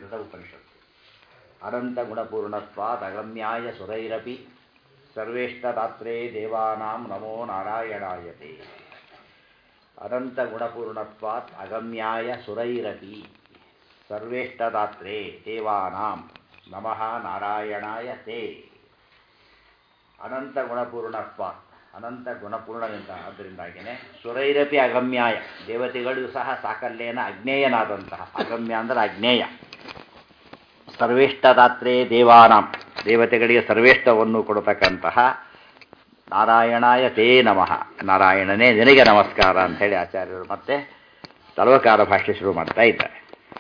ಮಂತ್ರದ ಉಪನಿಷತ್ತು. ಅನಂತ ಗುಣಪೂರ್ಣತ್ವಾತ್ ಅಗಮ್ಯಾಯ ಸುರೈರಪಿ ಸರ್ವೇಷ್ಟದಾತ್ರೇ ದೇವಾನಾಂ ನಮೋ ನಾರಾಯಣಾಯತೆ. ಅನಂತ ಗುಣಪೂರ್ಣತ್ವಾತ್ ಅಗಮ್ಯಾಯ ಸುರೈರಪಿ ಸರ್ವೇಷ್ಟದಾತ್ರೇ ದೇವಾನಾಂ ನಮಃ ನಾರಾಯಣಾಯ ತೇ. ಅನಂತ ಗುಣಪೂರ್ಣತ್ವಾತ್, ಅನಂತ ಗುಣಪೂರ್ಣದಿಂದ ಆದ್ದರಿಂದಾಗಿಯೇ ಸುರೈರಪಿ ಅಗಮ್ಯಾಯ, ದೇವತೆಗಳಿಗೂ ಸಹ ಸಾಕಲ್ಯೇನ ಅಜ್ಞೇಯನಾದಂತಹ, ಅಗಮ್ಯ ಅಂದರೆ ಅಜ್ಞೇಯ. ಸರ್ವೇಷ್ಟದಾತ್ರೇ ದೇವಾನಾಂ, ದೇವತೆಗಳಿಗೆ ಸರ್ವೇಷ್ಟವನ್ನು ಕೊಡತಕ್ಕಂತಹ ನಾರಾಯಣಾಯ ತೇ ನಮಃ, ನಾರಾಯಣನೇ ನಿನಗೆ ನಮಸ್ಕಾರ ಅಂಥೇಳಿ ಆಚಾರ್ಯರು ಮತ್ತೆ ತಲವಕಾರ ಭಾಷೆ ಶುರು ಮಾಡ್ತಾ ಇದ್ದಾರೆ.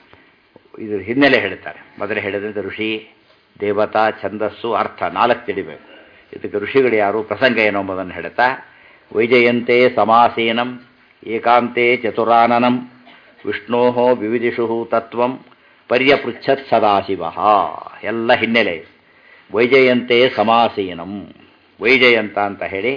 ಇದು ಹಿನ್ನೆಲೆ ಹೇಳ್ತಾರೆ. ಮೊದಲೇ ಹೇಳಿದ್ರೆ ಋಷಿ, ದೇವತಾ, ಛಂದಸ್ಸು, ಅರ್ಥ ನಾಲ್ಕು ತಿಳಿಬೇಕು. ಇದಕ್ಕೆ ಋಷಿಗಳು ಯಾರು, ಪ್ರಸಂಗ ಏನೋ ಎಂಬುದನ್ನು ಹೇಳ್ತಾ, ವೈಜಯಂತೆ ಸಮಾಸೀನಂ ಏಕಾಂತೆ ಚತುರಾನನಂ ವಿಷ್ಣೋ ವಿವಿಧಿಷು ತತ್ವಂ ಪರ್ಯಪೃಚ್ಛತ್ ಸದಾಶಿವ. ಎಲ್ಲ ಹಿನ್ನೆಲೆ. ವೈಜಯಂತೆ ಸಮಾಸೀನಂ, ವೈಜಯಂತ ಅಂತ ಹೇಳಿ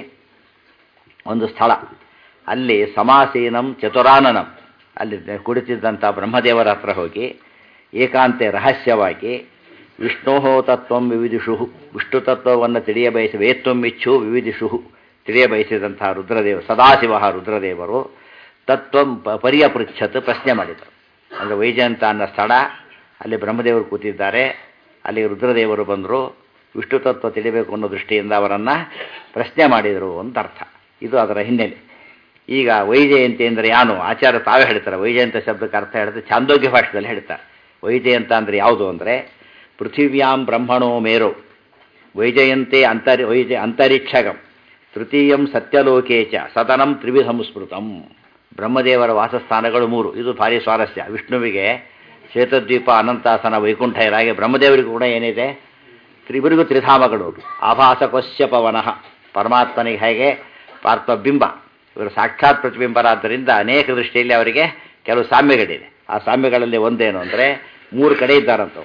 ಒಂದು ಸ್ಥಳ, ಅಲ್ಲಿ ಸಮಾಸೀನಂ ಚತುರಾನನಂ, ಅಲ್ಲಿ ಕುಳಿತಿದ್ದಂಥ ಬ್ರಹ್ಮದೇವರ ಹತ್ರ ಹೋಗಿ ಏಕಾಂತೆ ರಹಸ್ಯವಾಗಿ ವಿಷ್ಣೋ ತತ್ವಂ ವಿವಿಧಿಷು, ವಿಷ್ಣು ತತ್ವವನ್ನು ತಿಳಿಯಬಯಸಿ ವೇತ್ವಂ ಇಚ್ಛು ವಿವಿಧಿಷು, ತಿಳಿಯಬಯಸಿದಂತಹ ರುದ್ರದೇವ ಸದಾಶಿವ ರುದ್ರದೇವರು ತತ್ವಂ ಪರ್ಯಪೃಚ್ಛತ್, ಪ್ರಶ್ನೆ ಮಾಡಿದರು. ಅಂದರೆ ವೈಜಯಂತ ಅನ್ನೋ ಸ್ಥಳ, ಅಲ್ಲಿ ಬ್ರಹ್ಮದೇವರು ಕೂತಿದ್ದಾರೆ, ಅಲ್ಲಿ ರುದ್ರದೇವರು ಬಂದರು, ವಿಷ್ಣು ತತ್ವ ತಿಳಿಬೇಕು ಅನ್ನೋ ದೃಷ್ಟಿಯಿಂದ ಅವರನ್ನು ಪ್ರಶ್ನೆ ಮಾಡಿದರು ಅಂತ ಅರ್ಥ. ಇದು ಅದರ ಹಿನ್ನೆಲೆ. ಈಗ ವೈಜಯಂತಿ ಅಂದರೆ ಯಾನು, ಆಚಾರ್ಯ ತಾವೇ ಹೇಳ್ತಾರೆ. ವೈಜಯಂತ ಶಬ್ದಕ್ಕೆ ಅರ್ಥ ಹೇಳಿದ್ರೆ ಛಾಂದೋಗ್ಯ ಭಾಷೆಯಲ್ಲಿ ಹೇಳ್ತಾರೆ. ವೈಜಯಂತ ಅಂದರೆ ಯಾವುದು ಅಂದರೆ ಪೃಥಿವ್ಯಾಂ ಬ್ರಹ್ಮಣೋ ಮೇರೋ ವೈಜಯಂತೆ ಅಂತರಿಕ್ಷಗಂ ತೃತೀಯಂ ಸತ್ಯಲೋಕೇ ಚ ಸತನಂ ತ್ರಿವಿಧಂ ಸ್ಮೃತಂ. ಬ್ರಹ್ಮದೇವರ ವಾಸಸ್ಥಾನಗಳು ಮೂರು. ಇದು ಭಾರಿ ಸ್ವಾರಸ್ಯ. ವಿಷ್ಣುವಿಗೆ ಶ್ವೇತದ್ವೀಪ, ಅನಂತಾಸನ, ವೈಕುಂಠ ಇರಾಗೆ ಬ್ರಹ್ಮದೇವರಿಗೂ ಕೂಡ ಏನಿದೆ, ತ್ರಿವರಿಗೂ ತ್ರಿಧಾಮಗಳು. ಆಭಾಸಕೋಶ್ಯ ಪವನಃ, ಪರಮಾತ್ಮನಿಗೆ ಹೇಗೆ ಪಾರ್ಥಬಿಂಬ, ಇವರು ಸಾಕ್ಷಾತ್ ಪ್ರತಿಬಿಂಬರಾದ್ದರಿಂದ ಅನೇಕ ದೃಷ್ಟಿಯಲ್ಲಿ ಅವರಿಗೆ ಕೆಲವು ಸಾಮ್ಯಗಳಿದೆ. ಆ ಸಾಮ್ಯಗಳಲ್ಲಿ ಒಂದೇನು ಅಂದರೆ ಮೂರು ಕಡೆ ಇದ್ದಾರಂತವು.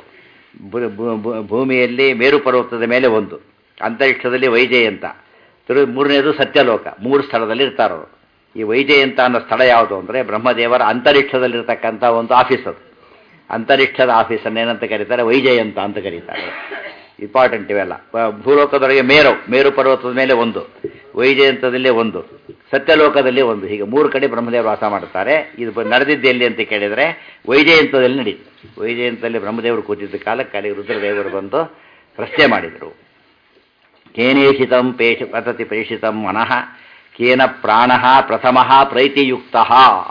ಭೂಮಿಯಲ್ಲಿ ಮೇರು ಪರ್ವತದ ಮೇಲೆ ಒಂದು, ಅಂತರಿಕ್ಷದಲ್ಲಿ ವೈಜಯಂತ, ಮೂರನೇದು ಸತ್ಯಲೋಕ. ಮೂರು ಸ್ಥಳದಲ್ಲಿ ಇರ್ತಾರವರು. ಈ ವೈಜಯಂತ ಅನ್ನೋ ಸ್ಥಳ ಯಾವುದು ಅಂದರೆ ಬ್ರಹ್ಮದೇವರ ಅಂತರಿಕ್ಷದಲ್ಲಿರ್ತಕ್ಕಂಥ ಒಂದು ಆಫೀಸ್. ಅದು ಅಂತರಿಕ್ಷದ ಆಫೀಸನ್ನು ಏನಂತ ಕರೀತಾರೆ, ವೈಜಯಂತ ಅಂತ ಕರೀತಾರೆ. ಇಂಪಾರ್ಟೆಂಟ್ ಇವೆಲ್ಲ. ಭೂಲೋಕದೊಳಗೆ ಮೇರು ಪರ್ವತದ ಮೇಲೆ ಒಂದು, ವೈಜಯಂತದಲ್ಲಿ ಒಂದು, ಸತ್ಯಲೋಕದಲ್ಲಿ ಒಂದು, ಹೀಗೆ ಮೂರು ಕಡೆ ಬ್ರಹ್ಮದೇವರು ವಾಸ ಮಾಡ್ತಾರೆ. ಇದು ನಡೆದಿದ್ದು ಎಲ್ಲಿ ಅಂತ ಕೇಳಿದರೆ ವೈಜಯಂತದಲ್ಲಿ ನಡೀತು. ವೈಜಯಂತದಲ್ಲಿ ಬ್ರಹ್ಮದೇವರು ಕೂತಿದ್ದ ಕಾಲಕ್ಕೆ ಅಲ್ಲಿ ರುದ್ರದೇವರು ಬಂದು ಪ್ರಶ್ನೆ ಮಾಡಿದರು. ಕೇನೇಷಿತಂ ಪತತಿ ಪ್ರೇಷಿತಂ ಮನಃ ಕೇನ ಪ್ರಾಣಃ ಪ್ರಥಮಃ ಪ್ರೈತಿಯುಕ್ತಃ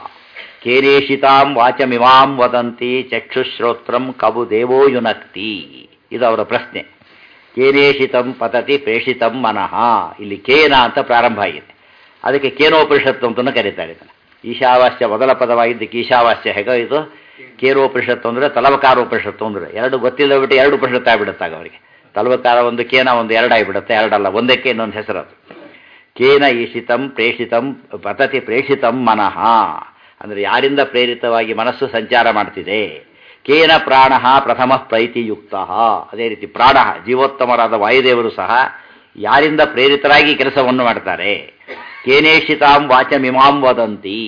ಕೇನೇಷಿತಾಂ ವಾಚಮಿಮಾಂ ವದಂತಿ ಚಕ್ಷುಶ್ರೋತ್ರಂ ಕಬು ದೇವೋ ಯುನಕ್ತಿ. ಇದು ಅವರ ಪ್ರಶ್ನೆ. ಕೇನೇಷಿತಂ ಪತತಿ ಪ್ರೇಷಿತಂ ಮನಃ, ಇಲ್ಲಿ ಕೇನ ಅಂತ ಪ್ರಾರಂಭ ಆಗಿದೆ. ಅದಕ್ಕೆ ಕೇನೋಪನಿಷತ್ತು ಅಂತಲೂ ಕರೀತಾರೆ. ಈಶಾವಾಸ್ಯ ಮೊದಲ ಪದವಾಗಿದ್ದಕ್ಕೆ ಈಶಾವಾಸ್ಯ ಹೇಗೋ ಇದು ಕೇನೋಪನಿಷತ್ತು ಅಂದರೆ ತಲವಕಾರೋಪನಿಷತ್ತು ಅಂದರೆ ಎರಡು ಗೊತ್ತಿಲ್ಲ ಬಿಟ್ಟು ಎರಡು ಉಪನಿಷತ್ತು ಆಗಿಬಿಡುತ್ತಾಗ ಅವರಿಗೆ. ತಲವಕಾರ ಒಂದು, ಕೇನ ಒಂದು, ಎರಡಾಗಿಬಿಡುತ್ತೆ. ಎರಡಲ್ಲ, ಒಂದಕ್ಕೆ ಇನ್ನೊಂದು ಹೆಸರು ಅದು. ಕೇನ ಈಶಿತಂ ಪ್ರೇಷಿತಂ ಪತತಿ ಪ್ರೇಷಿತಂ ಮನಃ ಅಂದರೆ ಯಾರಿಂದ ಪ್ರೇರಿತವಾಗಿ ಮನಸ್ಸು ಸಂಚಾರ ಮಾಡ್ತಿದೆ. ಕೇನ ಪ್ರಾಣ ಪ್ರಥಮ ಪ್ರೈತಿಯುಕ್ತ, ಅದೇ ರೀತಿ ಪ್ರಾಣ ಜೀವೋತ್ತಮರಾದ ವಾಯುದೇವರು ಸಹ ಯಾರಿಂದ ಪ್ರೇರಿತರಾಗಿ ಕೆಲಸವನ್ನು ಮಾಡ್ತಾರೆ. ಕೇನೇಷಿತಾಂ ವಾಚಮಿಮಾಂ ವದಂತಿ,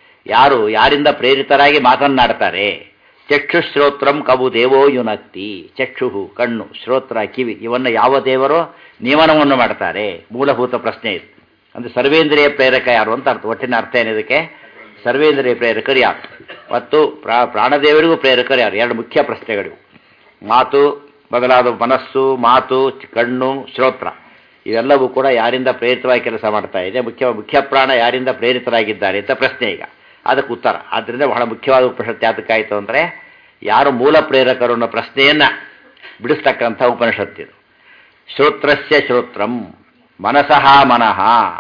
ಯಾರಿಂದ ಪ್ರೇರಿತರಾಗಿ ಮಾತನ್ನಾಡ್ತಾರೆ. ಚಕ್ಷುಶ್ರೋತ್ರಂ ಕಬು ದೇವೋ ಯುನಕ್ತಿ, ಚಕ್ಷು ಕಣ್ಣು, ಶ್ರೋತ್ರ ಕಿವಿ, ಇವನ್ನು ಯಾವ ದೇವರು ನಿಯಮನವನ್ನು ಮಾಡ್ತಾರೆ. ಮೂಲಭೂತ ಪ್ರಶ್ನೆ ಇದು. ಅಂದರೆ ಸರ್ವೇಂದ್ರಿಯ ಪ್ರೇರಕ ಯಾರು ಅಂತ ಅರ್ಥ. ಒಟ್ಟಿನ ಅರ್ಥ ಏನಿದಕ್ಕೆ, ಸರ್ವೇಂದ್ರಿಯ ಪ್ರೇರಕರು ಯಾರು ಮತ್ತು ಪ್ರಾಣದೇವರಿಗೂ ಪ್ರೇರಕರು ಯಾರು, ಎರಡು ಮುಖ್ಯ ಪ್ರಶ್ನೆಗಳು. ಮಾತು ಬದಲಾದ ಮನಸ್ಸು, ಮಾತು, ಕಣ್ಣು, ಶ್ರೋತ್ರ ಇವೆಲ್ಲವೂ ಕೂಡ ಯಾರಿಂದ ಪ್ರೇರಿತವಾಗಿ ಕೆಲಸ ಮಾಡ್ತಾ ಇದೆ. ಮುಖ್ಯ ಪ್ರಾಣ ಯಾರಿಂದ ಪ್ರೇರಿತರಾಗಿದ್ದಾರೆ ಅಂತ ಪ್ರಶ್ನೆ. ಈಗ ಅದಕ್ಕೆ ಉತ್ತರ. ಆದ್ದರಿಂದ ಬಹಳ ಮುಖ್ಯವಾದ ಉಪನಿಷತ್ತು ಯಾತಕ್ಕಾಯಿತು ಅಂದರೆ ಯಾರು ಮೂಲ ಪ್ರೇರಕರು ಅನ್ನೋ ಪ್ರಶ್ನೆಯನ್ನು ಬಿಡಿಸ್ತಕ್ಕಂಥ ಉಪನಿಷತ್ತಿದು. ಶ್ರೋತ್ರಸ್ಯ ಶ್ರೋತ್ರಂ ಮನಸಃ ಮನಃ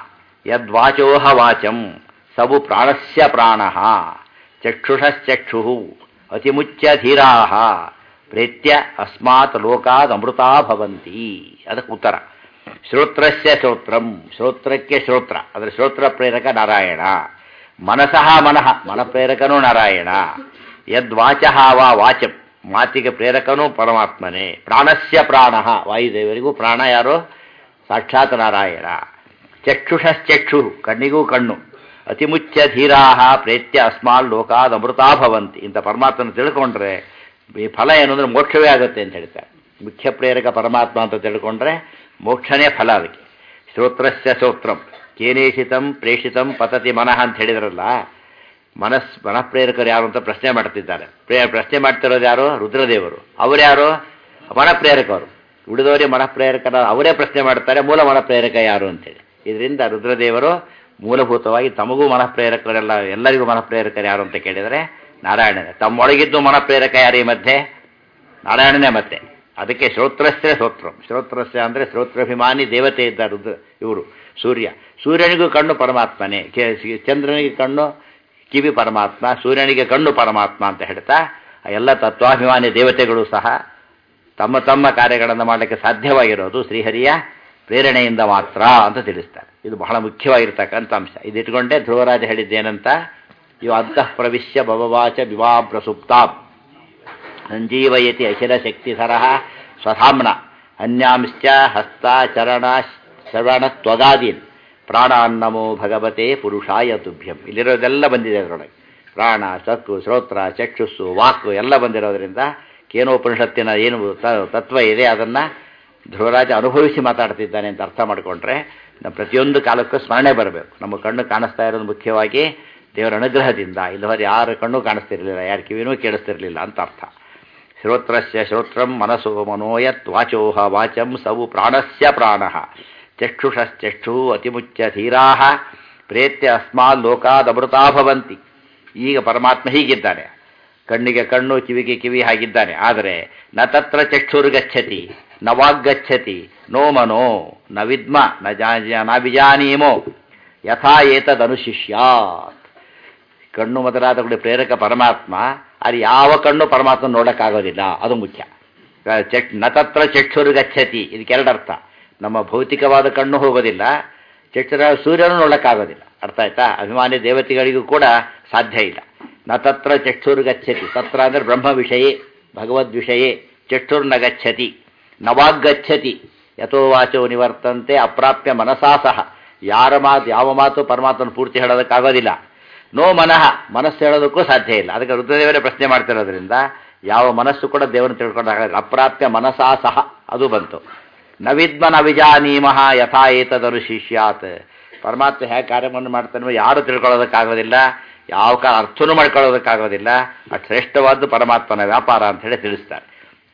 ಯದ್ವಾಚೋಹ ವಾಚಂ ಸಬು ಪ್ರಾಣಸ್ಯ ಪ್ರಾಣಃ ಚಕ್ಷುಷಶ್ಚಕ್ಷು ಅತಿಮುಚ್ಯ ಧೀರಾಃ ಪ್ರೇತ್ಯ ಅಸ್ಮಾತ್ ಲೋಕಾದ್ ಅಮೃತಾ ಭವಂತಿ. ಅದಕ್ಕೆ ಉತ್ತರ. ಶ್ರೋತ್ರಸ್ಯ ಶ್ರೋತ್ರಂ, ಶ್ರೋತ್ರಕ್ಕೆ ಶ್ರೋತ್ರ, ಅದರ ಶ್ರೋತ್ರ ಪ್ರೇರಕ ನಾರಾಯಣ. ಮನಸಃ ಮನಃ, ಮನಪ್ರೇರಕನೂ ನಾರಾಯಣ. ಯದ್ವಾಚಃ ವಾ ವಾಚಂ, ಮಾತಿಗೆ ಪ್ರೇರಕನೂ ಪರಮಾತ್ಮನೇ. ಪ್ರಾಣಸ್ಯ ಪ್ರಾಣ, ವಾಯುದೇವರಿಗೂ ಪ್ರಾಣ ಯಾರು, ಸಾಕ್ಷಾತ್ ನಾರಾಯಣ. ಚಕ್ಷುಷಶ್ಚಕ್ಷು, ಕಣ್ಣಿಗೂ ಕಣ್ಣು. ಅತಿಮುಚ್ಯ ಧೀರಾ ಪ್ರೇತ್ಯ ಅಸ್ಮಾಲ್ ಲೋಕಾದ್ ಅಮೃತಾ ಭವಂತಿ. ಇಂಥ ಪರಮಾತ್ಮನ ತಿಳ್ಕೊಂಡ್ರೆ ಈ ಫಲ ಏನು ಅಂದರೆ ಮೋಕ್ಷವೇ ಆಗುತ್ತೆ ಅಂತ ಹೇಳ್ತಾರೆ. ಮುಖ್ಯ ಪ್ರೇರಕ ಪರಮಾತ್ಮ ಅಂತ ತಿಳ್ಕೊಂಡ್ರೆ ಮೋಕ್ಷನೇ ಫಲ ಅದಕ್ಕೆ. ಶ್ರೋತ್ರಸ್ಯ ಶ್ರೋತ್ರಂ ಕೇನೇಷಿತಂ ಪ್ರೇಷಿತಂ ಪತತಿ ಮನಃ ಅಂತ ಹೇಳಿದ್ರಲ್ಲ, ಮನಃಪ್ರೇರಕರು ಯಾರು ಅಂತ ಪ್ರಶ್ನೆ ಮಾಡ್ತಿದ್ದಾರೆ. ಪ್ರಶ್ನೆ ಮಾಡ್ತಿರೋದು ಯಾರು? ರುದ್ರದೇವರು. ಅವರ್ಯಾರು? ಮನಃಪ್ರೇರಕರು. ಉಳಿದವರೇ ಮನಃಪ್ರೇರಕರ ಅವರೇ ಪ್ರಶ್ನೆ ಮಾಡ್ತಾರೆ, ಮೂಲ ಮನಃಪ್ರೇರಕ ಯಾರು ಅಂತೇಳಿ. ಇದರಿಂದ ರುದ್ರದೇವರು ಮೂಲಭೂತವಾಗಿ ತಮಗೂ ಮನಃಪ್ರೇರಕರೆಲ್ಲ, ಎಲ್ಲರಿಗೂ ಮನಃಪ್ರೇರಕರು ಯಾರು ಅಂತ ಕೇಳಿದರೆ ನಾರಾಯಣನೇ. ತಮ್ಮೊಳಗಿದ್ದು ಮನಃಪ್ರೇರಕ ಯಾರು ಈ ಮಧ್ಯೆ? ನಾರಾಯಣನೇ. ಮತ್ತೆ ಅದಕ್ಕೆ ಶ್ರೋತ್ರಸ್ಯ ಶ್ರೋತ್ರಂ. ಶ್ರೋತ್ರಸ್ಯ ಅಂದರೆ ಶ್ರೋತ್ರಾಭಿಮಾನಿ ದೇವತೆ ಇದ್ದಾರೆ ಇವರು. ಸೂರ್ಯನಿಗೂ ಕಣ್ಣು ಪರಮಾತ್ಮನೇ, ಚಂದ್ರನಿಗೆ ಕಣ್ಣು ಕಿವಿ ಪರಮಾತ್ಮ, ಸೂರ್ಯನಿಗೆ ಕಣ್ಣು ಪರಮಾತ್ಮ ಅಂತ ಹೇಳ್ತಾ ಎಲ್ಲ ತತ್ವಾಭಿಮಾನಿ ದೇವತೆಗಳು ಸಹ ತಮ್ಮ ತಮ್ಮ ಕಾರ್ಯಗಳನ್ನು ಮಾಡಲಿಕ್ಕೆ ಸಾಧ್ಯವಾಗಿರೋದು ಶ್ರೀಹರಿಯ ಪ್ರೇರಣೆಯಿಂದ ಮಾತ್ರ ಅಂತ ತಿಳಿಸ್ತಾರೆ. ಇದು ಬಹಳ ಮುಖ್ಯವಾಗಿರ್ತಕ್ಕಂಥ ಅಂಶ. ಇದಿಟ್ಕೊಂಡೇ ಧ್ರುವರಾಜ ಹೇಳಿದ್ದೇನಂತ, ಇವು ಅಂತಃ ಪ್ರವಿಶ್ಯ ಭವವಾಚ ವಿವಾಪ್ರಸುಪ್ತಾಂ ಸಂಜೀವಯತಿ ಅಖಿಲ ಶಕ್ತಿಧರಃ ಸ್ವಧಾಮ್ನ ಅನ್ಯಾಂಶ್ಚ ಹಸ್ತ ಚರಣ ಶ್ರವಣ ತ್ವಗಾದೀನ್ ಪ್ರಾಣಾನ್ನಮೋ ಭಗವತೆ ಪುರುಷಾಯ ತುಭ್ಯಂ. ಇಲ್ಲಿರೋದೆಲ್ಲ ಬಂದಿದೆ ಅದರೊಳಗೆ. ಪ್ರಾಣ, ಚಕ್ಕು, ಶ್ರೋತ್ರ, ಚಕ್ಷುಸ್ಸು, ವಾಕು ಎಲ್ಲ ಬಂದಿರೋದ್ರಿಂದ ಕೇನೋಪನಿಷತ್ತಿನ ಏನು ತತ್ವ ಇದೆ ಅದನ್ನು ಧ್ರುವರಾಜ ಅನುಭವಿಸಿ ಮಾತಾಡ್ತಿದ್ದಾನೆ ಅಂತ ಅರ್ಥ ಮಾಡಿಕೊಂಡ್ರೆ ನಮ್ಮ ಪ್ರತಿಯೊಂದು ಕಾಲಕ್ಕೂ ಸ್ಮರಣೆ ಬರಬೇಕು. ನಮ್ಮ ಕಣ್ಣು ಕಾಣಿಸ್ತಾ ಇರೋದು ಮುಖ್ಯವಾಗಿ ದೇವರ ಅನುಗ್ರಹದಿಂದ, ಇಲ್ಲವರೆ ಯಾರ ಕಣ್ಣು ಕಾಣಿಸ್ತಿರಲಿಲ್ಲ, ಯಾರ ಕಿವಿನೂ ಕೇಳಿಸ್ತಿರಲಿಲ್ಲ ಅಂತ ಅರ್ಥ. ಶ್ರೋತ್ರಸ್ಯ ಶ್ರೋತ್ರಂ ಮನಸೋ ಮನೋಯತ್ ವಾಚೋಹ ವಾಚಂ ಸವು ಪ್ರಾಣಸ್ಯ ಪ್ರಾಣಃ ಚಕ್ಷುಷಶ್ಚಕ್ಷು ಅತಿಮುಚ್ಯ ಧೀರಾಃ ಪ್ರೇತ್ಯ ಅಸ್ಮಾಲ್ ಲೋಕಾದಮೃತಾ ಭವಂತಿ. ಈಗ ಪರಮಾತ್ಮ ಹೀಗಿದ್ದಾನೆ, ಕಣ್ಣಿಗೆ ಕಣ್ಣು ಕಿವಿಗೆ ಕಿವಿ ಹಾಗಿದ್ದಾನೆ. ಆದರೆ ನ ತತ್ರ ಚಕ್ಷುರ್ಗಚ್ಚತಿ ನ ವಾಗ್ಗಚ್ಚತಿ ನೋ ಮನೋ ನ ವಿದ್ಮ ನ ವಿಜಾನೀಮೋ ಯಥಾ ಏತದನುಶಿಷ್ಯಾತ್. ಕಣ್ಣು ಮೊದಲಾದಗಳು ಪ್ರೇರಕ ಪರಮಾತ್ಮ, ಅದು ಯಾವ ಕಣ್ಣು ಪರಮಾತ್ಮ ನೋಡೋಕ್ಕಾಗೋದಿಲ್ಲ, ಅದು ಮುಖ್ಯ. ನ ತತ್ರ ಚಕ್ಷುರ್ಗಚ್ಚತಿ ಇದಕ್ಕೆರಡರ್ಥ. ನಮ್ಮ ಭೌತಿಕವಾದ ಕಣ್ಣು ಹೋಗೋದಿಲ್ಲ, ಸೂರ್ಯನೂ ನೋಡೋಕ್ಕಾಗೋದಿಲ್ಲ. ಅರ್ಥ ಆಯ್ತಾ? ಅಭಿಮಾನಿ ದೇವತೆಗಳಿಗೂ ಕೂಡ ಸಾಧ್ಯ ಇಲ್ಲ. ನ ತತ್ರ ಚಕ್ಷುರ್ಗಚ್ಚತಿ, ತತ್ರ ಅಂದರೆ ಬ್ರಹ್ಮ ವಿಷಯೇ ಭಗವದ್ವಿಷಯೇ, ಚಕ್ಷುರ್ನ ಗಚ್ಚತಿ ನವಾಗಚ್ಚತಿ ಯಥೋ ವಾಚೋ ನಿವರ್ತಂತೆ ಅಪ್ರಾಪ್ಯ ಮನಸಾ ಸಹ. ಯಾರ ಮಾತು ಯಾವ ಮಾತು ಪರಮಾತ್ಮನ ಪೂರ್ತಿ ಹೇಳೋದಕ್ಕಾಗೋದಿಲ್ಲ. ನೋ ಮನಃ ಮನಸ್ಸು ಹೇಳೋದಕ್ಕೂ ಸಾಧ್ಯ ಇಲ್ಲ. ಅದಕ್ಕೆ ರುದ್ರದೇವರೇ ಪ್ರಶ್ನೆ ಮಾಡ್ತಿರೋದ್ರಿಂದ ಯಾವ ಮನಸ್ಸು ಕೂಡ ದೇವರನ್ನು ತಿಳ್ಕೊಂಡಾಗಲ್ಲ. ಅಪ್ರಾಪ್ಯ ಮನಸಾ ಸಹ ಅದು ಬಂತು. ನವಿದ್ಮ ನ ವಿಜಾನೀಮಃ ಯಥಾ ಏತದನುಶಿಷ್ಯಾತ್. ಪರಮಾತ್ಮ ಹೇಗೆ ಕಾರ್ಯವನ್ನು ಮಾಡ್ತಾನೋ ಯಾರು ತಿಳ್ಕೊಳ್ಳೋದಕ್ಕಾಗೋದಿಲ್ಲ, ಯಾವ ಅರ್ಥನೂ ಮಾಡ್ಕೊಳ್ಳೋದಕ್ಕಾಗೋದಿಲ್ಲ. ಅದು ಶ್ರೇಷ್ಠವಾದ್ದು ಪರಮಾತ್ಮನ ವ್ಯಾಪಾರ ಅಂತ ಹೇಳಿ ತಿಳಿಸ್ತಾರೆ.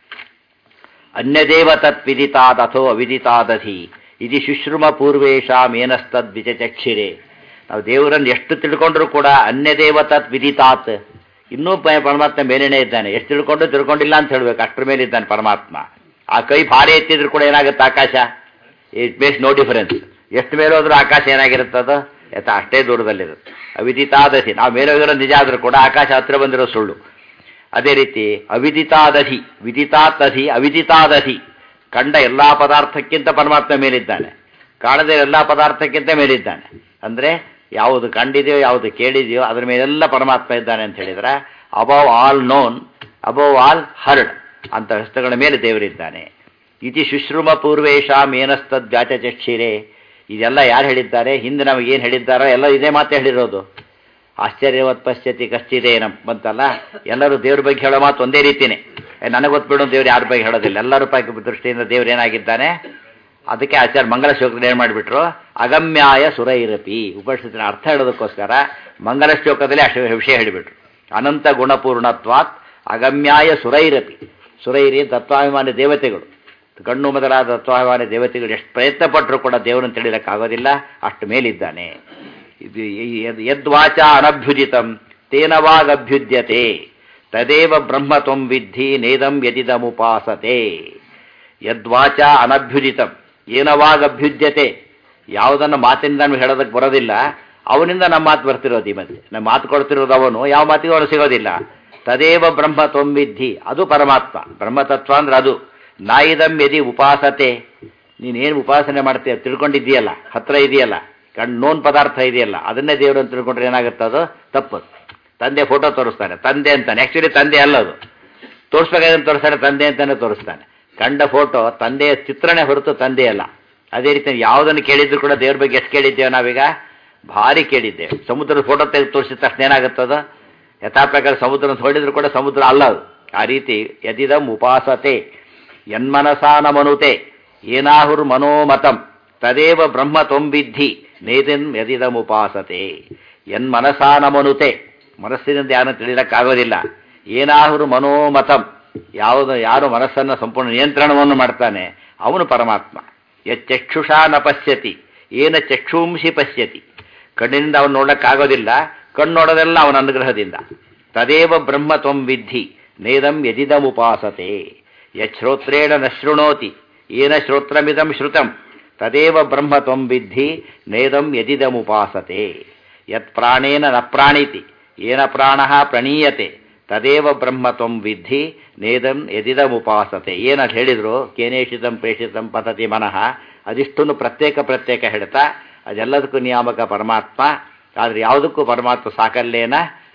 ಅನ್ಯದೇವ ತತ್ ವಿದಿತಾದ್ ಅಥೋ ಅವಿದಿತಾದಧಿ ಇದು ಶುಶ್ರೂಮ ಪೂರ್ವೇಶಾಂ ಏನಸ್ತದ್ ವಿಚಚಕ್ಷಿರೆ. ನಾವು ದೇವರನ್ನು ಎಷ್ಟು ತಿಳ್ಕೊಂಡ್ರೂ ಕೂಡ ಅನ್ಯದೇವ ತತ್ ವಿದಿತಾತ್, ಇನ್ನೂ ಪರಮಾತ್ಮ ಮೇಲೇನೇ ಇದ್ದಾನೆ. ಎಷ್ಟು ತಿಳ್ಕೊಂಡಿಲ್ಲ ಅಂತ ಹೇಳಬೇಕು, ಅಷ್ಟರ ಮೇಲೆ ಇದ್ದಾನೆ ಪರಮಾತ್ಮ. ಆ ಕೈ ಭಾರಿ ಎತ್ತಿದ್ರು ಕೂಡ ಏನಾಗುತ್ತೆ ಆಕಾಶ? It makes no difference. ಎಷ್ಟು ಮೇಲೆ ಹೋದ್ರೂ ಆಕಾಶ ಏನಾಗಿರುತ್ತದು? ಅಷ್ಟೇ ದೂರದಲ್ಲಿರುತ್ತೆ. ಅವಿದಿತಾದಧಿ, ನಾವು ಮೇಲೆ ಹೋಗಿರೋ ನಿಜ ಆದರೂ ಕೂಡ ಆಕಾಶ ಹತ್ತಿರ ಬಂದಿರೋ ಸುಳ್ಳು. ಅದೇ ರೀತಿ ಅವಿದಿತಾದಧಿ, ವಿದಿತಾದಧಿ ಅವಿದಿತಾದಧಿ. ಕಂಡ ಎಲ್ಲ ಪದಾರ್ಥಕ್ಕಿಂತ ಪರಮಾತ್ಮ ಮೇಲಿದ್ದಾನೆ, ಕಾಣದೇ ಎಲ್ಲ ಪದಾರ್ಥಕ್ಕಿಂತ ಮೇಲಿದ್ದಾನೆ. ಅಂದರೆ ಯಾವುದು ಕಂಡಿದೆಯೋ ಯಾವುದು ಕೇಳಿದೆಯೋ ಅದರ ಮೇಲೆಲ್ಲ ಪರಮಾತ್ಮ ಇದ್ದಾನೆ ಅಂತ ಹೇಳಿದ್ರೆ above all known above all heard ಅಂತ ವಸ್ತುಗಳ ಮೇಲೆ ದೇವರಿದ್ದಾನೆ. ಇತಿ ಶುಶ್ರೂಮ ಪೂರ್ವೇಶಾಂ ಏನಸ್ತದ್ ವ್ಯಾಚಚಕ್ಷಿರೆ. ಇದೆಲ್ಲ ಯಾರು ಹೇಳಿದ್ದಾರೆ? ಹಿಂದೆ ನಮಗೇನು ಹೇಳಿದ್ದಾರೋ ಎಲ್ಲ ಇದೇ ಮಾತೇ ಹೇಳಿರೋದು. ಆಶ್ಚರ್ಯವತ್ ಪಶ್ಯತಿ ಕಶ್ಚಿದೇನಂ ಬಂತಲ್ಲ, ಎಲ್ಲರೂ ದೇವ್ರ ಬಗ್ಗೆ ಹೇಳೋ ಮಾತು ಒಂದೇ ರೀತಿಯೇ. ನನಗೆ ಗೊತ್ತುಬಿಡೋ ದೇವ್ರು ಯಾರ ಬಗ್ಗೆ ಹೇಳೋದಿಲ್ಲ. ಎಲ್ಲರ ಬಗ್ಗೆ ದೃಷ್ಟಿಯಿಂದ ದೇವ್ರು ಏನಾಗಿದ್ದಾನೆ? ಅದಕ್ಕೆ ಆಚಾರ್ಯ ಮಂಗಲ ಶ್ಲೋಕದಲ್ಲಿ ಏನು ಮಾಡಿಬಿಟ್ರು? ಅಗಮ್ಯಾಯ ಸುರೈರಪಿ. ಉಪನಿಷತ್ತಿನ ಅರ್ಥ ಹೇಳೋದಕ್ಕೋಸ್ಕರ ಮಂಗಲ ಶ್ಲೋಕದಲ್ಲಿ ಅಷ್ಟು ವಿಷಯ ಹೇಳಿಬಿಟ್ರು. ಅನಂತ ಗುಣಪೂರ್ಣತ್ವಾತ್ ಅಗಮ್ಯಾಯ ಸುರೈರಪಿ. ಸುರೈರಿ ತತ್ವಾಭಿಮಾನಿ ದೇವತೆಗಳು, ಕಣ್ಣು ಮೊದಲಾದ ತತ್ವಾಭಿಮಾನಿ ದೇವತೆಗಳು ಎಷ್ಟು ಪ್ರಯತ್ನ ಪಟ್ಟರು ಕೂಡ ದೇವರನ್ನು ತಿಳಿಯೋಕ್ಕಾಗೋದಿಲ್ಲ, ಅಷ್ಟು ಮೇಲಿದ್ದಾನೆ. ಯದ್ವಾಚ ಅನಭ್ಯುಜಿತಂ ತೇನ ವಾಗಭ್ಯುಜ್ಯತೆ ತದೇವ ಬ್ರಹ್ಮ ತ್ವಂ ವಿದ್ಧಿ ನೇದಂ ಯದಿದಮುಪಾಸತೆ. ಯದ್ವಾಚ ಅನಭ್ಯುಜಿತಂ ಏನ ವಾಗಭ್ಯುಜ್ಯತೆ. ಯಾವುದನ್ನು ಮಾತಿನಿಂದ ನಮ್ಗೆ ಹೇಳೋದಕ್ಕೆ ಬರೋದಿಲ್ಲ, ಅವನಿಂದ ನಮ್ಮ ಮಾತು ಬರ್ತಿರೋದು. ಈ ಮಧ್ಯೆ ನಮ್ಮ ಮಾತು ಕೊಡ್ತಿರೋದು ಅವನು, ಯಾವ ಮಾತಿಗೂ ಅವನು ಸಿಗೋದಿಲ್ಲ. ತದೇವ ಬ್ರಹ್ಮ ತ್ವಂ ವಿದ್ಧಿ, ಅದು ಪರಮಾತ್ಮ ಬ್ರಹ್ಮತತ್ವ ಅಂದ್ರೆ ಅದು. ನಾಯಿದಂ ಯದಿ ಉಪಾಸತೆ, ನೀನೇನು ಉಪಾಸನೆ ಮಾಡ್ತೀಯ ತಿಳ್ಕೊಂಡಿದ್ದೀಯಲ್ಲ, ಹತ್ರ ಇದೆಯಲ್ಲ, ನೋನ್ ಪದಾರ್ಥ ಇದೆಯಲ್ಲ, ಅದನ್ನೇ ದೇವರು ಅಂತ ತಿಳ್ಕೊಂಡ್ರೆ ಏನಾಗುತ್ತೆ? ಅದು ತಪ್ಪು. ತಂದೆ ಫೋಟೋ ತೋರಿಸ್ತಾನೆ, ತಂದೆ ಅಂತಾನೆ, ಆ್ಯಕ್ಚುಲಿ ತಂದೆ ಅಲ್ಲ ಅದು. ತೋರಿಸ್ಬೇಕಾದ್ರೆ ತೋರಿಸ್ತಾನೆ, ತಂದೆ ಅಂತಾನೆ ತೋರಿಸ್ತಾನೆ. ಕಂಡ ಫೋಟೋ ತಂದೆಯ ಚಿತ್ರನೇ ಹೊರತು ತಂದೆ ಅಲ್ಲ. ಅದೇ ರೀತಿ ಯಾವುದನ್ನು ಕೇಳಿದ್ರು ಕೂಡ ದೇವ್ರ ಬಗ್ಗೆ ಎಷ್ಟು ಕೇಳಿದ್ದೇವೆ ನಾವೀಗ? ಭಾರಿ ಕೇಳಿದ್ದೇವೆ. ಸಮುದ್ರದ ಫೋಟೋ ತೆಗೆದು ತೋರಿಸಿದ ತಕ್ಷಣ ಏನಾಗುತ್ತದು? ಯಥಾಪ್ರಕಾರ ಸಮುದ್ರ ಹೊಡಿದ್ರು ಕೂಡ ಸಮುದ್ರ ಅಲ್ಲ ಅದು, ಆ ರೀತಿ ಯದಿದಂ ಉಪಾಸತೆ ಯನ್ಮನಸಾನಮನುತೆ ಏನಾಹುರ್ಮನೋಮತಂ ತದೇವ ಬ್ರಹ್ಮ ತ್ವಂವಿದ್ಧಿ ನೇದನ್ ಯದಿದಂ ಉಪಾಸತೆ ಯನ್ಮನಸಾನಮನುತೆ ಮನಸ್ಸಿನಿಂದ ಯಾರನ್ನು ತಿಳಿಲಕ್ಕಾಗೋದಿಲ್ಲ ಏನಾಹುರು ಮನೋಮತಂ ಯಾರು ಮನಸ್ಸನ್ನು ಸಂಪೂರ್ಣ ನಿಯಂತ್ರಣವನ್ನು ಮಾಡ್ತಾನೆ ಅವನು ಪರಮಾತ್ಮ ಯಚ್ಚಕ್ಷುಷಾ ನ ಪಶ್ಯತಿ ಏನ ಚಕ್ಷುಂಷಿ ಪಶ್ಯತಿ ಕಣ್ಣಿನಿಂದ ಅವನು ನೋಡಕ್ಕಾಗೋದಿಲ್ಲ ಕಣ್ಣು ನೋಡೋದೆಲ್ಲ ಅವನ ಅನುಗ್ರಹದಿಂದ ತದೇವ ಬ್ರಹ್ಮ ತ್ವಂ ವಿದ್ಧಿ ನೇದಂ ಯದಿದಂ ಉಪಾಸತೆ ಯಶ್ರೋತ್ರೇಣ ನ ಶೃಣೋತಿ ಏನ ಶ್ರೋತ್ರಮಿದಂ ಶ್ರುತಂ ತದೇವ ಬ್ರಹ್ಮ ತ್ವಂ ವಿದ್ಧಿ ನೇದಂ ಯದಿದಂ ಉಪಾಸತೆ ಯತ್ ಪ್ರಾಣೇನ ನ ಪ್ರಾಣಿತಿ ಏನ ಪ್ರಾಣಃ ಪ್ರಣೀಯತೆ ತದೇವ ಬ್ರಹ್ಮ ತ್ವಂ ವಿದ್ಧಿ ನೇದಂ ಯದಿದಂ ಉಪಾಸತೆ ಏನಂತ ಹೇಳಿದ್ರು ಕೇನೇಷಿತಂ ಪ್ರೇಷಿತಂ ಪತತಿ ಮನಃ ಅದಿಷ್ಟನ್ನು ಪ್ರತ್ಯೇಕ ಹೇಳ್ತಾ ಅದೆಲ್ಲದಕ್ಕೂ ನಿಯಾಮಕ ಪರಮಾತ್ಮ. ಆದರೆ ಯಾವುದಕ್ಕೂ ಪರಮಾತ್ಮ ಸಾಕಲ್ಲೇನ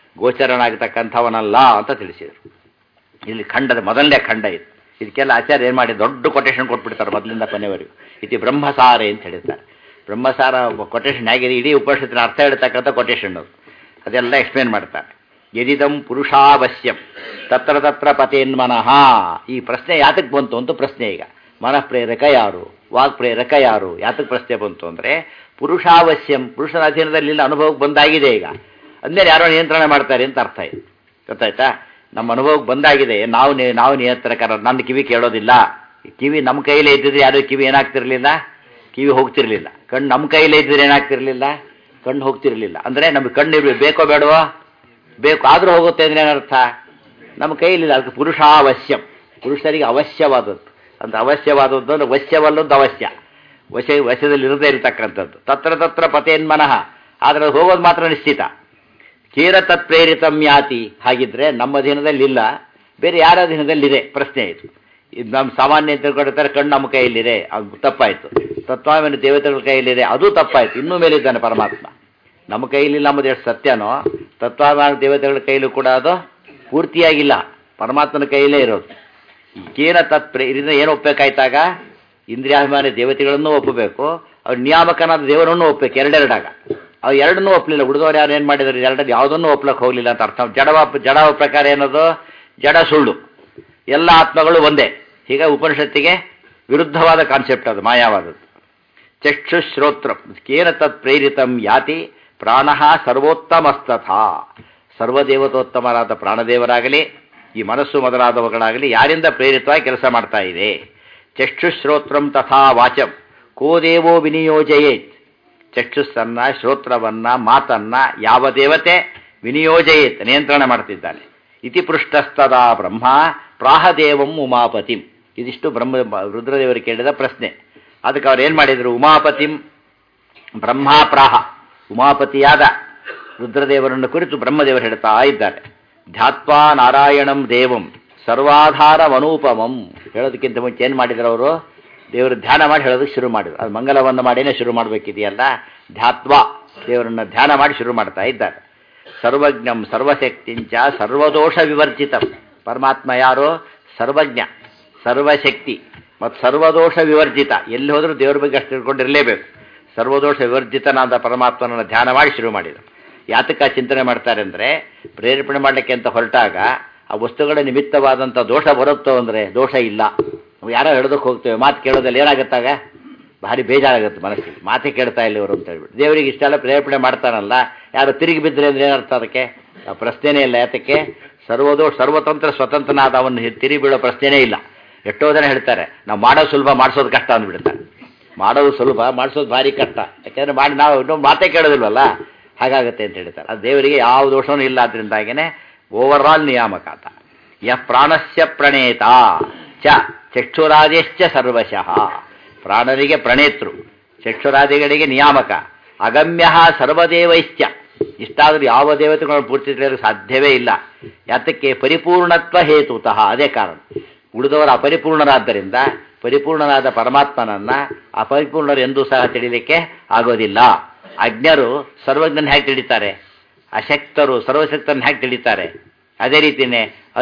ಗೋಚರನಾಗತಕ್ಕಂಥವನಲ್ಲ ಅಂತ ತಿಳಿಸಿದರು. ಇಲ್ಲಿ ಖಂಡದ ಮೊದಲನೇ ಖಂಡ ಇದು. ಇದಕ್ಕೆಲ್ಲ ಆಚಾರ್ಯ ಏನು ಮಾಡಿ ದೊಡ್ಡ ಕೊಟೇಶನ್ ಕೊಟ್ಬಿಡ್ತಾರೆ ಮೊದಲಿಂದ ಕೊನೆವರೆಗೂ. ಇದು ಬ್ರಹ್ಮಸಾರೆ ಅಂತ ಹೇಳಿದ್ದಾರೆ. ಬ್ರಹ್ಮಸಾರ ಕೊಟೇಶನ್ ಹೇಗಿದೆ, ಇಡೀ ಉಪನಿಷತ್ತಿನ ಅರ್ಥ ಹೇಳ್ತಕ್ಕಂಥ ಕೊಟೇಶನ್ ಅದು. ಅದೆಲ್ಲ ಎಕ್ಸ್ಪ್ಲೇನ್ ಮಾಡ್ತಾರೆ. ಯದಿದಂ ಪುರುಷಾವಶ್ಯಂ ತತ್ರ ತತ್ರ ಪತೇನ್ಮನಃ. ಈ ಪ್ರಶ್ನೆ ಯಾತಕ್ಕೆ ಬಂತು ಅಂತ ಪ್ರಶ್ನೆ. ಈಗ ಮನಃ ಪ್ರೇರಕ ಯಾರು, ವಾಕ್ ಪ್ರೇರಕ ಯಾರು, ಯಾತಕ್ಕೆ ಪ್ರಶ್ನೆ ಬಂತು ಅಂದರೆ ಪುರುಷಾವಶ್ಯಂ, ಪುರುಷನ ಅಧೀನದಲ್ಲಿಲ್ಲ, ಅನುಭವಕ್ಕೆ ಬಂದಾಗಿದೆ. ಈಗ ಅಂದಮೇಲೆ ಯಾರೋ ನಿಯಂತ್ರಣ ಮಾಡ್ತಾರೆ ಅಂತ ಅರ್ಥ ಇದೆ. ಗೊತ್ತಾಯ್ತಾ? ನಮ್ಮ ಅನುಭವಕ್ಕೆ ಬಂದಾಗಿದೆ, ನಾವು ನಿಯಂತ್ರಕರ. ನನ್ನ ಕಿವಿ ಕೇಳೋದಿಲ್ಲ. ಕಿವಿ ನಮ್ಮ ಕೈಲೇ ಇದ್ದಿದ್ರೆ ಯಾರು ಕಿವಿ ಏನಾಗ್ತಿರ್ಲಿಲ್ಲ, ಕಿವಿ ಹೋಗ್ತಿರ್ಲಿಲ್ಲ. ಕಣ್ಣು ನಮ್ಮ ಕೈಲೇ ಇದ್ದಿದ್ರೆ ಏನಾಗ್ತಿರ್ಲಿಲ್ಲ, ಕಣ್ಣು ಹೋಗ್ತಿರ್ಲಿಲ್ಲ. ಅಂದರೆ ನಮಗೆ ಕಣ್ಣು ಬೇಕೋ ಬೇಡವೋ, ಬೇಕು, ಆದರೂ ಹೋಗುತ್ತೆ ಅಂದರೆ ಏನರ್ಥ, ನಮ್ಮ ಕೈಲಿಲ್ಲ. ಅದಕ್ಕೆ ಪುರುಷಾವಶ್ಯಂ, ಪುರುಷರಿಗೆ ಅವಶ್ಯವಾದದ್ದು ಅಂತ. ಅವಶ್ಯವಾದದ್ದು ಅಂದರೆ ವಶ್ಯವಲ್ಲದ್ದು ಅವಶ್ಯ, ವಶದಲ್ಲಿ ಇರದೇ ಇರತಕ್ಕಂಥದ್ದು. ತತ್ರ ತತ್ರ ಪತೇನ್ಮನಃ, ಆದರೆ ಹೋಗೋದು ಮಾತ್ರ ನಿಶ್ಚಿತ. ಕೇರ ತತ್ಪ್ರೇರಿತಂ ಯಾತಿ. ಹಾಗಿದ್ರೆ ನಮ್ಮ ಅಧೀನದಲ್ಲಿ ಇಲ್ಲ, ಬೇರೆ ಯಾರ ಅಧೀನದಲ್ಲಿದೆ ಪ್ರಶ್ನೆ ಇದು. ಇದು ನಮ್ಮ ಸಾಮಾನ್ಯ ತಿಳ್ಕೊಂಡಿರ್ತಾರೆ, ಕಣ್ಣು ನಮ್ಮ ಕೈಯಲ್ಲಿದೆ, ಅದು ತಪ್ಪಾಯಿತು. ತತ್ವಾಭಿಮಾನಿ ದೇವತೆಗಳ ಕೈಯಲ್ಲಿದೆ, ಅದು ತಪ್ಪಾಯಿತು. ಇನ್ನೂ ಮೇಲಿದ್ದಾನೆ ಪರಮಾತ್ಮ. ನಮ್ಮ ಕೈಯಲ್ಲಿ ನಮ್ಮದು ಎಷ್ಟು ಸತ್ಯನೋ ತತ್ವಾಭಿಮಾನಿ ದೇವತೆಗಳ ಕೈಲೂ ಕೂಡ ಅದು ಪೂರ್ತಿಯಾಗಿಲ್ಲ, ಪರಮಾತ್ಮನ ಕೈಯಲ್ಲೇ ಇರೋದು. ಕೇನ ಇದರಿಂದ ಏನು ಒಪ್ಪಬೇಕಾಯ್ತಾಗ, ಇಂದ್ರಿಯಾಭಿಮಾನಿ ದೇವತೆಗಳನ್ನು ಒಪ್ಪಬೇಕು, ಅವ್ರು ನಿಯಾಮಕನಾದ ದೇವರನ್ನು ಒಪ್ಪಬೇಕು. ಎರಡೆರಡಾಗ ಅವು ಎರಡನ್ನೂ ಒಪ್ಪಲಿಲ್ಲ. ಉಳಿದವರು ಯಾರು ಏನು ಮಾಡಿದ್ರು, ಎರಡಲ್ಲಿ ಯಾವುದನ್ನು ಒಪ್ಪಲಕ್ಕೆ ಹೋಗಲಿಲ್ಲ ಅಂತ ಅರ್ಥ. ಜಡ ಪ್ರಕಾರ ಏನದು, ಜಡ ಸುಳ್ಳು, ಎಲ್ಲ ಆತ್ಮಗಳು ಒಂದೇ. ಹೀಗಾಗಿ ಉಪನಿಷತ್ತಿಗೆ ವಿರುದ್ಧವಾದ ಕಾನ್ಸೆಪ್ಟ್ ಅದು, ಮಾಯಾವಾದದ್ದು. ಚಕ್ಷುಶ್ರೋತ್ರ ಕೇನ ತತ್ ಪ್ರೇರಿತಂ ಯಾತಿ ಪ್ರಾಣಃ ಸರ್ವೋತ್ತಮಸ್ತಥಾ. ಸರ್ವದೇವತೋತ್ತಮರಾದ ಪ್ರಾಣದೇವರಾಗಲಿ ಈ ಮನಸ್ಸು ಮೊದಲಾದವುಗಳಾಗಲಿ ಯಾರಿಂದ ಪ್ರೇರಿತವಾಗಿ ಕೆಲಸ ಮಾಡ್ತಾ ಇದೆ. ಚಕ್ಷುಶ್ರೋತ್ರಂ ತಥಾ ವಾಚಂ ಕೋ ದೇವೋ ವಿನಿಯೋಜಯೇತ್. ಚಕ್ಷುಸ್ಸನ್ನ, ಶ್ರೋತ್ರವನ್ನ, ಮಾತನ್ನ ಯಾವ ದೇವತೆ ವಿನಿಯೋಜಯೇತ್ ನಿಯಂತ್ರಣ ಮಾಡ್ತಿದ್ದಾನೆ. ಇತಿ ಪೃಷ್ಟಸ್ತದಾ ಬ್ರಹ್ಮ ಪ್ರಾಹದೇವಂ ಉಮಾಪತಿಂ. ಇದಿಷ್ಟು ರುದ್ರದೇವರು ಕೇಳಿದ ಪ್ರಶ್ನೆ. ಅದಕ್ಕೆ ಅವ್ರು ಏನು ಮಾಡಿದರು, ಉಮಾಪತಿಂ ಬ್ರಹ್ಮ ಪ್ರಾಹ, ಉಮಾಪತಿಯಾದ ರುದ್ರದೇವರನ್ನು ಕುರಿತು ಬ್ರಹ್ಮದೇವರು ಹೇಳ್ತಾ ಇದ್ದಾರೆ. ಧ್ಯಾತ್ವಾ ನಾರಾಯಣಂ ದೇವಂ ಸರ್ವಾಧಾರಮನೂಪಮಂ. ಹೇಳೋದಕ್ಕಿಂತ ಮುಂಚೆ ಏನು ಮಾಡಿದ್ರು ಅವರು, ದೇವರು ಧ್ಯಾನ ಮಾಡಿ ಹೇಳೋದಕ್ಕೆ ಶುರು ಮಾಡಿದ್ರು. ಅದು ಮಂಗಲವನ್ನು ಮಾಡಿನೇ ಶುರು ಮಾಡಬೇಕಿದೆಯಲ್ಲ. ಧ್ಯಾತ್ವಾ ದೇವರನ್ನು ಧ್ಯಾನ ಮಾಡಿ ಶುರು ಮಾಡ್ತಾ ಇದ್ದಾರೆ. ಸರ್ವಜ್ಞಂ ಸರ್ವಶಕ್ತಿಂಚ ಸರ್ವದೋಷ ವಿವರ್ಜಿತಂ. ಪರಮಾತ್ಮ ಯಾರು, ಸರ್ವಜ್ಞ, ಸರ್ವಶಕ್ತಿ ಮತ್ತು ಸರ್ವದೋಷ ವಿವರ್ಜಿತ. ಎಲ್ಲಿ ಹೋದರೂ ದೇವರ ಬಗ್ಗೆ ಅಷ್ಟು ತಿಳ್ಕೊಂಡಿರಲೇಬೇಕು. ಸರ್ವದೋಷ ವಿವರ್ಜಿತನಾದ ಪರಮಾತ್ಮನನ್ನು ಧ್ಯಾನ ಮಾಡಿ ಶುರು ಮಾಡಿದರು. ಯಾತಕ ಚಿಂತನೆ ಮಾಡ್ತಾರೆ ಅಂದರೆ, ಪ್ರೇರೇಪಣೆ ಮಾಡಲಿಕ್ಕೆ ಅಂತ ಹೊರಟಾಗ ಆ ವಸ್ತುಗಳ ನಿಮಿತ್ತವಾದಂಥ ದೋಷ ಬರುತ್ತೋ ಅಂದರೆ ದೋಷ ಇಲ್ಲ. ಯಾರೋ ಹೇಳೋದಕ್ಕೆ ಹೋಗ್ತೇವೆ, ಮಾತು ಕೇಳೋದಲ್ಲಿ ಏನಾಗುತ್ತಾಗ ಭಾರಿ ಬೇಜಾರಾಗುತ್ತೆ ಮನಸ್ಸಿಗೆ. ಮಾತೇ ಕೇಳ್ತಾ ಇಲ್ಲ ಇವರು ಅಂತ ಹೇಳ್ಬಿಟ್ಟು ದೇವರಿಗೆ ಇಷ್ಟೆಲ್ಲ ಪ್ರೇರೇಪಣೆ ಮಾಡ್ತಾನಲ್ಲ, ಯಾರು ತಿರುಗಿ ಬಿದ್ದರೆ ಅಂದರೆ ಏನರ್ಥ, ಅದಕ್ಕೆ ಆ ಪ್ರಶ್ನೆನೇ ಇಲ್ಲ. ಯಾತಕ್ಕೆ ಸರ್ವತಂತ್ರ ಸ್ವತಂತ್ರನಾದ ಅವನು ತಿರುಗಿ ಬೀಳೋ ಪ್ರಶ್ನೆನೇ ಇಲ್ಲ. ಎಷ್ಟೋ ಜನ ಹೇಳ್ತಾರೆ ನಾವು ಮಾಡೋದು ಸುಲಭ, ಮಾಡಿಸೋದು ಕಷ್ಟ ಅಂದ್ಬಿಡ್ತಾರೆ. ಮಾಡೋದು ಸುಲಭ, ಮಾಡಿಸೋದು ಭಾರಿ ಕಷ್ಟ. ಯಾಕೆಂದರೆ ನಾವು ಇನ್ನೊಂದು ಮಾತೇ ಕೇಳೋದಿಲ್ವಲ್ಲ, ಹಾಗಾಗತ್ತೆ ಅಂತ ಹೇಳ್ತಾರೆ. ಅದು ದೇವರಿಗೆ ಯಾವ ದೋಷವೂ ಇಲ್ಲ. ಅದರಿಂದಾಗಿಯೇ ಓವರ್ ಆಲ್ ನಿಯಾಮಕ ಆತ. ಯ ಪ್ರಾಣಸ್ಯ ಪ್ರಣೇತ ಚ ಚಕ್ಷುರಾದಿಶ್ಚ ಸರ್ವಶಃ. ಪ್ರಾಣರಿಗೆ ಪ್ರಣೇತೃ, ಚಕ್ಷುರಾದಿಗಳಿಗೆ ನಿಯಾಮಕ. ಅಗಮ್ಯ ಸರ್ವದೇವೈಶ್ಚ. ಇಷ್ಟಾದರೂ ಯಾವ ದೇವತೆಗಳನ್ನು ಪೂರ್ತಿ ತಿಳಿಯಲು ಸಾಧ್ಯವೇ ಇಲ್ಲ. ಯಾತಕ್ಕೆ, ಪರಿಪೂರ್ಣತ್ವ ಹೇತುತಃ. ಅದೇ ಕಾರಣ. ಉಳಿದವರು ಅಪರಿಪೂರ್ಣರಾದ್ದರಿಂದ ಪರಿಪೂರ್ಣನಾದ ಪರಮಾತ್ಮನನ್ನು ಅಪರಿಪೂರ್ಣರು ಎಂದೂ ಸಹ ತಿಳಿಯಲಿಕ್ಕೆ ಆಗೋದಿಲ್ಲ. ಅಜ್ಞರು ಸರ್ವಜ್ಞನ ಹೇಗೆ ತಿಳಿತಾರೆ, ಅಶಕ್ತರು ಸರ್ವಶಕ್ತರನ್ನು ಹೇಗೆ ತಿಳಿತಾರೆ, ಅದೇ ರೀತಿಯೇ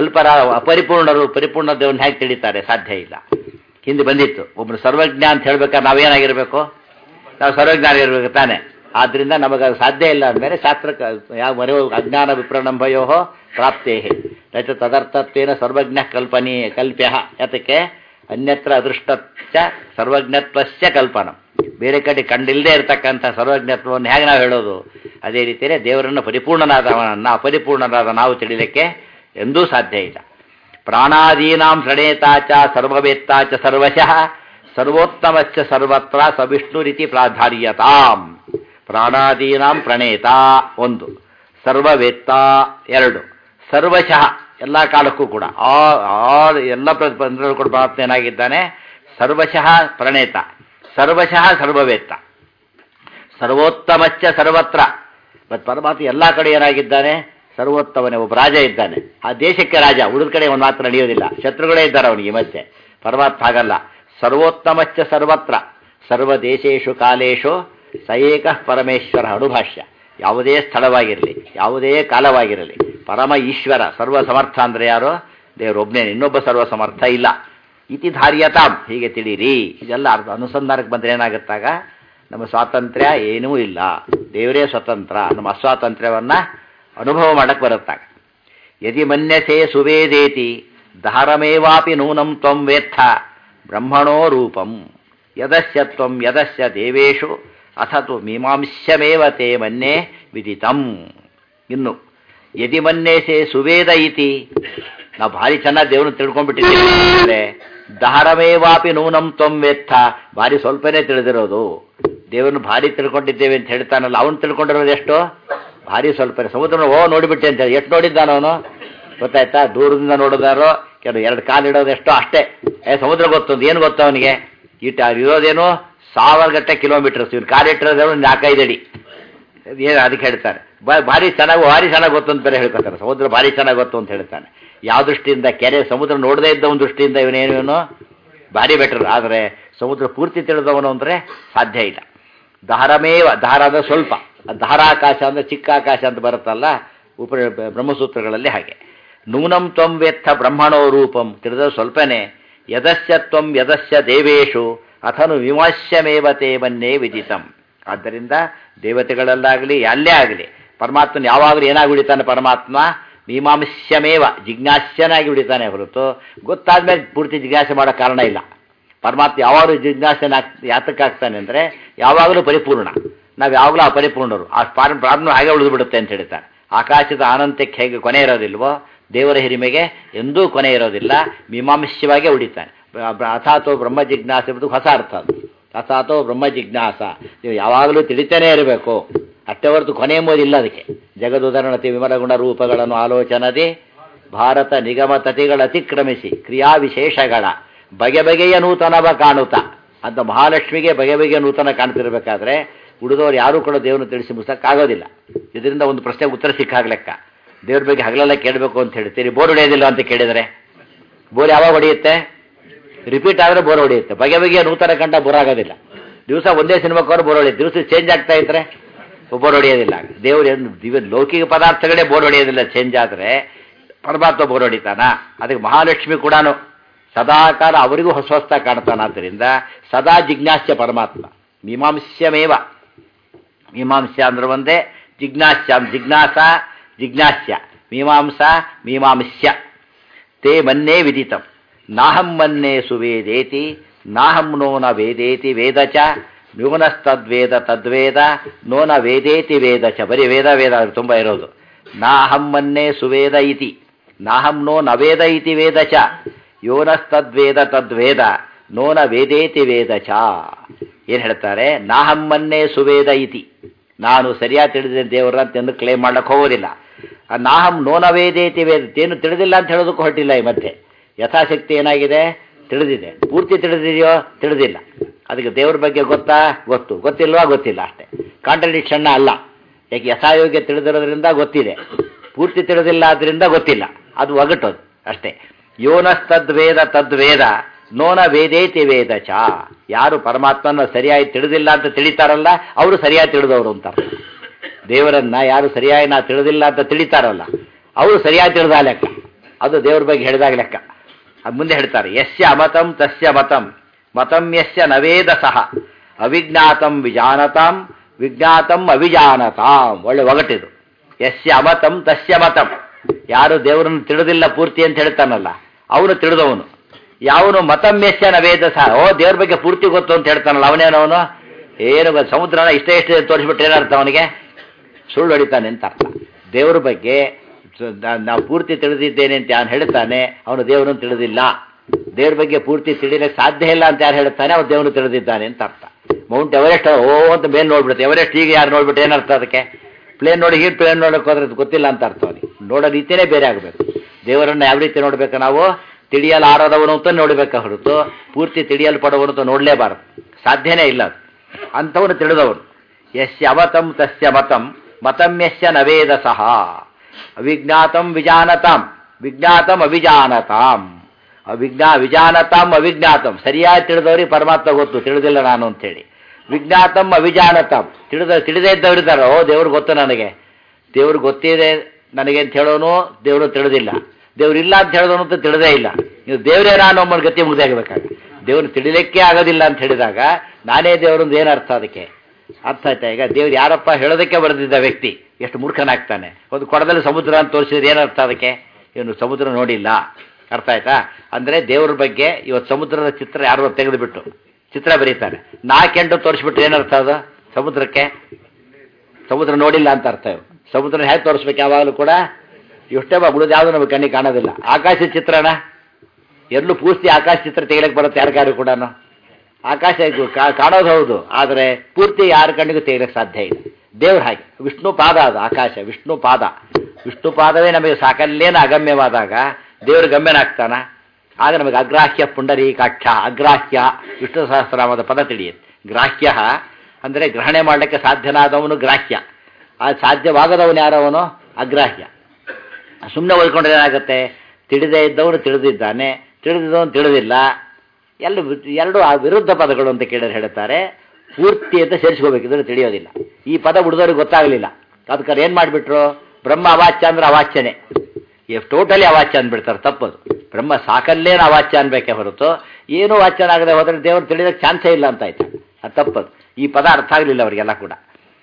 ಅಪರಿಪೂರ್ಣರು ಪರಿಪೂರ್ಣ ದೇವರನ್ನು ಹೇಗೆ ತಿಳಿತಾರೆ, ಸಾಧ್ಯ ಇಲ್ಲ. ಹಿಂದೆ ಬಂದಿತ್ತು, ಒಬ್ಬರು ಸರ್ವಜ್ಞ ಅಂತ ಹೇಳ್ಬೇಕಾದ್ರೆ ನಾವೇನಾಗಿರಬೇಕು, ನಾವು ಸರ್ವಜ್ಞಾನಿರಬೇಕು ತಾನೆ. ಆದ್ದರಿಂದ ನಮಗೆ ಸಾಧ್ಯ ಇಲ್ಲ ಅಂದಮೇಲೆ ಶಾಸ್ತ್ರಕ್ಕೆ ಯಾವ ಮರೆಯೋ ಅಜ್ಞಾನ ವಿಪ್ರಣಂಭಯೋ ಪ್ರಾಪ್ತೇ. ನೈತ ತದರ್ಥತ್ವೇನ ಸರ್ವಜ್ಞ ಕಲ್ಪ್ಯ ಯಾತಕ್ಕೆ ಅನ್ಯತ್ರ ಅದೃಷ್ಟಚ್ಚ ಸರ್ವಜ್ಞತ್ವಸ್ಯ ಕಲ್ಪನಂ. ಬೇರೆ ಕಡೆ ಕಂಡಿಲ್ಲದೆ ಇರತಕ್ಕಂಥ ಸರ್ವಜ್ಞತ್ವವನ್ನು ಹೇಗೆ ನಾವು ಹೇಳೋದು? ಅದೇ ರೀತಿಯೇ ದೇವರನ್ನು ಪರಿಪೂರ್ಣನಾದವನನ್ನು ಅಪರಿಪೂರ್ಣನಾದ ನಾವು ತಿಳಿಲಿಕ್ಕೆ ಎಂದೂ ಸಾಧ್ಯ ಇಲ್ಲ. ಪ್ರಾಣಾದೀನಾಂ ಪ್ರಣೇತಾಚ ಸರ್ವವೇತ್ತಾಚ ಸರ್ವಶಃ ಸರ್ವೋತ್ತಮಶ್ಚ ಸರ್ವತ್ರ ಸವಿಷ್ಣುರಿತಿ ಪ್ರಾಧಾರ್ಯತಾಂ. ಪ್ರಾಣಾದೀನಾಂ ಪ್ರಣೇತ ಒಂದು, ಸರ್ವವೇತ್ತ ಎರಡು, ಸರ್ವಶಃ ಎಲ್ಲ ಕಾಲಕ್ಕೂ ಕೂಡ ಎಲ್ಲ ಕೂಡ ಪರಮಾತ್ಮ ಏನಾಗಿದ್ದಾನೆ? ಸರ್ವಶಃ ಪ್ರಣೇತ, ಸರ್ವಶಃ ಸರ್ವವೇತ್ತ, ಸರ್ವೋತ್ತಮಚ್ಚ ಸರ್ವತ್ರ. ಮತ್ತು ಪರಮಾತ್ಮ ಎಲ್ಲ ಕಡೆ ಏನಾಗಿದ್ದಾನೆ? ಸರ್ವೋತ್ತಮನೇ. ಒಬ್ಬ ರಾಜ ಇದ್ದಾನೆ, ಆ ದೇಶಕ್ಕೆ ರಾಜ, ಉಳಿದ ಕಡೆ ಒಂದು ಮಾತ್ರ ನಡೆಯೋದಿಲ್ಲ, ಶತ್ರುಗಳೇ ಇದ್ದಾರೆ ಅವನಿಗೆ. ಮತ್ತೆ ಪರಮಾತ್ಮ ಹಾಗಲ್ಲ, ಸರ್ವೋತ್ತಮಚ್ಚ ಸರ್ವತ್ರ ಸರ್ವದೇಶೇಶು ಕಾಲೇಶು ಸ ಏಕಃ ಪರಮೇಶ್ವರ. ಅನುಭಾಷ್ಯ. ಯಾವುದೇ ಸ್ಥಳವಾಗಿರಲಿ, ಯಾವುದೇ ಕಾಲವಾಗಿರಲಿ, ಪರಮ ಈಶ್ವರ ಸರ್ವ ಸಮರ್ಥ ಅಂದರೆ ಯಾರು? ದೇವರೊಬ್ಬನೇ, ಇನ್ನೊಬ್ಬ ಸರ್ವ ಸಮರ್ಥ ಇಲ್ಲ. ಇತಿ ಧಾರ್ಯತಾಂ, ಹೀಗೆ ತಿಳಿರಿ. ಇದೆಲ್ಲ ಅನುಸಂಧಾನಕ್ಕೆ ಬಂದರೆ ಏನಾಗುತ್ತಾಗ ನಮ್ಮ ಸ್ವಾತಂತ್ರ್ಯ ಏನೂ ಇಲ್ಲ, ದೇವರೇ ಸ್ವತಂತ್ರ, ನಮ್ಮ ಅಸ್ವಾತಂತ್ರ್ಯವನ್ನು ಅನುಭವ ಮಾಡಕ್ಕೆ ಬರುತ್ತಾಗ. ಯದಿ ಮನ್ಯಸೆ ಸುವೇದೇತಿ ಧಾರಮೇವಾಪಿ ನೂನಂ ತ್ವಂ ವೇತ್ಥ ಬ್ರಹ್ಮಣೋ ರೂಪಂ ಯದಸ್ಯ ತ್ವಂ ಯದಸ್ಯ ದೇವೇಶು ಅಥತು ಮೀಮಾಂಸ್ಯಮೇವ ತೇ ಮನ್ಯೆ ವಿದಿತಂ. ಇನ್ನು ಯದಿ ಮನ್ಯಸೆ ಸುವೇದ ಇತಿ, ನಾವು ಭಾರಿ ಚೆನ್ನಾಗಿ ದೇವರನ್ನು ತಿಳ್ಕೊಂಡ್ಬಿಟ್ಟಿದ್ದೇವೆ. ಧಾರಮೇವಾಪಿ ನೂನಂ ತ್ವಂ ವೇತ್ಥ, ಭಾರಿ ಸ್ವಲ್ಪನೇ ತಿಳಿದಿರೋದು. ದೇವರನ್ನು ಭಾರಿ ತಿಳ್ಕೊಂಡಿದ್ದೇವೆ ಅಂತ ಹೇಳ್ತಾನಲ್ಲ, ಅವನು ತಿಳ್ಕೊಂಡಿರೋದು ಎಷ್ಟು? ಭಾರಿ ಸ್ವಲ್ಪನೇ. ಸಮುದ್ರ ನೋಡಿಬಿಟ್ಟೆ ಅಂತ ಹೇಳಿ ಎಷ್ಟು ನೋಡಿದ್ದಾನ ಅವನು? ಗೊತ್ತಾಯ್ತಾ? ದೂರದಿಂದ ನೋಡಿದಾರೋ, ಕೆಲವು ಎರಡು ಕಾಲು ಇಡೋದು ಎಷ್ಟೋ ಅಷ್ಟೇ. ಸಮುದ್ರ ಗೊತ್ತೊಂದು ಏನು ಗೊತ್ತು ಅವನಿಗೆ? ಇರೋದೇನು 1000 ಗಟ್ಟೆ ಕಿಲೋಮೀಟರ್ಸ್, ಇವ್ನು ಕಾಲಿಟ್ಟಿರೋದೇನು 4-5 ಅಡಿ. ಏನು ಅದಕ್ಕೆ ಹೇಳ್ತಾರೆ ಭಾರಿ ಚೆನ್ನಾಗಿ ಗೊತ್ತು ಅಂತ ಹೇಳ್ಕೊತಾರೆ. ಸಮುದ್ರ ಭಾರಿ ಚೆನ್ನಾಗಿ ಗೊತ್ತು ಅಂತ ಹೇಳ್ತಾನೆ. ಯಾವ ದೃಷ್ಟಿಯಿಂದ? ಕೆರೆ ಸಮುದ್ರ ನೋಡದೇ ಇದ್ದ ಒಂದು ದೃಷ್ಟಿಯಿಂದ ಇವನೇನು ಭಾರಿ ಬೆಟರ್. ಆದರೆ ಸಮುದ್ರ ಪೂರ್ತಿ ತಿಳಿದವನು ಅಂದರೆ ಸಾಧ್ಯ ಇಲ್ಲ. ದಾರಮೇವ, ದಾರ ಅಂದರೆ ಸ್ವಲ್ಪ, ಧಾರಾಕಾಶ ಅಂದರೆ ಚಿಕ್ಕ ಆಕಾಶ ಅಂತ ಬರುತ್ತಲ್ಲ ಬ್ರಹ್ಮಸೂತ್ರಗಳಲ್ಲಿ, ಹಾಗೆ. ನೂನಂ ತ್ವಂ ವೇತ್ಥ ಬ್ರಹ್ಮಣೋ ರೂಪಂ, ತಿಳಿದ ಸ್ವಲ್ಪನೇ. ಯದಸ್ಯ ತ್ವಂ ಯದಸ್ಯ ದೇವೇಶು ಅಥನು ವಿಮರ್ಶ್ಯಮೇವ ತೇ ಮನ್ಯೆ ವಿದಿತಂ. ಆದ್ದರಿಂದ ದೇವತೆಗಳಲ್ಲಾಗಲಿ ಅಲ್ಲೇ ಆಗಲಿ ಪರಮಾತ್ಮನ ಯಾವಾಗಲೂ ಏನಾಗಿ ಉಳಿತಾನೆ? ಪರಮಾತ್ಮ ಮೀಮಾಂಸ್ಯಮೇವ, ಜಿಜ್ಞಾಸ್ಯನಾಗಿ ಉಳಿತಾನೆ ಹೊರತು ಗೊತ್ತಾದ್ಮೇಲೆ ಪೂರ್ತಿ ಜಿಜ್ಞಾಸೆ ಮಾಡೋ ಕಾರಣ ಇಲ್ಲ. ಪರಮಾತ್ಮ ಯಾವಾಗಲೂ ಜಿಜ್ಞಾಸನ ಯಾತಕ್ಕಾಗ್ತಾನೆ ಅಂದರೆ ಯಾವಾಗಲೂ ಪರಿಪೂರ್ಣ, ನಾವು ಯಾವಾಗಲೂ ಅಪರಿಪೂರ್ಣರು. ಆ ಪ್ರಾಬ್ಲಮ್ ಹಾಗೆ ಉಳಿದು ಬಿಡುತ್ತೆ ಅಂತ ಹೇಳ್ತಾರೆ. ಆಕಾಶದ ಅನಂತಕ್ಕೆ ಹೇಗೆ ಕೊನೆ ಇರೋದಿಲ್ವೋ, ದೇವರ ಹಿರಿಮೆಗೆ ಎಂದೂ ಕೊನೆ ಇರೋದಿಲ್ಲ, ಮೀಮಾಂಸ್ಯವಾಗೇ ಉಳಿತಾನೆ. ಅಥಾತೋ ಬ್ರಹ್ಮ ಜಿಜ್ಞಾಸ ಎಂಬುದು ಹೊಸ ಅರ್ಥ. ಅದು ಅಥಾತೋ ಬ್ರಹ್ಮ ಜಿಜ್ಞಾಸ, ನೀವು ಯಾವಾಗಲೂ ತಿಳಿತಾನೇ ಇರಬೇಕು, ಅಷ್ಟೇ ಹೊರತು ಕೊನೆ ಎಂಬುದಿಲ್ಲ ಅದಕ್ಕೆ. ಜಗದುದರಣತಿ ವಿಮಲಗುಣ ರೂಪಗಳನ್ನು ಆಲೋಚನದೆ ಭಾರತ ನಿಗಮ ತತಿಗಳ ಅತಿಕ್ರಮಿಸಿ ಕ್ರಿಯಾ ವಿಶೇಷಗಳ ಬಗೆ ಬಗೆಯ ನೂತನವ ಕಾಣುತ್ತ ಅಂತ ಮಹಾಲಕ್ಷ್ಮಿಗೆ ಬಗೆ ಬಗೆಯ ನೂತನ ಕಾಣ್ತಿರ್ಬೇಕಾದ್ರೆ ಉಳಿದವರು ಯಾರೂ ಕೂಡ ದೇವರನ್ನು ತಿಳಿಸಿ ಮುಗಿಸೋಕ್ಕಾಗೋದಿಲ್ಲ. ಇದರಿಂದ ಒಂದು ಪ್ರಶ್ನೆಗೆ ಉತ್ತರ ಸಿಕ್ಕಾಗ್ಲೆಕ್ಕ. ದೇವ್ರ ಬಗ್ಗೆ ಹಗಲೆಲ್ಲ ಕೇಳಬೇಕು ಅಂತ ಹೇಳ್ತೀರಿ, ಬೋರ್ ಹೊಡೆಯೋದಿಲ್ಲ ಅಂತ ಕೇಳಿದರೆ ಬೋರ್ ಯಾವಾಗ ಹೊಡೆಯುತ್ತೆ? ರಿಪೀಟ್ ಆದರೆ ಬೋರ್ ಹೊಡೆಯುತ್ತೆ. ಬಗೆ ಬಗೆಯ ನೂತನ ಕಂಡ ಬೋರ್ ಆಗೋದಿಲ್ಲ. ದಿವಸ ಒಂದೇ ಸಿನಿಮಾಕ್ಕವರು ಬೋರ್ ಹೊಡೆಯುತ್ತೆ, ದಿವಸ ಚೇಂಜ್ ಆಗ್ತಾ ಇದ್ರೆ ಬೋರ್ ಹೊಡೆಯೋದಿಲ್ಲ. ದೇವರು ಲೌಕಿಕ ಪದಾರ್ಥಗಳೇ ಬೋರ್ ಹೊಡೆಯೋದಿಲ್ಲ, ಚೇಂಜ್ ಆದರೆ ಪರಮಾತ್ಮ ಬೋರ್ ಹೊಡಿತಾನ? ಅದಕ್ಕೆ ಮಹಾಲಕ್ಷ್ಮಿ ಕೂಡ ಸದಾಕಾಲ ಅವರಿಗೂ ಹೊಸ ಹೊಸದಾಗಿ ಕಾಣ್ತಾನಾದ್ದರಿಂದ ಸದಾ ಜಿಜ್ಞಾಸ್ಯ ಪರಮಾತ್ಮ. ಮೀಮಾಂಸ್ಯಮೇವ, ಮೀಮಾಂಸ್ಯ ಅಂದ್ರೆ ಒಂದೇ, ಜಿಜ್ಞಾಸ್ಯ ಜಿಜ್ಞಾಸ ಜಿಜ್ಞಾಸ್ಯ, ಮೀಮಾಂಸ ಮೀಮಾಂಸ್ಯ. ತೇ ಮನ್ಯೆ ವಿದಿತಂ ನಾಹಂ ಮನ್ಯೆ ಸುವೇದೇತಿ ನಾಹಂ ನೋನ ವೇದೇತಿ ವೇದ ಚ ನ್ಯೂನಸ್ತದ್ವೇದ ತದ್ವೇದ ನೋನ ವೇದೇತಿ ವೇದ ಚ. ಬರೀ ವೇದ ವೇದ ತುಂಬ ಇರೋದು. ನಾಹಂ ಮನ್ಯೆ ಸುವೇದ ಇತಿ ನಾಹಂ ನೋ ನವೇದ ಇತಿ ವೇದ ಚ ಯೋನಸ್ತದ್ವೇದ ತದ್ವೇದ ನೋನ ವೇದೇತಿ ವೇದ ಚ. ಏನು ಹೇಳ್ತಾರೆ? ನಾಹಂ ಮನ್ಯೆ ಸುವೇದ ಇತಿ, ನಾನು ಸರಿಯಾಗಿ ತಿಳಿದಿದ್ದೆ ದೇವರ ಅಂತ ಕ್ಲೇಮ್ ಮಾಡ್ಲಿಕ್ಕೆ ಹೋಗೋದಿಲ್ಲ. ನಾಹಂ ನೋನ ವೇದೇತಿ ವೇದ, ಏನು ತಿಳಿದಿಲ್ಲ ಅಂತ ಹೇಳೋದಕ್ಕೂ ಹೊರಟಿಲ್ಲ. ಈ ಮಧ್ಯೆ ಯಥಾಶಕ್ತಿ ಏನಾಗಿದೆ? ತಿಳಿದಿದೆ. ಪೂರ್ತಿ ತಿಳಿದಿದೆಯೋ? ತಿಳಿದಿಲ್ಲ. ಅದಕ್ಕೆ ದೇವ್ರ ಬಗ್ಗೆ ಗೊತ್ತಾ? ಗೊತ್ತು. ಗೊತ್ತಿಲ್ವಾ? ಗೊತ್ತಿಲ್ಲ. ಅಷ್ಟೇ. ಕಾಂಟ್ರಡಿಕ್ಷನ್ನ ಅಲ್ಲ. ಯಾಕೆ? ಯಥಾಯೋಗ್ಯ ತಿಳಿದಿರೋದ್ರಿಂದ ಗೊತ್ತಿದೆ, ಪೂರ್ತಿ ತಿಳಿದಿಲ್ಲ ಆದ್ದರಿಂದ ಗೊತ್ತಿಲ್ಲ. ಅದು ಒಗಟೋದು ಅಷ್ಟೇ. ಯೋನಸ್ತದ್ವೇದ ತದ್ವೇದ ನೋನ ವೇದೇತಿ ವೇದ ಚ. ಯಾರು ಪರಮಾತ್ಮನ ಸರಿಯಾಗಿ ತಿಳಿದಿಲ್ಲ ಅಂತ ತಿಳಿತಾರಲ್ಲ ಅವರು ಸರಿಯಾಗಿ ತಿಳಿದವರು ಅಂತ. ದೇವರನ್ನ ಯಾರು ಸರಿಯಾಗಿ ನಾ ತಿಳಿದಿಲ್ಲ ಅಂತ ತಿಳಿತಾರಲ್ಲ ಅವರು ಸರಿಯಾಗಿ ತಿಳಿದ ಲೆಕ್ಕ. ಅದು ದೇವ್ರ ಬಗ್ಗೆ ಹೇಳಿದಾಗ ಲೆಕ್ಕ. ಅದು ಮುಂದೆ ಹೇಳ್ತಾರೆ, ಯಸ್ಯ ಅಮತಂ ತಸ್ಯ ಮತಂ ಮತಂ ಯಸ್ಯ ನವೇದ ಸಹ ಅವಿಜ್ಞಾತಂ ವಿಜಾನತಾಂ ವಿಜ್ಞಾತಂ ಅವಿಜಾನತಾಂ. ಒಳ್ಳೆ ಒಗಟಿದು. ಯಸ್ಯ ಅಮತಂ ತಸ್ಯ ಮತಂ, ಯಾರು ದೇವರನ್ನು ತಿಳಿದಿಲ್ಲ ಪೂರ್ತಿ ಅಂತ ಹೇಳ್ತಾನಲ್ಲ ಅವನು ತಿಳಿದವನು. ಯಾವನು ಮತಮ್ಯಸ್ಯ ನವೇದ ಸಹ, ದೇವ್ರ ಬಗ್ಗೆ ಪೂರ್ತಿ ಗೊತ್ತು ಅಂತ ಹೇಳ್ತಾನಲ್ಲ ಅವನೇನವನು ಏನು ಸಮುದ್ರನ ಇಷ್ಟೇ ತೋರಿಸ್ಬಿಟ್ರೆ ಏನರ್ಥ ಅವನಿಗೆ ಸುಳ್ಳು ಹೊಡಿತಾನೆ ಅಂತ ಅರ್ಥ. ದೇವ್ರ ಬಗ್ಗೆ ನಾವು ಪೂರ್ತಿ ತಿಳಿದಿದ್ದೇನೆ ಅಂತ ಯಾರು ಹೇಳ್ತಾನೆ ಅವನು ದೇವರನ್ನು ತಿಳಿದಿಲ್ಲ. ದೇವ್ರ ಬಗ್ಗೆ ಪೂರ್ತಿ ತಿಳಿಯಲಿಕ್ಕೆ ಸಾಧ್ಯ ಇಲ್ಲ ಅಂತ ಯಾರು ಹೇಳ್ತಾನೆ ಅವ್ರು ದೇವರನ್ನು ತಿಳಿದಿದ್ದಾನೆ ಅಂತ ಅರ್ಥ. ಮೌಂಟ್ ಎವರೆಸ್ಟ್ ಅಂತ ಮೇಲೆ ನೋಡ್ಬಿಡುತ್ತೆ, ಎವರೆಸ್ಟ್ ಈಗ ಯಾರು ನೋಡ್ಬಿಟ್ಟು ಏನರ್ಥ ಅದಕ್ಕೆ? ಪ್ಲೇನ್ ನೋಡಿ ಹೀಟ್ ಪ್ಲೇನ್ ನೋಡೋಕೆ ಹೋದ್ರೆ ಗೊತ್ತಿಲ್ಲ ಅಂತ ಅರ್ಥ. ಅವನಿಗೆ ನೋಡೋ ರೀತಿಯೇ ಬೇರೆ ಆಗಬೇಕು. ದೇವರನ್ನು ಯಾವ ರೀತಿ ನೋಡ್ಬೇಕು ನಾವು? ತಿಳಿಯಲಾರದವನು ಅಂತ ನೋಡಬೇಕ ಹೊರತು ಪೂರ್ತಿ ತಿಳಿಯಲ್ಪಡುವನು ಅಂತ ನೋಡಲೇಬಾರದು, ಸಾಧ್ಯನೇ ಇಲ್ಲ ಅದು. ಅಂಥವನು ತಿಳಿದವನು. ಯಸ್ಯ ಅವತಂ ತಸ್ಯ ಮತಂ ಮತಂ ಯಸ್ಯ ನವೇದ ಸಹ ಅವಿಜ್ಞಾತಂ ವಿಜಾನತಾಂ ವಿಜ್ಞಾತಂ ಅವಿಜಾನತಾಂ ವಿಜಾನತಾಂ ಅವಿಜ್ಞಾತಂ. ಸರಿಯಾಗಿ ತಿಳಿದವ್ರಿಗೆ ಪರಮಾತ್ಮ ಗೊತ್ತು, ತಿಳಿದಿಲ್ಲ ನಾನು ಅಂತೇಳಿ. ವಿಜ್ಞಾತಂ ಅವಿಜಾನತಾಂ, ತಿಳಿದೇ ಇದ್ದವರಿದ್ದಾರೋ ದೇವ್ರಿಗೆ ಗೊತ್ತು ನನಗೆ, ದೇವ್ರು ಗೊತ್ತಿದೆ ನನಗೆ ಅಂತ ಹೇಳೋನು ದೇವರು ತಿಳಿದಿಲ್ಲ, ದೇವ್ರಿಲ್ಲ ಅಂತ ಹೇಳೋನು ಅಂತ ತಿಳಿದೇ ಇಲ್ಲ. ನೀವು ದೇವರೇ ನಾನು ಒಮ್ಮನ ಗತಿ ಮುಗ್ದಾಗಬೇಕಾಗ ದೇವ್ರು ತಿಳಿಲಿಕ್ಕೆ ಆಗೋದಿಲ್ಲ ಅಂತ ಹೇಳಿದಾಗ ನಾನೇ ದೇವರೊಂದು ಏನು ಅರ್ಥ? ಅದಕ್ಕೆ ಅರ್ಥ ಆಯ್ತಾ? ಈಗ ದೇವ್ರು ಯಾರಪ್ಪ ಹೇಳೋದಕ್ಕೆ ಬರೆದಿದ್ದ ವ್ಯಕ್ತಿ ಎಷ್ಟು ಮೂರ್ಖನಾಗ್ತಾನೆ. ಒಂದು ಕೊಡದಲ್ಲಿ ಸಮುದ್ರ ಅಂತ ತೋರಿಸಿದ್ರೆ ಏನರ್ಥ ಅದಕ್ಕೆ? ಇವನು ಸಮುದ್ರ ನೋಡಿಲ್ಲ, ಅರ್ಥ ಆಯ್ತಾ? ಅಂದರೆ ದೇವ್ರ ಬಗ್ಗೆ ಇವತ್ತು ಸಮುದ್ರದ ಚಿತ್ರ ಯಾರು ತೆಗೆದುಬಿಟ್ಟು ಚಿತ್ರ ಬರೀತಾರೆ, 4 ಎಂಟು ತೋರಿಸ್ಬಿಟ್ರೆ ಏನರ್ಥ? ಅದು ಸಮುದ್ರಕ್ಕೆ ಸಮುದ್ರ ನೋಡಿಲ್ಲ ಅಂತ ಅರ್ಥ. ಸಮುದ್ರ ಹೇಗೆ ತೋರಿಸ್ಬೇಕು? ಯಾವಾಗಲೂ ಕೂಡ ಇಷ್ಟೇ ಉಳಿದು ಯಾವುದು ನಮಗೆ ಕಣ್ಣಿಗೆ ಕಾಣೋದಿಲ್ಲ. ಆಕಾಶ ಚಿತ್ರಣ ಎಲ್ಲೂ ಪೂರ್ತಿ ಆಕಾಶ ಚಿತ್ರ ತೆಗಿಲಕ್ಕೆ ಬರುತ್ತೆ ಯಾರಿಗಾರು ಕೂಡ. ಆಕಾಶ ಕಾಣೋದು ಹೌದು, ಆದರೆ ಪೂರ್ತಿ ಯಾರ ಕಣ್ಣಿಗೂ ತೆಗಿಲಕ್ಕೆ ಸಾಧ್ಯ ಇಲ್ಲ. ದೇವ್ರು ಹಾಗೆ ವಿಷ್ಣು ಪಾದ ಅದು ಆಕಾಶ, ವಿಷ್ಣು ಪಾದ. ವಿಷ್ಣು ಪಾದವೇ ನಮಗೆ ಸಾಕಲ್ಲೇನ ಅಗಮ್ಯವಾದಾಗ ದೇವರು ಗಮ್ಯನಾಗ್ತಾನ. ಆಗ ನಮಗೆ ಅಗ್ರಾಹ್ಯ ಪುಂಡರೀಕಾಕ್ಷ, ಅಗ್ರಾಹ್ಯ ವಿಷ್ಣು ಸಹಸ್ರನಾಮದ ಪದ ತಿಳಿಯುತ್ತೆ. ಗ್ರಾಹ್ಯ ಅಂದರೆ ಗ್ರಹಣೆ ಮಾಡಲಿಕ್ಕೆ ಸಾಧ್ಯನಾದವನು ಗ್ರಾಹ್ಯ, ಅದು ಸಾಧ್ಯವಾಗದವನು ಯಾರವನು ಅಗ್ರಾಹ್ಯ. ಸುಮ್ಮನೆ ಓದ್ಕೊಂಡ್ರೆ ಏನಾಗುತ್ತೆ? ತಿಳಿದೇ ಇದ್ದವನು ತಿಳಿದಿದ್ದಾನೆ, ತಿಳಿದಿದ್ದವನು ತಿಳಿದಿಲ್ಲ. ಎರಡು ವಿರುದ್ಧ ಪದಗಳು ಅಂತ ಕೇಳಿದ್ರೆ ಹೇಳ್ತಾರೆ. ಪೂರ್ತಿ ಅಂತ ಸೇರಿಸ್ಕೋಬೇಕಿದ್ರೆ ತಿಳಿಯೋದಿಲ್ಲ. ಈ ಪದ ಉಳಿದವ್ರಿಗೆ ಗೊತ್ತಾಗಲಿಲ್ಲ, ಅದಕ್ಕೆ ಏನು ಮಾಡಿಬಿಟ್ರು? ಬ್ರಹ್ಮ ಅವಾಚ್ಯ ಅಂದ್ರೆ ಅವಾಚ್ಯನೇ, ಟೋಟಲಿ ಅವಾಚ್ಯ ಅಂದ್ಬಿಡ್ತಾರೆ. ತಪ್ಪದು. ಬ್ರಹ್ಮ ಸಾಕಲ್ಲೇನು ಅವಾಚ್ಯ ಅನ್ಬೇಕೆ ಹೊರತು ಏನೂ ವಾಚ್ಯನಾಗದೆ ಹೋದರೆ ದೇವರು ತಿಳಿಯೋಕ್ಕೆ ಚಾನ್ಸೇ ಇಲ್ಲ ಅಂತ ಆಯ್ತು. ಅದು ತಪ್ಪದು. ಈ ಪದ ಅರ್ಥ ಆಗಲಿಲ್ಲ ಅವರಿಗೆಲ್ಲ ಕೂಡ.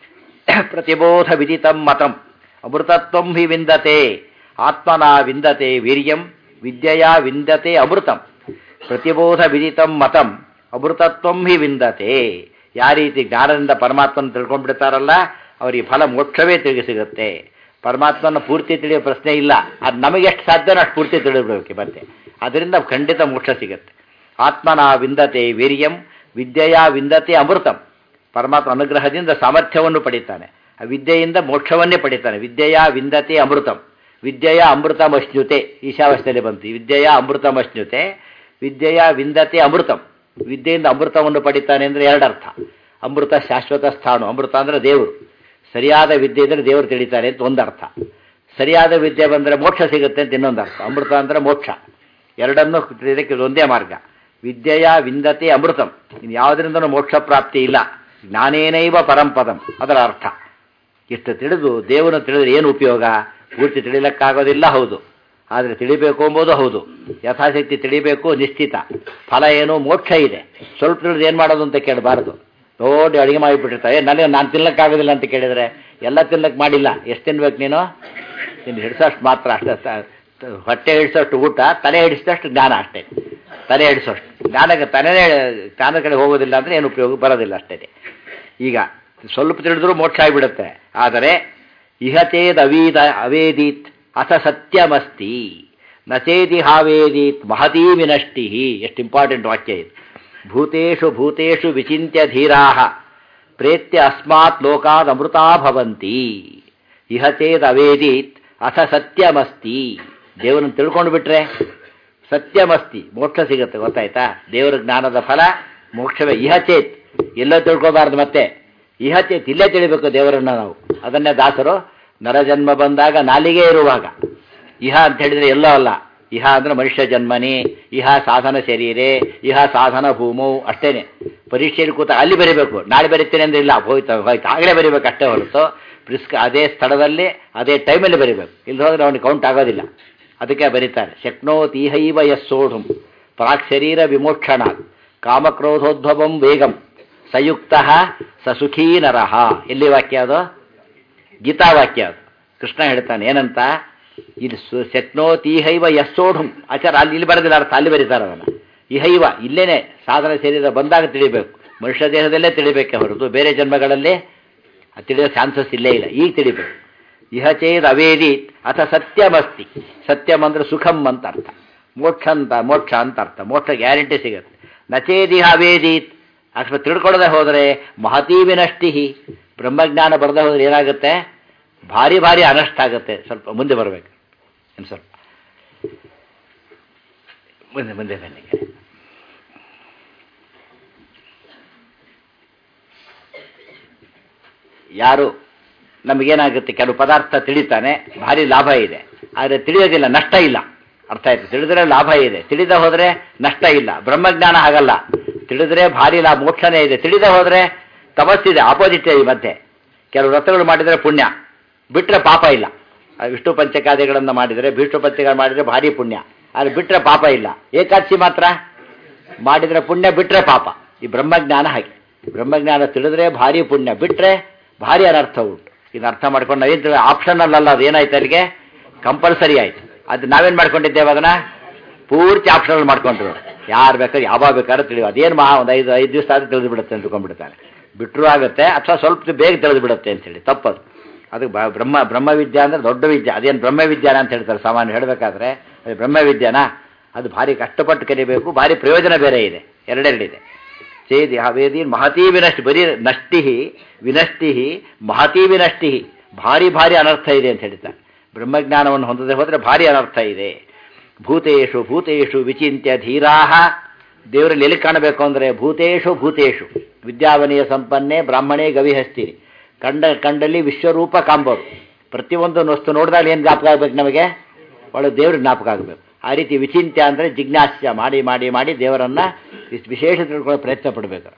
ಪ್ರತಿಬೋಧ ವಿದಿತಂ ಮತಂ ಅಮೃತತ್ವಂ ಹಿ ವಿಂದತೆ ಆತ್ಮನ ವಿಂದತೆ ವೀರ್ಯಂ ವಿದ್ಯೆಯ ವಿಂದತೆ ಅಮೃತಂ. ಪ್ರತಿಬೋಧ ವಿದಿತಂ ಮತಂ ಅಮೃತತ್ವಂ ಹಿ ವಿಂದತೆ. ಯಾವ ರೀತಿ ಜ್ಞಾನದಿಂದ ಪರಮಾತ್ಮನ ತಿಳ್ಕೊಂಡ್ಬಿಡ್ತಾರಲ್ಲ ಅವರಿಗೆ ಫಲ ಮೋಕ್ಷವೇ ತಿರುಗಿ ಸಿಗುತ್ತೆ. ಪರಮಾತ್ಮನ ಪೂರ್ತಿ ತಿಳಿಯೋ ಪ್ರಶ್ನೆ ಇಲ್ಲ, ಅದು ನಮಗೆ ಎಷ್ಟು ಸಾಧ್ಯನೋ ಅಷ್ಟು ಪೂರ್ತಿ ತಿಳಿಬೇಕು ಮತ್ತೆ. ಅದರಿಂದ ಖಂಡಿತ ಮೋಕ್ಷ ಸಿಗುತ್ತೆ. ಆತ್ಮನ ವಿಂದತೆ ವೀರ್ಯಂ ವಿದ್ಯೆಯ ವಿಂದತೆ ಅಮೃತಂ. ಪರಮಾತ್ಮ ಅನುಗ್ರಹದಿಂದ ಸಾಮರ್ಥ್ಯವನ್ನು ಪಡಿತಾನೆ, ಆ ವಿದ್ಯೆಯಿಂದ ಮೋಕ್ಷವನ್ನೇ ಪಡಿತಾನೆ. ವಿದ್ಯೆಯ ವಿಂದತೆ ಅಮೃತಂ. ವಿದ್ಯೆಯ ಅಮೃತಮಶ್ನುತೆ ಈಶಾವಾಸ್ಯದಲ್ಲಿ ಬಂತು. ವಿದ್ಯೆಯ ಅಮೃತಮಶ್ನುತೆ, ವಿದ್ಯೆಯ ವಿಂದತೆ ಅಮೃತಂ. ವಿದ್ಯೆಯಿಂದ ಅಮೃತವನ್ನು ಪಡಿತಾನೆ ಅಂದರೆ ಎರಡರ್ಥ. ಅಮೃತ ಶಾಶ್ವತ ಸ್ಥಾನ, ಅಮೃತ ಅಂದರೆ ದೇವರು. ಸರಿಯಾದ ವಿದ್ಯೆ ಇದ್ದರೆ ದೇವರು ತಿಳಿತಾರೆ ಅಂತ ಒಂದರ್ಥ. ಸರಿಯಾದ ವಿದ್ಯೆ ಬಂದರೆ ಮೋಕ್ಷ ಸಿಗುತ್ತೆ ಅಂತ ಇನ್ನೊಂದು ಅರ್ಥ. ಅಮೃತ ಅಂದರೆ ಮೋಕ್ಷ. ಎರಡನ್ನೂ ತಿಳಿಯೋದಕ್ಕೆ ಒಂದೇ ಮಾರ್ಗ. ವಿದ್ಯೆಯ ವಿಂದತೆ ಅಮೃತಂ. ಇನ್ನು ಯಾವುದರಿಂದನೂ ಮೋಕ್ಷ ಪ್ರಾಪ್ತಿ ಇಲ್ಲ. ಜ್ಞಾನೇನೈವ ಪರಂಪದಂ ಅದರ ಅರ್ಥ. ಇಷ್ಟು ತಿಳಿದು ದೇವರನ್ನು ತಿಳಿದ್ರೆ ಏನು ಉಪಯೋಗ? ಪೂರ್ತಿ ತಿಳಿಲಿಕ್ಕಾಗೋದಿಲ್ಲ, ಹೌದು. ಆದರೆ ತಿಳಿಬೇಕು ಎಂಬುದು ಹೌದು. ಯಥಾಶಕ್ತಿ ತಿಳಿಬೇಕು, ನಿಶ್ಚಿತ. ಫಲ ಏನು? ಮೋಕ್ಷ ಇದೆ. ಸ್ವಲ್ಪ ತಿಳಿದು ಏನು ಮಾಡೋದು ಅಂತ ಕೇಳಬಾರ್ದು. ನೋಡಿ ಅಡುಗೆ ಮಾಡಿಬಿಟ್ಟಿರ್ತಾರೆ, ನನಗೆ ನಾನು ತಿನ್ನಕ್ಕಾಗೋದಿಲ್ಲ ಅಂತ ಕೇಳಿದರೆ ಎಲ್ಲ ತಿನ್ನಕ್ಕೆ ಮಾಡಿಲ್ಲ. ಎಷ್ಟು ತಿನ್ಬೇಕು ನೀನು? ಹಿಡಿಸೋಷ್ಟು ಮಾತ್ರ, ಅಷ್ಟೇ. ಹೊಟ್ಟೆ ಹಿಡಿಸೋಷ್ಟು ಊಟ, ತಲೆ ಹಿಡಿಸಿದಷ್ಟು ಜ್ಞಾನ ಅಷ್ಟೇ. ತಲೆ ಹಿಡಿಸೋಷ್ಟು ಜ್ಞಾನಕ್ಕೆ ಜ್ಞಾನದ ಕಡೆ ಹೋಗೋದಿಲ್ಲ ಅಂದರೆ ಏನು ಉಪಯೋಗ ಬರೋದಿಲ್ಲ ಅಷ್ಟೇ. ಈಗ ಸ್ವಲ್ಪ ತಿಳಿದ್ರೂ ಮೋಕ್ಷ ಆಗಿಬಿಡುತ್ತೆ. ಆದರೆ ಇಹಚೇದ್ ಅವೇದೀತ್ ಅಥ ಸತ್ಯಮಸ್ತಿ ನಚೇದಿ ಹಾವೇದೀತ್ ಮಹತೀ ವಿನಷ್ಟಿ. ಎಷ್ಟು ಇಂಪಾರ್ಟೆಂಟ್ ವಾಕ್ಯ ಇದು. ಭೂತೇಷು ಭೂತೇಷು ವಿಚಿಂತ್ಯ ಧೀರಾಃ ಪ್ರೇತ್ಯ ಅಸ್ಮಾತ್ ಲೋಕಾದ್ ಅಮೃತಾ ಭವಂತಿ. ಇಹಚೇದ್ ಅವೇದೀತ್ ಅಥ ಸತ್ಯಮಸ್ತಿ. ದೇವರನ್ನು ತಿಳ್ಕೊಂಡು ಬಿಟ್ರೆ ಸತ್ಯಮಸ್ತಿ, ಮೋಕ್ಷ ಸಿಗುತ್ತೆ. ಗೊತ್ತಾಯ್ತಾ? ದೇವರ ಜ್ಞಾನದ ಫಲ ಮೋಕ್ಷವೇ. ಇಹಚೇತ್ ಎಲ್ಲೋ ತಿಳ್ಕೋಬಾರ್ದು, ಮತ್ತೆ ಇಹಚೇತ್ ಇಲ್ಲೇ ತಿಳಿಬೇಕು ದೇವರನ್ನು ನಾವು. ಅದನ್ನೇ ದಾಸರು ನರಜನ್ಮ ಬಂದಾಗ ನಾಲಿಗೆ ಇರುವಾಗ, ಇಹ ಅಂತ ಹೇಳಿದರೆ ಎಲ್ಲೋ ಅಲ್ಲ. ಇಹ ಅಂದರೆ ಮನುಷ್ಯ ಜನ್ಮನಿ, ಇಹ ಸಾಧನ ಶರೀರೆ, ಇಹ ಸಾಧನ ಭೂಮು ಅಷ್ಟೇನೆ. ಪರೀಕ್ಷೆಯಲ್ಲಿ ಕೂತ ಅಲ್ಲಿ ಬರೀಬೇಕು, ನಾಳೆ ಬರೀತೇನೆ ಅಂದರೆ ಇಲ್ಲ, ಹೋಯ್ತು ಆಗಲೇ ಬರೀಬೇಕು ಅಷ್ಟೇ ಹೊರತು ಅದೇ ಸ್ಥಳದಲ್ಲಿ ಅದೇ ಟೈಮಲ್ಲಿ ಬರೀಬೇಕು. ಇಲ್ಲಿ ಹೋದರೆ ಅವನಿಗೆ ಕೌಂಟ್ ಆಗೋದಿಲ್ಲ. ಅದಕ್ಕೆ ಬರೀತಾರೆ, ಶಕ್ನೋತೀಹೈವ ಯಸ್ಸೋಢುಂ ಪ್ರಾಕ್ ಶರೀರ ವಿಮೋಕ್ಷಣ ಕಾಮಕ್ರೋಧೋದ್ಭವಂ ವೇಗಂ ಸಯುಕ್ತ ಸಸುಖೀ ನರಹ. ಎಲ್ಲಿ ವಾಕ್ಯ ಅದು? ಗೀತಾವಾಕ್ಯ ಅದು. ಕೃಷ್ಣ ಹೇಳ್ತಾನೆ ಏನಂತ? ಇಲ್ಲಿ ಶಕ್ನೋತೀಹೈವ ಯಸ್ಸೋಢುಂ ಆಚಾರ ಅಲ್ಲಿ ಇಲ್ಲಿ ಬರೋದಿಲ್ಲ ಅರ್ಥ ಅಲ್ಲಿ ಬರೀತಾರೆ ಅದನ್ನು. ಇಹೈವ ಇಲ್ಲೇನೆ ಸಾಧನ ಶರೀರ ಬಂದಾಗ ತಿಳಿಬೇಕು, ಮನುಷ್ಯ ದೇಹದಲ್ಲೇ ತಿಳಿಬೇಕೆ ಹೊರತು ಬೇರೆ ಜನ್ಮಗಳಲ್ಲಿ ತಿಳಿಯೋ ಚಾನ್ಸಸ್ ಇಲ್ಲೇ ಇಲ್ಲ, ಈಗ ತಿಳಿಬೇಕು. ಇಹ ಚೇದ್ ಅವೇದೀತ್ ಅಥ ಸತ್ಯಮಸ್ತಿ, ಸತ್ಯಂ ಅಂದರೆ ಸುಖಂ ಅಂತ ಅರ್ಥ, ಮೋಕ್ಷ ಅಂತ ಅರ್ಥ, ಮೋಕ್ಷ ಗ್ಯಾರಂಟಿ ಸಿಗುತ್ತೆ. ನಚೇದಿಹ ಅವೇದೀತ್ ಅಷ್ಟು ತಿಳ್ಕೊಳ್ಳದೆ ಹೋದರೆ ಮಹತೀ ವಿನಷ್ಟಿ, ಬ್ರಹ್ಮಜ್ಞಾನ ಬರದೆ ಹೋದ್ರೆ ಏನಾಗುತ್ತೆ, ಭಾರಿ ಭಾರಿ ಅನಷ್ಟ ಆಗುತ್ತೆ. ಸ್ವಲ್ಪ ಮುಂದೆ ಬರಬೇಕು, ಇನ್ನು ಸ್ವಲ್ಪ ಮುಂದೆ ಬನ್ನಿ. ಯಾರು ನಮಗೇನಾಗುತ್ತೆ, ಕೆಲವು ಪದಾರ್ಥ ತಿಳಿತಾನೆ, ಭಾರಿ ಲಾಭ ಇದೆ, ಆದರೆ ತಿಳಿಯೋದಿಲ್ಲ, ನಷ್ಟ ಇಲ್ಲ. ಅರ್ಥ ಆಯ್ತು? ತಿಳಿದ್ರೆ ಲಾಭ ಇದೆ, ತಿಳಿದ ಹೋದರೆ ನಷ್ಟ ಇಲ್ಲ. ಬ್ರಹ್ಮಜ್ಞಾನ ಹಾಗಲ್ಲ, ತಿಳಿದ್ರೆ ಭಾರಿ ಲಾಭ, ಮೋಕ್ಷನೇ ಇದೆ. ತಿಳಿದ ಹೋದರೆ ತಪಸ್ಸಿದೆ, ಆಪೋಸಿಟ್ ಈ ಮಧ್ಯೆ. ಕೆಲವು ವ್ರತಗಳು ಮಾಡಿದರೆ ಪುಣ್ಯ, ಬಿಟ್ಟರೆ ಪಾಪ ಇಲ್ಲ. ವಿಷ್ಣು ಪಂಚಕಾದಿಗಳನ್ನು ಮಾಡಿದರೆ, ವಿಷ್ಣು ಪಂಚಕ ಮಾಡಿದರೆ ಭಾರಿ ಪುಣ್ಯ, ಆದರೆ ಬಿಟ್ಟರೆ ಪಾಪ ಇಲ್ಲ. ಏಕಾದಶಿ ಮಾತ್ರ ಮಾಡಿದರೆ ಪುಣ್ಯ, ಬಿಟ್ಟರೆ ಪಾಪ. ಈ ಬ್ರಹ್ಮಜ್ಞಾನ ಹಾಗೆ, ಬ್ರಹ್ಮಜ್ಞಾನ ತಿಳಿದ್ರೆ ಭಾರಿ ಪುಣ್ಯ, ಬಿಟ್ಟರೆ ಭಾರಿ ಅನರ್ಥ ಉಂಟು. ಇದು ಅರ್ಥ ಮಾಡ್ಕೊಂಡು ನಾವೇನು ಆಪ್ಷನಲ್ ಅಲ್ಲ, ಅದು ಏನಾಯ್ತು ಅಲ್ಲಿಗೆ ಕಂಪಲ್ಸರಿ ಆಯಿತು. ಅದು ನಾವೇನು ಮಾಡ್ಕೊಂಡಿದ್ದೇವೆ, ಅದನ್ನು ಪೂರ್ತಿ ಆಪ್ಷನಲ್ ಮಾಡ್ಕೊಂಡ್ರು. ಯಾರು ಬೇಕಾದ್ರೆ ಯಾವಾಗ ಬೇಕಾದ್ರೆ ತಿಳಿಯುವ, ಅದೇನು ಒಂದು ಐದು ದಿವಸ ಆದರೂ ತಿಳಿದು ಬಿಡುತ್ತೆ ಅಂತ ತಿಳ್ಕೊಂಡ್ಬಿಡ್ತಾನೆ. ಬಿಟ್ಟರು ಆಗುತ್ತೆ, ಅಥವಾ ಸ್ವಲ್ಪ ಬೇಗ ತಿಳಿದು ಬಿಡುತ್ತೆ ಅಂತೇಳಿ ತಪ್ಪದು. ಅದಕ್ಕೆ ಬ್ರಹ್ಮವಿದ್ಯಾ ಅಂದರೆ ದೊಡ್ಡ ವಿದ್ಯೆ. ಅದೇನು ಬ್ರಹ್ಮವಿದ್ಯಾನ ಅಂತ ಹೇಳ್ತಾರೆ ಸಾಮಾನ್ಯ ಹೇಳಬೇಕಾದ್ರೆ, ಅದು ಬ್ರಹ್ಮವಿದ್ಯಾನ, ಅದು ಭಾರಿ ಕಷ್ಟಪಟ್ಟು ಕಲಿಬೇಕು, ಭಾರಿ ಪ್ರಯೋಜನ ಬೇರೆ ಇದೆ, ಎರಡೆರಡಿದೆ. ಚೇದಿ ವೇದಿ ಮಹತೀ ವಿನಷ್ಟಿ, ಬರೀ ನಷ್ಟಿ ವಿನಷ್ಟಿ ಮಹತೀ ವಿನಷ್ಟಿ, ಭಾರಿ ಭಾರಿ ಅನರ್ಥ ಇದೆ ಅಂತ ಹೇಳ್ತಾರೆ. ಬ್ರಹ್ಮಜ್ಞಾನವನ್ನು ಹೊಂದದೆ ಹೋದರೆ ಭಾರಿ ಅನರ್ಥ ಇದೆ. ಭೂತೇಶು ಭೂತೇಶು ವಿಚಿಂತ್ಯ ಧೀರಾಹ, ದೇವರಲ್ಲಿ ಎಲ್ಲಿ ಕಾಣಬೇಕು ಅಂದರೆ ಭೂತೇಶು ವಿದ್ಯಾವನೆಯ ಸಂಪನ್ನೆ ಬ್ರಾಹ್ಮಣೇ ಗವಿಹಸ್ತಿನಿ, ಕಂಡಲ್ಲಿ ವಿಶ್ವರೂಪ ಕಾಂಬರು. ಪ್ರತಿಯೊಂದು ವಸ್ತು ನೋಡಿದಾಗ ಏನು ಜ್ಞಾಪಕ ಆಗಬೇಕು ನಮಗೆ, ಒಳ್ಳೆ ದೇವ್ರಿಗೆ ಜ್ಞಾಪಕ ಆಗಬೇಕು. ಆ ರೀತಿ ವಿಚಿಂತ್ಯ ಅಂದರೆ ಜಿಜ್ಞಾಸ್ಯ ಮಾಡಿ ಮಾಡಿ ಮಾಡಿ ದೇವರನ್ನು ವಿಶೇಷ ತಿಳ್ಕೊಳ್ಳೋ ಪ್ರಯತ್ನ ಪಡಬೇಕು.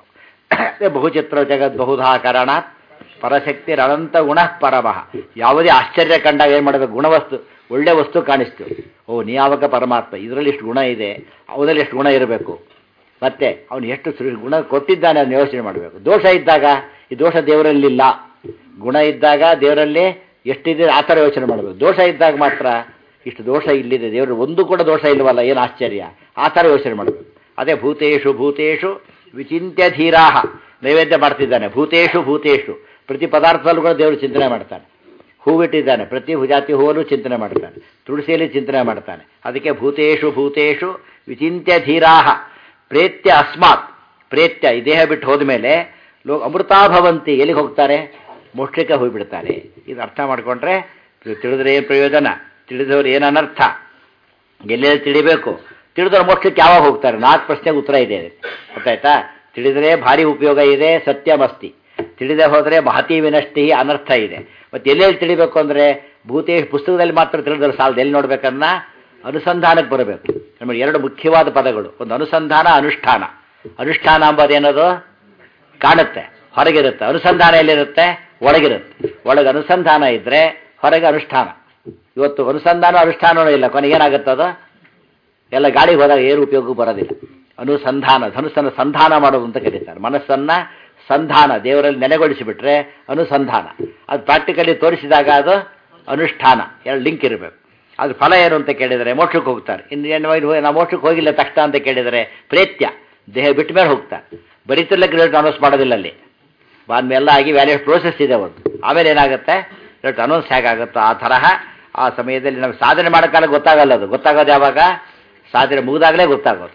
ಬಹುಚಿತ್ರ ಜಗದ್ ಬಹುಧಾ ಕಾರಣಾತ್ ಪರಶಕ್ತಿ ಅನಂತ ಗುಣ ಪರಮಃ. ಯಾವುದೇ ಆಶ್ಚರ್ಯ ಕಂಡಾಗ ಏನು ಮಾಡಬೇಕು, ಗುಣವಸ್ತು ಒಳ್ಳೆ ವಸ್ತು ಕಾಣಿಸ್ತು, ಓ ನಿಯಾಮಕ ಪರಮಾತ್ಮ, ಇದರಲ್ಲಿ ಇಷ್ಟು ಗುಣ ಇದೆ, ಅವರಲ್ಲಿ ಎಷ್ಟು ಗುಣ ಇರಬೇಕು, ಮತ್ತೆ ಅವನು ಎಷ್ಟು ಗುಣ ಕೊಟ್ಟಿದ್ದಾನೆ ಅದನ್ನು ಯೋಚನೆ ಮಾಡಬೇಕು. ದೋಷ ಇದ್ದಾಗ ಈ ದೋಷ ದೇವರಲ್ಲಿಲ್ಲ, ಗುಣ ಇದ್ದಾಗ ದೇವರಲ್ಲಿ ಎಷ್ಟಿದೆ ಆ ಥರ ಯೋಚನೆ ಮಾಡಬೇಕು. ದೋಷ ಇದ್ದಾಗ ಮಾತ್ರ ಇಷ್ಟು ದೋಷ ಇಲ್ಲಿದೆ, ದೇವರು ಒಂದು ಕೂಡ ದೋಷ ಇಲ್ಲವಲ್ಲ, ಏನು ಆಶ್ಚರ್ಯ, ಆ ಥರ ಯೋಚನೆ ಮಾಡಬೇಕು. ಅದೇ ಭೂತೇಶು ವಿಚಿಂತ್ಯ ಧೀರಾಹ, ನೈವೇದ್ಯ ಮಾಡ್ತಿದ್ದಾನೆ, ಭೂತೇಶು ಪ್ರತಿ ಪದಾರ್ಥದಲ್ಲೂ ಕೂಡ ದೇವರು ಚಿಂತನೆ ಮಾಡ್ತಾನೆ. ಹೂವಿಟ್ಟಿದ್ದಾನೆ, ಪ್ರತಿ ಜಾತಿ ಹೂವಲ್ಲೂ ಚಿಂತನೆ ಮಾಡ್ತಾನೆ, ತುಳಸಿಯಲ್ಲಿ ಚಿಂತನೆ ಮಾಡ್ತಾನೆ. ಅದಕ್ಕೆ ಭೂತೇಶು ವಿಚಿಂತ್ಯ ಧೀರಾಹ ಪ್ರೇತ್ಯ ಅಸ್ಮಾತ್, ಪ್ರೇತ್ಯ ಈ ದೇಹ ಬಿಟ್ಟು ಹೋದ ಮೇಲೆ ಅಮೃತಾಭವಂತಿ, ಎಲ್ಲಿಗೆ ಹೋಗ್ತಾರೆ, ಮೋಕ್ಷಕ್ಕೆ ಹೋಗಿಬಿಡ್ತಾರೆ. ಇದು ಅರ್ಥ ಮಾಡಿಕೊಂಡ್ರೆ ತಿಳಿದ್ರೆ ಏನು ಪ್ರಯೋಜನ, ತಿಳಿದವರು ಏನು ಅನರ್ಥ, ಎಲ್ಲೆಲ್ಲಿ ತಿಳಿಬೇಕು, ತಿಳಿದವ್ರು ಮೋಕ್ಷಕ್ಕೆ ಯಾವಾಗ ಹೋಗ್ತಾರೆ, 4 ಪ್ರಶ್ನೆಗೆ ಉತ್ತರ ಇದೆ. ಗೊತ್ತಾಯ್ತಾ? ತಿಳಿದರೆ ಭಾರಿ ಉಪಯೋಗ ಇದೆ, ಸತ್ಯಮಸ್ತಿ. ತಿಳಿದೇ ಹೋದರೆ ಮಹತೀ ವಿನಷ್ಟಿ, ಅನರ್ಥ ಇದೆ. ಮತ್ತು ಎಲ್ಲೆಲ್ಲಿ ತಿಳಿಬೇಕು ಅಂದರೆ ಭೂತೇಶ್ ಪುಸ್ತಕದಲ್ಲಿ ಮಾತ್ರ ತಿಳಿದ್ರೆ ಸಾಲದು, ಎಲ್ಲಿ ನೋಡ್ಬೇಕನ್ನ ಅನುಸಂಧಾನಕ್ಕೆ ಬರಬೇಕು. ನಮಗೆ 2 ಮುಖ್ಯವಾದ ಪದಗಳು, ಒಂದು ಅನುಸಂಧಾನ, ಅನುಷ್ಠಾನ. ಅನುಷ್ಠಾನ ಎಂಬುದೇನದು ಕಾಣುತ್ತೆ, ಹೊರಗಿರುತ್ತೆ. ಅನುಸಂಧಾನ ಎಲ್ಲಿರುತ್ತೆ, ಒಳಗಿರುತ್ತೆ. ಒಳಗೆ ಅನುಸಂಧಾನ ಇದ್ದರೆ ಹೊರಗೆ ಅನುಷ್ಠಾನ. ಇವತ್ತು ಅನುಸಂಧಾನ ಅನುಷ್ಠಾನವೂ ಇಲ್ಲ, ಕೊನೆಗೇನಾಗುತ್ತೆ, ಅದು ಎಲ್ಲ ಗಾಳಿಗೆ ಹೋದಾಗ ಏನು ಉಪಯೋಗ ಬರೋದಿಲ್ಲ. ಅನುಸಂಧಾನ, ಧನುಸ್ಸನ್ನು ಸಂಧಾನ ಮಾಡೋದು ಅಂತ ಕರೀತಾರೆ. ಮನಸ್ಸನ್ನು ಸಂಧಾನ, ದೇವರಲ್ಲಿ ನೆಲೆಗೊಳಿಸಿಬಿಟ್ರೆ ಅನುಸಂಧಾನ. ಅದು ಪ್ರಾಕ್ಟಿಕಲಿ ತೋರಿಸಿದಾಗ ಅದು ಅನುಷ್ಠಾನ. 2 ಲಿಂಕ್ ಇರಬೇಕು. ಅದು ಫಲ ಏನು ಅಂತ ಕೇಳಿದರೆ ಮೋಕ್ಷಕ್ಕೆ ಹೋಗ್ತಾರೆ. ನಾವು ಮೋಕ್ಷಕ್ಕೆ ಹೋಗಿಲ್ಲ ತಕ್ಷಣ ಅಂತ ಕೇಳಿದರೆ ಪ್ರೇತ್ಯ, ದೇಹ ಬಿಟ್ಟ ಮೇಲೆ ಹೋಗ್ತಾರೆ. ಬರೀತಿರ್ಲಿಕ್ಕೆ ರಿಸಲ್ಟ್ ಅನೌನ್ಸ್ ಮಾಡೋದಿಲ್ಲ. ಅಲ್ಲಿ ಬಾದ್ಮೇಲೆ ಆಗಿ ವ್ಯಾಲಿಡ್ ಪ್ರೋಸೆಸ್ ಇದೆ ಒಂದು. ಆಮೇಲೆ ಏನಾಗುತ್ತೆ, ರಿಸಲ್ಟ್ ಅನೌನ್ಸ್ ಹೇಗಾಗುತ್ತೋ ಆ ತರಹ ಆ ಸಮಯದಲ್ಲಿ ನಮಗೆ ಸಾಧನೆ ಮಾಡೋಕ್ಕಾಗ ಗೊತ್ತಾಗಲ್ಲ. ಅದು ಗೊತ್ತಾಗೋದು ಯಾವಾಗ, ಸಾಧನೆ ಮುಗಿದಾಗಲೇ ಗೊತ್ತಾಗೋದು.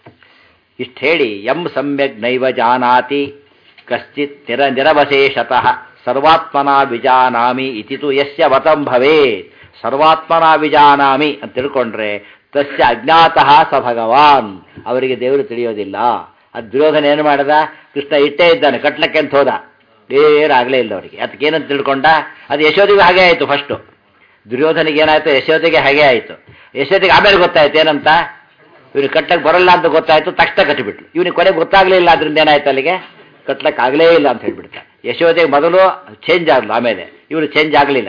ಇಷ್ಟು ಹೇಳಿ ಸಮ್ಯಕ್ ನೈವ ಜಾನಾತಿ ಕಶ್ಚಿತ್ ನಿರವಶೇಷತಃ ಸರ್ವಾತ್ಮನ ವಿಜಾನಾಮಿ ಇತಿತು ಯಸ್ಯ ವತಂ ಭವೇತ್. ಸರ್ವಾತ್ಮನ ವಿಜಾನಾಮಿ ಅಂತ ತಿಳ್ಕೊಂಡ್ರೆ ತಸ್ಯ ಅಜ್ಞಾತಃ ಸ ಭಗವಾನ್, ಅವರಿಗೆ ದೇವರು ತಿಳಿಯೋದಿಲ್ಲ. ಅದು ದುರ್ಯೋಧನ ಏನು ಮಾಡ್ದ, ಕೃಷ್ಣ ಇಟ್ಟೇ ಇದ್ದಾನೆ, ಕಟ್ಲಕ್ಕೆ ಅಂತ ಹೋದ, ಬೇರಾಗಲೇ ಇಲ್ಲ ಅವರಿಗೆ. ಅದಕ್ಕೇನಂತ ತಿಳ್ಕೊಂಡ, ಅದು ಯಶೋದಿಗೆ ಹಾಗೆ ಆಯಿತು. ಫಸ್ಟು ದುರ್ಯೋಧನಿಗೆ ಏನಾಯಿತು, ಯಶೋದಿಗೆ ಹಾಗೆ ಆಯಿತು. ಯಶೋದಿಗೆ ಆಮೇಲೆ ಗೊತ್ತಾಯ್ತು ಏನಂತ, ಇವನಿಗೆ ಕಟ್ಲಕ್ಕೆ ಬರಲ್ಲ ಅಂತ ಗೊತ್ತಾಯಿತು, ತಕ್ಷಣ ಕಟ್ಟಿಬಿಟ್ಲು. ಇವನಿಗೆ ಕೊನೆಗೆ ಗೊತ್ತಾಗಲೇ ಇಲ್ಲ, ಅದರಿಂದ ಏನಾಯ್ತು, ಅಲ್ಲಿಗೆ ಕಟ್ಲಕ್ಕೆ ಆಗಲೇ ಇಲ್ಲ ಅಂತ ಹೇಳ್ಬಿಡ್ತಾರೆ. ಯಶೋದೆಗೆ ಮೊದಲು ಚೇಂಜ್ ಆಗಲು, ಆಮೇಲೆ ಇವರು ಚೇಂಜ್ ಆಗಲಿಲ್ಲ.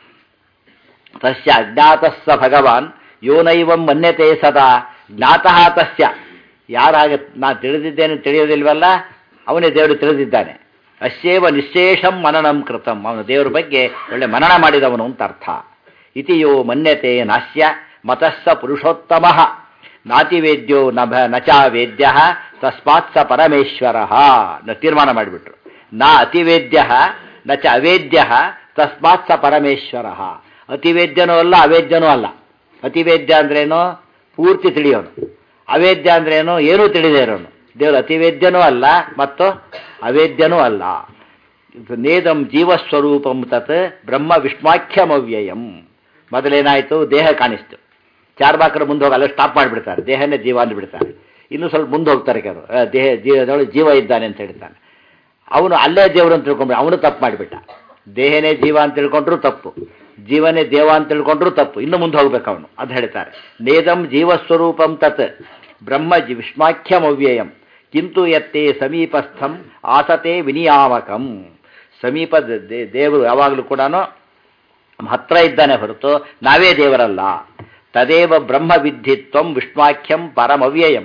ತಸ್ಯ ಅಜ್ಞಾತಸ್ಸ ಭಗವಾನ್ ಯೋನೈವಂ ಮನ್ಯತೆ ಸದಾ ಜ್ಞಾತಃ ತಸ್ಯ. ಯಾರಾಗ ನಾ ತಿಳಿದಿದ್ದೇನೆ ತಿಳಿಯೋದಿಲ್ವಲ್ಲ, ಅವನೇ ದೇವರು ತಿಳಿದಿದ್ದಾನೆ. ಅಶ್ಯೇವ ನಿಶೇಷಂ ಮನನಂ ಕೃತಂ, ಅವನು ದೇವರ ಬಗ್ಗೆ ಒಳ್ಳೆ ಮನನ ಮಾಡಿದವನು ಅಂತ ಅರ್ಥ. ಇತಿಯೋ ಮನ್ಯತೆ ನಾಸ್ಯ ಮತಸ್ಸ ಪುರುಷೋತ್ತಮ ನಾತಿವೇದ್ಯೋ ನಚ ವೇದ್ಯ ತಸ್ಮಾತ್ ಸ ಪರಮೇಶ್ವರ ತೀರ್ಮಾನ ಮಾಡಿಬಿಟ್ರು. ನಾ ಅತಿವೇದ್ಯ ನಚ ಅವೇದ್ಯ ತಸ್ಮಾತ್ ಸ ಪರಮೇಶ್ವರ. ಅತಿವೇದ್ಯನೂ ಅಲ್ಲ ಅವೇದ್ಯನೂ ಅಲ್ಲ. ಅತಿವೇದ್ಯ ಅಂದ್ರೇನು? ಪೂರ್ತಿ ತಿಳಿಯೋನು. ಅವೇದ್ಯ ಅಂದ್ರೇನು? ಏನೂ ತಿಳಿದೇ ಇರೋನು. ದೇವರು ಅತಿವೇದ್ಯನೂ ಅಲ್ಲ ಮತ್ತು ಅವೇದ್ಯನೂ ಅಲ್ಲ. ನೇದಂ ಜೀವಸ್ವರೂಪಂ ತತ್ ಬ್ರಹ್ಮ ವಿಷ್ಮಾಖ್ಯಮವ್ಯಯಂ. ಮೊದಲೇನಾಯಿತು? ದೇಹ ಕಾಣಿಸ್ತು. ಚಾರ್ವಾಕರು ಮುಂದೆ ಹೋಗಲ್ಲ, ಸ್ಟಾಪ್ ಮಾಡಿಬಿಡ್ತಾರೆ, ದೇಹನೇ ಜೀವ ಅಂದ್ಬಿಡ್ತಾರೆ. ಇನ್ನೂ ಸ್ವಲ್ಪ ಮುಂದೆ ಹೋಗ್ತಾರೆ ಕೆಲವರು, ದೇಹದೊಳಗೆ ಜೀವ ಇದ್ದಾನೆ ಅಂತ ಹೇಳ್ತಾನೆ. ಅವನು ಅಲ್ಲೇ ದೇವರು ಅಂತ ತಿಳ್ಕೊಂಡ್ರೆ ಅವನು ತಪ್ಪು ಮಾಡಿಬಿಟ್ಟ. ದೇಹನೇ ಜೀವ ಅಂತ ತಿಳ್ಕೊಂಡ್ರೂ ತಪ್ಪು, ಜೀವನೇ ದೇವ ಅಂತ ತಿಳ್ಕೊಂಡ್ರೂ ತಪ್ಪು. ಇನ್ನು ಮುಂದೆ ಹೋಗ್ಬೇಕು ಅವನು. ಅದು ಹೇಳ್ತಾರೆ, ನೇದಂ ಜೀವಸ್ವರೂಪಂ ತತ್ ಬ್ರಹ್ಮ ವಿಷ್ಮಾಖ್ಯಮವ್ಯಯಂ ಕಿಂತು ಯತ್ತೇ ಸಮೀಪಸ್ಥಂ ಆಸತೆ ವಿನಿಯಾಮಕಂ. ಸಮೀಪ ದೇವರು ಯಾವಾಗಲೂ ಕೂಡ ಹತ್ರ ಇದ್ದಾನೆ ಹೊರತು ನಾವೇ ದೇವರಲ್ಲ. ತದೇವ ಬ್ರಹ್ಮ ವಿದ್ಧಿತ್ವಂ ವಿಷ್ಣಾಖ್ಯಂ ಪರಮವ್ಯಯಂ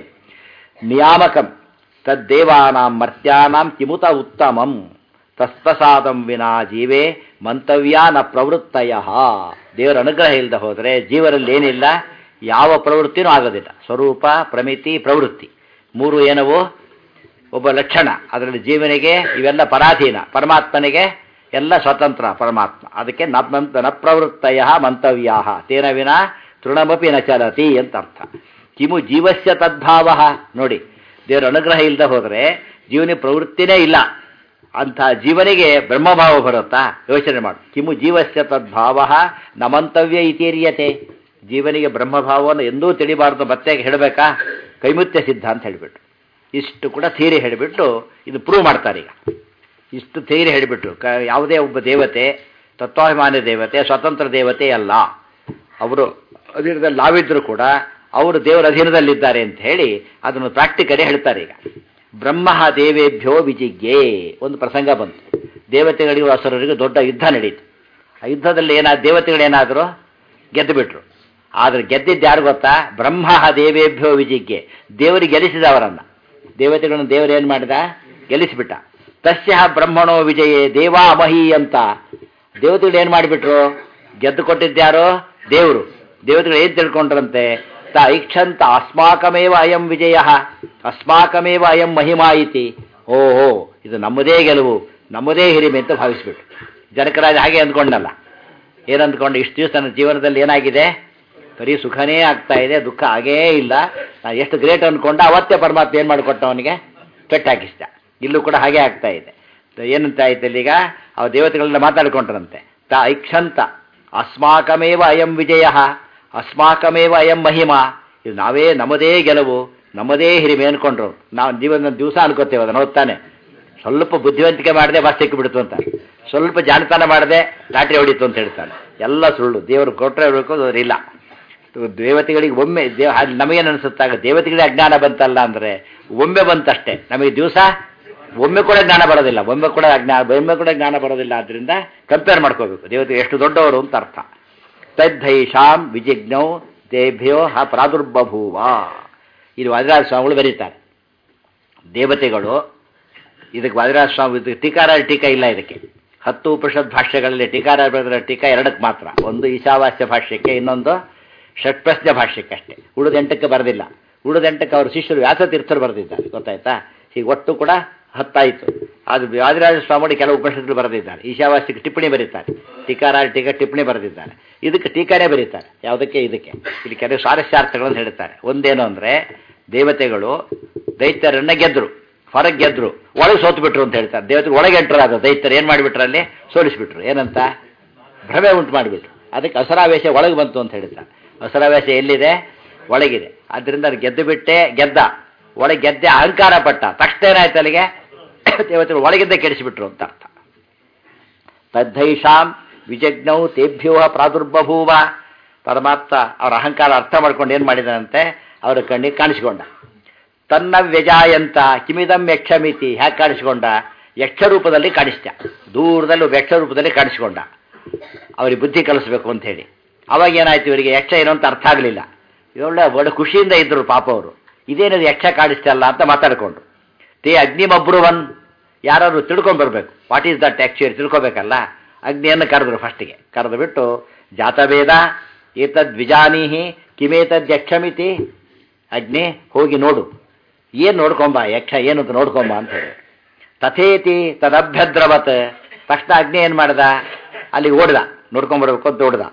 ನಿಯಾಮಕಂ ತದ್ದೇವಾನಾಂ ಮರ್ತ್ಯಾನಾಂ ಕಿಮುತ ಉತ್ತಮಂ ತತ್ಪ್ರಸಾದಂ ವಿನಾ ಜೀವೇ ಮಂತವ್ಯ ನ ಪ್ರವೃತ್ತಯ. ದೇವರ ಅನುಗ್ರಹ ಇಲ್ಲದೆ ಹೋದರೆ ಜೀವರಲ್ಲಿ ಏನಿಲ್ಲ, ಯಾವ ಪ್ರವೃತ್ತಿನೂ ಆಗೋದಿಲ್ಲ. ಸ್ವರೂಪ, ಪ್ರಮಿತಿ, ಪ್ರವೃತ್ತಿ ಮೂರು ಏನವು? ಒಬ್ಬ ಲಕ್ಷಣ. ಅದರಲ್ಲಿ ಜೀವನಿಗೆ ಇವೆಲ್ಲ ಪರಾಧೀನ, ಪರಮಾತ್ಮನಿಗೆ ಎಲ್ಲ ಸ್ವತಂತ್ರ ಪರಮಾತ್ಮ. ಅದಕ್ಕೆ ನ ಪ್ರವೃತ್ತಯ ಮಂತವ್ಯಾ ತೇನ ವಿನಾ ತೃಣಮಪಿ ನ ಚಲತಿ ಅಂತ ಅರ್ಥ. ಕಿಮು ಜೀವಸ್ಯ ತದ್ಭಾವ. ನೋಡಿ, ದೇವರ ಅನುಗ್ರಹ ಇಲ್ಲದೆ ಹೋದರೆ ಜೀವನ ಪ್ರವೃತ್ತಿನೇ ಇಲ್ಲ. ಅಂಥ ಜೀವನಿಗೆ ಬ್ರಹ್ಮಭಾವ ಬರುತ್ತಾ? ಯೋಚನೆ ಮಾಡು. ಕಿಮು ಜೀವಸ್ಯ ತದ್ಭಾವ ನ ಮಂತವ್ಯ ಇತೀರ್ಯತೆ. ಜೀವನಿಗೆ ಬ್ರಹ್ಮಭಾವವನ್ನು ಎಂದೂ ತಿಳಿಬಾರ್ದು. ಮತ್ತೆ ಹೇಳಬೇಕಾ? ಕೈಮುತ್ಯ ಸಿದ್ಧ ಅಂತ ಹೇಳಿಬಿಟ್ಟು ಇಷ್ಟು ಕೂಡ ಥಿಯರಿ ಹೇಳಿಬಿಟ್ಟು ಇದು ಪ್ರೂವ್ ಮಾಡ್ತಾರೆ. ಈಗ ಇಷ್ಟು ಥಿಯರಿ ಹೇಳಿಬಿಟ್ರು. ಯಾವುದೇ ಒಬ್ಬ ದೇವತೆ ತತ್ವಾಭಿಮಾನಿ ದೇವತೆ ಸ್ವತಂತ್ರ ದೇವತೆ ಅಲ್ಲ. ಅವರು ಅಧೀನದಲ್ಲಿ ನಾವಿದ್ರೂ ಕೂಡ ಅವರು ದೇವರ ಅಧೀನದಲ್ಲಿದ್ದಾರೆ ಅಂತ ಹೇಳಿ ಅದನ್ನು ಪ್ರಾಕ್ಟಿಕಲಿ ಹೇಳ್ತಾರೆ. ಈಗ ಬ್ರಹ್ಮ ದೇವೇಭ್ಯೋ ವಿಜಿಜ್ಞೆ ಒಂದು ಪ್ರಸಂಗ ಬಂತು. ದೇವತೆಗಳಿಗೂ ಅಸುರರಿಗೂ ದೊಡ್ಡ ಯುದ್ಧ ನಡೀತು. ಆ ಯುದ್ಧದಲ್ಲಿ ದೇವತೆಗಳೇನಾದರೂ ಗೆದ್ದು ಬಿಟ್ರು. ಆದರೆ ಗೆದ್ದಿದ್ದು ಯಾರು ಗೊತ್ತಾ? ಬ್ರಹ್ಮ ದೇವೇಭ್ಯೋ ವಿಜಿಜ್ಞೆ. ದೇವರಿಗೆ ಗೆಲ್ಲಿಸಿದವರನ್ನು, ದೇವತೆಗಳನ್ನು ದೇವರು ಏನು ಮಾಡಿದ? ಗೆಲ್ಲಿಸಿಬಿಟ್ಟ. ತಸ್ಯ ಬ್ರಹ್ಮಣೋ ವಿಜಯೇ ದೇವಾ ಅಮಹಿ ಅಂತ ದೇವತೆಗಳು ಏನು ಮಾಡಿಬಿಟ್ರು? ಗೆದ್ದು ಕೊಟ್ಟಿದ್ದ್ಯಾರೋ? ದೇವರು. ದೇವತೆಗಳು ಏನು ತಿಳ್ಕೊಂಡ್ರಂತೆ? ತ ಐಕ್ಷಂತ ಅಸ್ಮಾಕಮೇವ ಅಯಂ ವಿಜಯ ಅಸ್ಮಾಕಮೇವ ಅಯಂ ಮಹಿಮಾ ಇತಿ. ಓಹೋ, ಇದು ನಮ್ಮದೇ ಗೆಲುವು, ನಮ್ಮದೇ ಹಿರಿಮೆ ಅಂತ ಭಾವಿಸ್ಬಿಟ್ಟು. ಜನಕರಾಜ ಹಾಗೆ ಅಂದ್ಕೊಂಡಲ್ಲ. ಏನಂದ್ಕೊಂಡು? ಇಷ್ಟು ದಿವಸ ನನ್ನ ಜೀವನದಲ್ಲಿ ಏನಾಗಿದೆ? ಬರೀ ಸುಖನೇ ಆಗ್ತಾ ಇದೆ, ದುಃಖ ಆಗೇ ಇಲ್ಲ. ನಾನು ಎಷ್ಟು ಗ್ರೇಟ್ ಅಂದ್ಕೊಂಡ. ಅವತ್ತೇ ಪರಮಾತ್ಮ ಏನು ಮಾಡಿಕೊಟ್ಟ? ಅವನಿಗೆ ಪೆಟ್ಟು ಹಾಕಿಸ್ತ. ಇಲ್ಲೂ ಕೂಡ ಹಾಗೆ ಆಗ್ತಾ ಇದೆ. ಏನಂತ ಆಯ್ತಲ್ಲ ಈಗ? ಅವ ದೇವತೆಗಳೆಲ್ಲ ಮಾತಾಡ್ಕೊಂಡ್ರಂತೆ. ತ ಐಕ್ಷಂತ ಅಸ್ಮಾಕಮೇವ ಅಯಂ ವಿಜಯ ಅಸ್ಮಾಕಮೇವ ಅಯಂ ಮಹಿಮಾ. ಇದು ನಾವೇ, ನಮ್ಮದೇ ಗೆಲುವು, ನಮ್ಮದೇ ಹಿರಿಮೆ ಅನ್ಕೊಂಡ್ರು. ನಾವು ಜೀವನ ದಿವಸ ಅನ್ಕೋತೇವೆ ಅದನ್ನು. ಹೋಗ್ತಾನೆ ಸ್ವಲ್ಪ ಬುದ್ಧಿವಂತಿಕೆ ಮಾಡಿದೆ ಬಸ್ ಸಿಕ್ಕಿಬಿಡ್ತು ಅಂತ, ಸ್ವಲ್ಪ ಜಾಣತನ ಮಾಡಿದೆ ಲಾಟ್ರಿ ಹೊಡಿತು ಅಂತ ಹೇಳ್ತಾನೆ. ಎಲ್ಲ ಸುಳ್ಳು. ದೇವರು ಕೊಟ್ಟರೆ ಇಲ್ಲ. ದೇವತೆಗಳಿಗೆ ಒಮ್ಮೆ ನಮಗೇನು ಅನಿಸುತ್ತಾಗ ದೇವತೆಗಳಿಗೆ ಅಜ್ಞಾನ ಬಂತಲ್ಲ ಅಂದರೆ ಒಮ್ಮೆ ಬಂತಷ್ಟೇ. ನಮಗೆ ದಿವಸ ಒಮ್ಮೆ ಕೂಡ ಜ್ಞಾನ ಬರೋದಿಲ್ಲ, ಒಮ್ಮೆ ಕೂಡ ಜ್ಞಾನ ಬರೋದಿಲ್ಲ. ಆದ್ದರಿಂದ ಕಂಪೇರ್ ಮಾಡ್ಕೋಬೇಕು. ದೇವತೆ ಎಷ್ಟು ದೊಡ್ಡವರು ಅಂತ ಅರ್ಥ. ತದ್ಧೈಷಾಂ ವಿಜಿಜ್ಞೌ ದೇಭ್ಯೋ ಪ್ರಾದುರ್ಬಭೂವ. ಇದು ವಾದಿರಾಜ ಸ್ವಾಮಿಗಳು ಬರೀತಾರೆ. ದೇವತೆಗಳು ಇದಕ್ಕೆ ವಾದಿರಾಜ ಸ್ವಾಮಿ ಟೀಕಾರ ಟೀಕಾ ಇಲ್ಲ. ಇದಕ್ಕೆ 10 ಉಪನಿಷತ್ ಭಾಷ್ಯಗಳಲ್ಲಿ ಟೀಕಾರ ಬರೆದ ಟೀಕಾ 2ಕ್ಕೆ ಮಾತ್ರ. ಒಂದು ಈಶಾವಾಸ್ಯ ಭಾಷ್ಯಕ್ಕೆ, ಇನ್ನೊಂದು ಷಟ್ಪ್ರಶ್ನೆ ಭಾಷ್ಯಕ್ಕೆ ಅಷ್ಟೇ. ಉಳಿದ 8ಕ್ಕೆ ಬರೆದಿಲ್ಲ. ಉಳಿದ 8ಕ್ಕೆ ಅವರು ಶಿಷ್ಯರು ವ್ಯಾಸತೀರ್ಥರು ಬರೆದಿದ್ದಾರೆ. ಗೊತ್ತಾಯ್ತಾ? ಹೀಗೆ ಒಟ್ಟು ಕೂಡ 10 ಆಯಿತು. ಅದು ವಾದಿರಾಜ ಸ್ವಾಮಿ ಕೆಲವು ಉಪನಿಷತ್ತುಗಳು ಬರೆದಿದ್ದಾರೆ. ಈಶಾವಾಸ್ಯಕ್ಕೆ ಟಿಪ್ಪಣಿ ಬರೀತಾರೆ. ಟೀಕಾರ ಟೀಕಾ ಟಿಪ್ಪಣಿ ಬರೆದಿದ್ದಾರೆ. ಇದಕ್ಕೆ ಟೀಕಾನೇ ಬರೀತಾರೆ. ಯಾವುದಕ್ಕೆ? ಇದಕ್ಕೆ. ಇಲ್ಲಿ ಕೆಲವು ಸ್ವಾರಸ್ಯಾರ್ಥಗಳನ್ನು ಹೇಳ್ತಾರೆ. ಒಂದೇನು ಅಂದರೆ, ದೇವತೆಗಳು ದೈತ್ಯರನ್ನ ಗೆದ್ದರು, ಹೊರಗೆ ಗೆದ್ದರು, ಒಳಗೆ ಸೋತು ಬಿಟ್ರು ಅಂತ ಹೇಳ್ತಾರೆ. ದೇವತೆಗಳು ಒಳಗೆ ಎಂಟ್ರು. ಅದು ದೈತ್ಯರು ಏನು ಮಾಡಿಬಿಟ್ರು? ಅಲ್ಲಿ ಸೋಲಿಸಿಬಿಟ್ರು. ಏನಂತ? ಭ್ರಮೆ ಉಂಟು ಮಾಡಿಬಿಟ್ರು. ಅದಕ್ಕೆ ಅಸುರಾವೇಶ ಒಳಗೆ ಬಂತು ಅಂತ ಹೇಳ್ತಾರೆ. ಅಸುರಾವೇಶ ಎಲ್ಲಿದೆ? ಒಳಗಿದೆ. ಆದ್ದರಿಂದ ಅದು ಗೆದ್ದು ಬಿಟ್ಟೆ, ಗೆದ್ದ, ಒಳಗೆ ಗೆದ್ದೆ, ಅಹಂಕಾರ ಪಟ್ಟ ತಕ್ಷಣ ಏನಾಯ್ತು? ಅಲ್ಲಿಗೆ ದೇವತೆಗಳು ಒಳಗಿದ್ದೇ ಕೆಡಿಸಿಬಿಟ್ರು ಅಂತ ಅರ್ಥ. ತದ್ಧೈಷಾಂ ವಿಜಜ್ಞೌ ತೇಭ್ಯೋ ಪ್ರಾದುರ್ಬಭೂವ. ಪರಮಾತ್ಮ ಅವರ ಅಹಂಕಾರ ಅರ್ಥ ಮಾಡ್ಕೊಂಡು ಏನು ಮಾಡಿದಾನಂತೆ? ಅವರ ಕಣ್ಣಿಗೆ ಕಾಣಿಸಿಕೊಂಡ. ತನ್ನ ವ್ಯಜಾಯಂತ ಕಿಮಿದಂ ಯಕ್ಷಮಿತಿ. ಹ್ಯಾಕೆ ಕಾಣಿಸಿಕೊಂಡ? ಯಕ್ಷ ರೂಪದಲ್ಲಿ ಕಾಣಿಸ್ತ. ದೂರದಲ್ಲಿ ಯಕ್ಷ ರೂಪದಲ್ಲಿ ಕಾಣಿಸಿಕೊಂಡ. ಅವ್ರಿಗೆ ಬುದ್ಧಿ ಕಲಿಸ್ಬೇಕು ಅಂತ ಹೇಳಿ. ಅವಾಗ ಏನಾಯ್ತು? ಇವರಿಗೆ ಯಕ್ಷ ಏನೋ ಅಂತ ಅರ್ಥ ಆಗಲಿಲ್ಲ. ಒಳ್ಳೆ ಖುಷಿಯಿಂದ ಇದ್ದರು ಪಾಪ ಅವರು. ಇದೇನದು ಯಕ್ಷ ಕಾಣಿಸ್ತಲ್ಲ ಅಂತ ಮಾತಾಡಿಕೊಂಡ್ರು. ತೇ ಅಗ್ನಿಮಬ್ರುವನ್. ಯಾರಾದ್ರು ತಿಳ್ಕೊಂಡ್ಬರ್ಬೇಕು. ವಾಟ್ ಈಸ್ ದಟ್ ಆ್ಯಕ್ಚುಲಿ ತಿಳ್ಕೊಬೇಕಲ್ಲ. ಅಗ್ನಿಯನ್ನು ಕರೆದ್ರು. ಫಸ್ಟಿಗೆ ಕರೆದು ಬಿಟ್ಟು ಜಾತವೇದ ಏತದ್ವಿಜಾನೀಹಿ ಕಿಮೇತದ್ಯಕ್ಷಮಿತಿ. ಅಗ್ನಿ ಹೋಗಿ ನೋಡು, ಏನು ನೋಡ್ಕೊಂಬ, ಯಕ್ಷ ಏನು ಅಂತ ನೋಡ್ಕೊಂಬ ಅಂತ ಹೇಳಿ. ತಥೇತಿ ತದಭ್ಯದ್ರವತ್. ತಕ್ಷಣ ಅಗ್ನಿ ಏನು ಮಾಡ್ದ, ಅಲ್ಲಿಗೆ ಓಡ್ದ, ನೋಡ್ಕೊಂಬರ್ಬೇಕು ಅಂತ ಓಡ್ದ.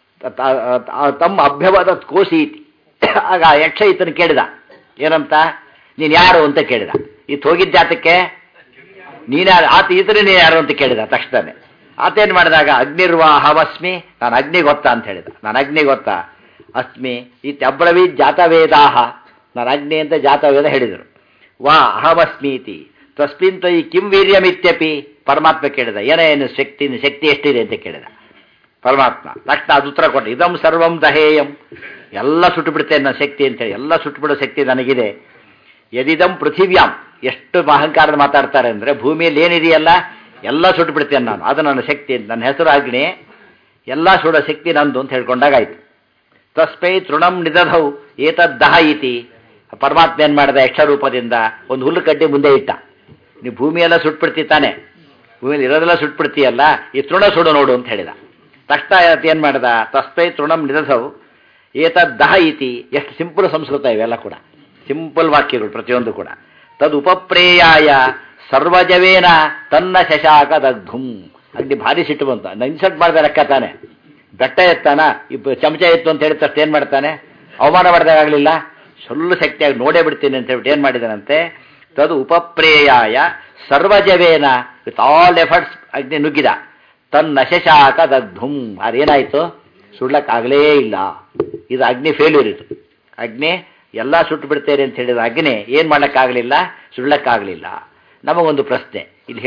ತಮ್ಮ ಅಭ್ಯವದ ಕೋಸೀತಿ. ಆಗ ಯಕ್ಷ ಈತನ ಕೇಳಿದ, ಏನಂತ, ನೀನು ಯಾರು ಅಂತ ಕೇಳಿದ. ಈತ ಹೋಗಿದ್ದ ಜಾತಕ್ಕೆ ನೀನ್ಯಾರು, ಆತ ಈತನೇ ನೀನು ಯಾರು ಅಂತ ಕೇಳಿದ. ತಕ್ಷಣನೇ ಆತೇನು ಮಾಡಿದಾಗ ಅಗ್ನಿರ್ವಾಹವಸ್ಮಿ, ನಾನು ಅಗ್ನಿ ಗೊತ್ತಾ ಅಂತ ಹೇಳಿದ. ನಾನು ಅಗ್ನಿ ಗೊತ್ತಾ, ಅಸ್ಮಿ ಇತ್ಯಬ್ರವೀತ್ ಜಾತವೇದಾಹ, ನಾನು ಅಗ್ನಿ ಅಂತ ಜಾತವೇದ ಹೇಳಿದರು. ವಾ ಅಹಮಸ್ಮೀತಿ ತಸ್ಮಿನ್ ತ್ವಯಿ ಕಿಂ ವೀರ್ಯಮಿತ್ಯಪಿ. ಪರಮಾತ್ಮ ಕೇಳಿದ, ಏನೇನು ಶಕ್ತಿ, ಶಕ್ತಿ ಎಷ್ಟಿದೆ ಅಂತ ಕೇಳಿದ ಪರಮಾತ್ಮ. ತಕ್ಷಣ ಅದು ಉತ್ತರ ಕೊಟ್ಟ, ಇದಂ ಸರ್ವಂ ದಹೇಯಂ, ಎಲ್ಲ ಸುಟ್ಟು ಬಿಡ್ತೇನೆ ನನ್ನ ಶಕ್ತಿ ಅಂತೇಳಿ, ಎಲ್ಲ ಸುಟ್ಟು ಬಿಡೋ ಶಕ್ತಿ ನನಗಿದೆ. ಯದಿದಂ ಪೃಥಿವ್ಯಾಂ, ಎಷ್ಟು ಅಹಂಕಾರದ ಮಾತಾಡ್ತಾರೆ ಅಂದರೆ, ಭೂಮಿಯಲ್ಲಿ ಏನಿದೆಯಲ್ಲ ಎಲ್ಲ ಸುಟ್ಟು ಬಿಡ್ತೇನೆ ನಾನು, ಅದು ನನ್ನ ಶಕ್ತಿ, ನನ್ನ ಹೆಸರು ಅಗ್ನಿ, ಎಲ್ಲ ಸುಡೋ ಶಕ್ತಿ ನಂದು ಅಂತ ಹೇಳ್ಕೊಂಡಾಗಾಯ್ತು. ತಸ್ಮೈ ತೃಣಂ ನಿದಧೌ ಏತದ್ದಹ ಇತಿ. ಪರಮಾತ್ಮ ಏನು ಮಾಡಿದ, ಯಕ್ಷರೂಪದಿಂದ ಒಂದು ಹುಲ್ಲು ಕಡ್ಡಿ ಮುಂದೆ ಇಟ್ಟ. ನೀವು ಭೂಮಿಯೆಲ್ಲ ಸುಟ್ಬಿಡ್ತೀತಾನೆ, ಭೂಮಿಯಲ್ಲಿ ಇರೋದೆಲ್ಲ ಸುಟ್ಬಿಡ್ತೀಯಲ್ಲ, ಈ ತೃಣ ಸುಡು ನೋಡು ಅಂತ ಹೇಳಿದ. ತಕ್ಷಣ ಏನು ಮಾಡಿದ, ತಸ್ಮೈ ತೃಣಂ ನಿದಧೌ ಏತದ್ದಹ ಇತಿ. ಎಷ್ಟು ಸಿಂಪಲ್ ಸಂಸ್ಕೃತ ಇವೆಲ್ಲ ಕೂಡ, ಸಿಂಪಲ್ ವಾಕ್ಯಗಳು ಪ್ರತಿಯೊಂದು ಕೂಡ. ತದುಪಪ್ರೇಯಾಯ ಸರ್ವಜವೇನ ತನ್ನ ಶಶಾಕ ದಗ್ಧುಂ. ಅಗ್ನಿ ಭಾರಿ ಸಿಟ್ಟು ಬಂತ, ಇನ್ಸಲ್ಟ್ ಮಾಡಿದ ಲೆಕ್ಕ ತಾನೆ. ಬೆಟ್ಟ ಎತ್ತಾನ, ಚಮಚ ಎತ್ತು ಅಂತ ಹೇಳಿದ ತಕ್ಷಣ ಏನು ಮಾಡ್ತಾನೆ, ಅವಮಾನ ಮಾಡಿದಾಗಲಿಲ್ಲ, ಸುಳ್ಳು ಶಕ್ತಿಯಾಗಿ ನೋಡೇ ಬಿಡ್ತೀನಿ ಅಂತ ಹೇಳ್ಬಿಟ್ಟು ಏನು ಮಾಡಿದಾನಂತೆ. ತದು ಉಪಪ್ರೇಯಾಯ ಸರ್ವಜವೇನ, ವಿತ್ ಆಲ್ ಎಫರ್ಟ್ಸ್ ಅಗ್ನಿ ನುಗ್ಗಿದ. ತನ್ನ ಶಶಾಕ ದಗ್ಧುಂ. ಅದೇನಾಯಿತು, ಸುಡ್ಲಕ್ಕಾಗಲೇ ಇಲ್ಲ. ಇದು ಅಗ್ನಿ ಫೇಲ್ಯೂರ್. ಇದು ಅಗ್ನಿ ಎಲ್ಲ ಸುಟ್ಟು ಬಿಡ್ತೇನೆ ಅಂತ ಹೇಳಿದ ಅಗ್ನಿ ಏನು ಮಾಡ್ಲಿಕ್ಕಾಗಲಿಲ್ಲ, ಸುಡ್ಲಕ್ಕಾಗಲಿಲ್ಲ. ನಮಗೊಂದು ಪ್ರಶ್ನೆ, ಇಲ್ಲಿ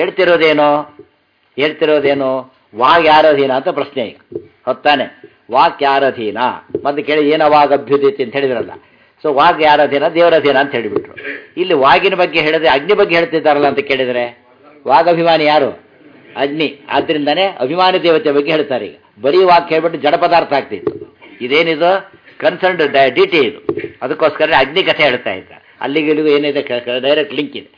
ಹೇಳ್ತಿರೋದೇನು ವಾಗ್ ಯಾರಧೀನ ಅಂತ ಪ್ರಶ್ನೆ ಈಗ ಹೊತ್ತಾನೆ. ವಾಕ್ ಯಾರಧೀನ ಮತ್ತೆ ಕೇಳಿ, ಏನ ವಾಗ್ ಅಭ್ಯುದೀತಿ ಅಂತ ಹೇಳಿದ್ರಲ್ಲ. ಸೊ ವಾಗ್ ಯಾರಧೀನ, ದೇವರಧೀನ ಅಂತ ಹೇಳಿಬಿಟ್ರು. ಇಲ್ಲಿ ವಾಗಿನ ಬಗ್ಗೆ ಹೇಳಿದ್ರೆ ಅಗ್ನಿ ಬಗ್ಗೆ ಹೇಳ್ತಿದ್ದಾರಲ್ಲ ಅಂತ ಕೇಳಿದರೆ, ವಾಗಭಿಮಾನಿ ಯಾರು, ಅಗ್ನಿ. ಆದ್ದರಿಂದನೇ ಅಭಿಮಾನಿ ದೇವತೆ ಬಗ್ಗೆ ಹೇಳ್ತಾರೆ. ಈಗ ಬರೀ ವಾಕ್ ಹೇಳ್ಬಿಟ್ಟು ಜಡ ಪದಾರ್ಥ ಆಗ್ತಿತ್ತು. ಇದೇನಿದು ಕನ್ಸರ್ನ್ಡ್ ಡಿಟಿ ಇದು. ಅದಕ್ಕೋಸ್ಕರ ಅಗ್ನಿ ಕಥೆ ಹೇಳ್ತಾ ಇದ್ದಾರೆ. ಅಲ್ಲಿಗೆ ಇಲ್ಲಿಗೂ ಏನಿದೆ ಡೈರೆಕ್ಟ್ ಲಿಂಕ್ ಇದೆ.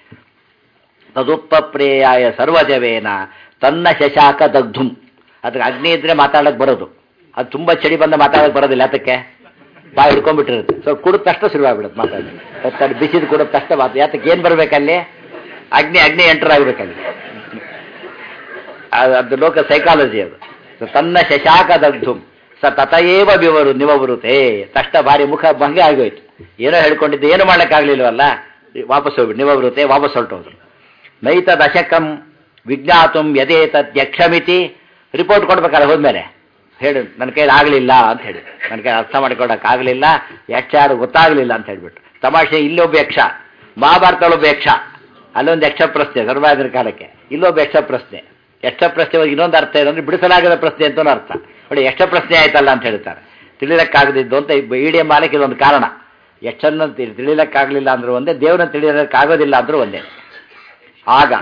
ತದುಪಪ್ರೇಯಾಯ ಸರ್ವಜವೇನ ತನ್ನ ಶಶಾಕ ದಗ್ಧುಂ. ಅದಕ್ಕೆ ಅಗ್ನಿ ಇದ್ರೆ ಮಾತಾಡಕ್ಕೆ ಬರೋದು, ಅದು ತುಂಬ ಚಳಿ ಬಂದ ಮಾತಾಡಕ್ಕೆ ಬರೋದಿಲ್ಲ. ಅದಕ್ಕೆ ಬಾಯಿ ಹಿಡ್ಕೊಂಡ್ಬಿಟ್ಟಿರುತ್ತೆ. ಸೊ ಕುಡಿದ ತಕ್ಷಣ ಶುರುವಾಗ್ಬಿಡುತ್ತೆ ಮಾತಾಡಿ. ಬಿಸಿದು ಕುಡಿದ ತಕ್ಷಣ ಮಾತು. ಯಾತಕ್ಕೆ ಏನು ಬರಬೇಕಲ್ಲಿ, ಅಗ್ನಿ ಎಂಟರ್ ಆಗಬೇಕಲ್ಲಿ. ಅದು ಲೋಕ ಸೈಕಾಲಜಿ ಅದು. ಸೊ ತನ್ನ ಶಶಾಕ ದಗ್ಧುಂ ಸ ತತಯೇವ ನಿವವೃತೆ. ತಕ್ಷಣ ಭಾರಿ ಮುಖ ಭಂಗೆ ಆಗೋಯ್ತು. ಏನೋ ಹೇಳ್ಕೊಂಡಿದ್ದು ಏನು ಮಾಡ್ಲಿಕ್ಕಾಗ್ಲಿಲ್ವಲ್ಲ, ವಾಪಸ್ ಹೋಗ್ಬಿಟ್ಟು ನಿವವೃತೆ, ವಾಪಸ್ ಹೊರಟೋದ್ರು. ನೈತ ದಶಕಂ ವಿಜ್ಞಾತುಂ ಯಥೇತದ್ಯಕ್ಷಮಿತಿ. ರಿಪೋರ್ಟ್ ಕೊಡ್ಬೇಕಾದ್ರೆ ಹೋದ್ಮೇಲೆ ಹೇಳಿ, ನನ್ನ ಕೈಲಿ ಆಗಲಿಲ್ಲ ಅಂತ ಹೇಳಿ, ನನ್ನ ಕೈ ಅರ್ಥ ಮಾಡಿಕೊಡೋಕ್ಕಾಗಲಿಲ್ಲ, ಯಕ್ಷ ಯಾರು ಗೊತ್ತಾಗಲಿಲ್ಲ ಅಂತ ಹೇಳ್ಬಿಟ್ಟು. ತಮಾಷೆ, ಇಲ್ಲೊಬ್ಬ ಯಕ್ಷ, ಮಹಾಭಾರತದೊಬ್ಬ ಯಕ್ಷ, ಅಲ್ಲೊಂದು ಯಕ್ಷ ಪ್ರಶ್ನೆ ಧರ್ಮರಾಜನ ಕಾಲಕ್ಕೆ, ಇಲ್ಲೊಬ್ಬ ಯಕ್ಷ ಪ್ರಶ್ನೆ. ಯಕ್ಷ ಪ್ರಶ್ನೆ ಇನ್ನೊಂದು ಅರ್ಥ ಏನಂದ್ರೆ ಬಿಡಿಸಲಾಗದ ಪ್ರಶ್ನೆ ಅಂತಲೂ ಅರ್ಥ. ನೋಡಿ, ಯಕ್ಷ ಪ್ರಶ್ನೆ ಆಯ್ತಲ್ಲ ಅಂತ ಹೇಳ್ತಾರೆ. ತಿಳಿಲಕ್ಕಾಗದಿದ್ದು ಅಂತ ಇಡೀ ಮಾಲಕ್ಕೆ ಇದೊಂದು ಕಾರಣ. ಯಕ್ಷನ ತಿಳಿಲಕ್ಕಾಗಲಿಲ್ಲ ಅಂದ್ರೂ ಒಂದೇ, ದೇವ್ರನ್ನ ತಿಳಿಯೋಕ್ಕಾಗೋದಿಲ್ಲ ಅಂದ್ರೂ ಒಂದೇ. ಆಗ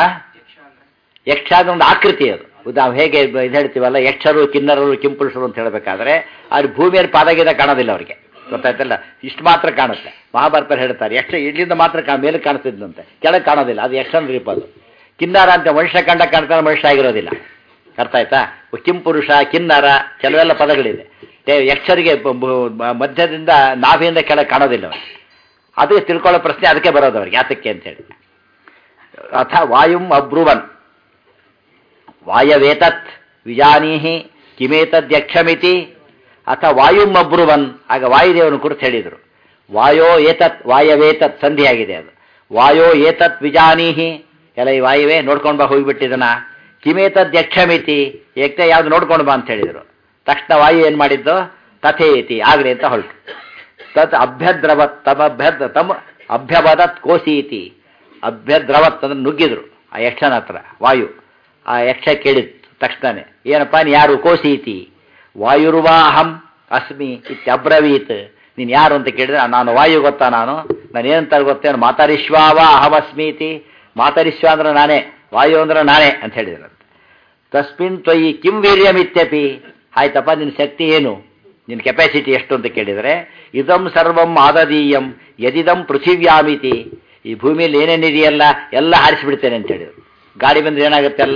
ಯಕ್ಷ ಅಂದ್ರೆ ಒಂದು ಆಕೃತಿ ಅದು. ನಾವು ಹೇಗೆ ಇದು ಹೇಳ್ತೀವಲ್ಲ, ಯಕ್ಷರು ಕಿನ್ನರರು ಕಿಂಪುರುಷರು ಅಂತ ಹೇಳಬೇಕಾದ್ರೆ ಅವ್ರ ಭೂಮಿಯಲ್ಲಿ ಪಾದಗಿದ ಕಾಣೋದಿಲ್ಲ ಅವರಿಗೆ, ಗೊತ್ತಾಯ್ತಲ್ಲ, ಇಷ್ಟು ಮಾತ್ರ ಕಾಣುತ್ತೆ. ಮಹಾಭಾರತ ಹೇಳ್ತಾರೆ, ಯಕ್ಷ ಇಲ್ಲಿಂದ ಮಾತ್ರ ಮೇಲೆ ಕಾಣಿಸ್ತಿದ್ದಂತೆ, ಕೆಳಗೆ ಕಾಣೋದಿಲ್ಲ. ಅದು ಯಕ್ಷನ ರೀಪ. ಅದು ಕಿನ್ನರ ಅಂತ ಮನುಷ್ಯ ಕಂಡ ಕಾಣ್ತಾನೆ, ಮನುಷ್ಯ ಆಗಿರೋದಿಲ್ಲ. ಅರ್ಥ ಆಯ್ತಾ? ಕಿಂಪುರುಷ, ಕಿನ್ನರ, ಕೆಲವೆಲ್ಲ ಪದಗಳಿದೆ. ಯಕ್ಷರಿಗೆ ಮಧ್ಯದಿಂದ ನಾಭಿಯಿಂದ ಕೆಳಗೆ ಕಾಣೋದಿಲ್ಲ ಅವ್ರಿಗೆ. ಅದಕ್ಕೆ ತಿಳ್ಕೊಳ್ಳೋ ಪ್ರಶ್ನೆ ಅದಕ್ಕೆ ಬರೋದು ಅವ್ರಿಗೆ, ಯಾತಕ್ಕೆ ಅಂತೇಳಿ. ಅಥ ವಾಯುಂ ಅಬ್ರುವನ್ ವಾಯವೇತತ್ ವಿಜಾನೀಹಿ ಕಿಮೇತದ್ಯಕ್ಷಮಿತಿ. ಅಥ ವಾಯುಂ ಅಬ್ರುವನ್, ಆಗ ವಾಯುದೇವನ ಕುರಿತು ಹೇಳಿದರು. ವಾಯೋ ಏತತ್ ವಾಯವೇತತ್ ಸಂಧಿಯಾಗಿದೆ ಅದು. ವಾಯೋ ಏತತ್ ವಿಜಾನೀಹಿ, ಎಲ್ಲ ಈ ವಾಯುವೇ ನೋಡ್ಕೊಂಡು ಬಾ ಹೋಗಿಬಿಟ್ಟಿದನ. ಕಿಮೇತದ್ಯಕ್ಷಮಿತಿ, ಯಕ್ಷ ಯಾವ್ದು ನೋಡ್ಕೊಂಡು ಬಾ ಅಂತ ಹೇಳಿದರು. ತಕ್ಷಣ ವಾಯು ಏನು ಮಾಡಿದ್ದು, ತಥೇತಿ ಆಗಲಿ ಅಂತ ಹೊರಟು. ತತ್ ಅಭ್ಯದ್ರವತ್ ತಮ್ ಅಭ್ಯವದತ್ ಕೋಸೀತಿ. ಅಭ್ಯದ್ರವತ್ ಅಂದ್ರೆ ನುಗ್ಗಿದ್ರು ಆ ಯಕ್ಷನ ಹತ್ರ ವಾಯು. ಆ ಯಕ್ಷ ಕೇಳಿತ್ತು ತಕ್ಷಣನೇ, ಏನಪ್ಪ ನೀ ಯಾರು, ಕೋಸೀತಿ. ವಾಯುರ್ವಾಹಂ ಅಸ್ಮಿ ಇತ್ಯಬ್ರವೀತ್. ನೀನು ಯಾರು ಅಂತ ಕೇಳಿದ್ರೆ, ನಾನು ವಾಯು ಗೊತ್ತಾ, ನಾನೇನಂತ ಗೊತ್ತೇನು, ಮಾತರಿಶ್ವಾವ ಅಹಮಸ್ಮೀತಿ. ಮಾತರಿಶ್ವ ಅಂದ್ರೆ ನಾನೇ, ವಾಯು ಅಂದ್ರೆ ನಾನೇ ಅಂತ ಹೇಳಿದ್ರು. ತಸ್ಮಿನ್ ತ್ವಯಿ ಕಿಂ ವೀರ್ಯಮಿತ್ಯಪಿ. ಆಯ್ತಪ್ಪ, ನಿನ್ನ ಶಕ್ತಿ ಏನು, ನಿನ್ನ ಕೆಪಾಸಿಟಿ ಎಷ್ಟು ಅಂತ ಕೇಳಿದರೆ, ಇದಂ ಸರ್ವಂ ಆದದೀಯಂ ಯದಿದಂ ಪೃಥಿವ್ಯಾಮಿತಿ. ಈ ಭೂಮಿಯಲ್ಲಿ ಏನೇನಿದೆಯಲ್ಲ ಎಲ್ಲ ಹಾರಿಸಿಬಿಡ್ತೇನೆ ಅಂತ ಹೇಳಿದರು. ಗಾಡಿ ಬಂದರೆ ಏನಾಗುತ್ತೆ, ಎಲ್ಲ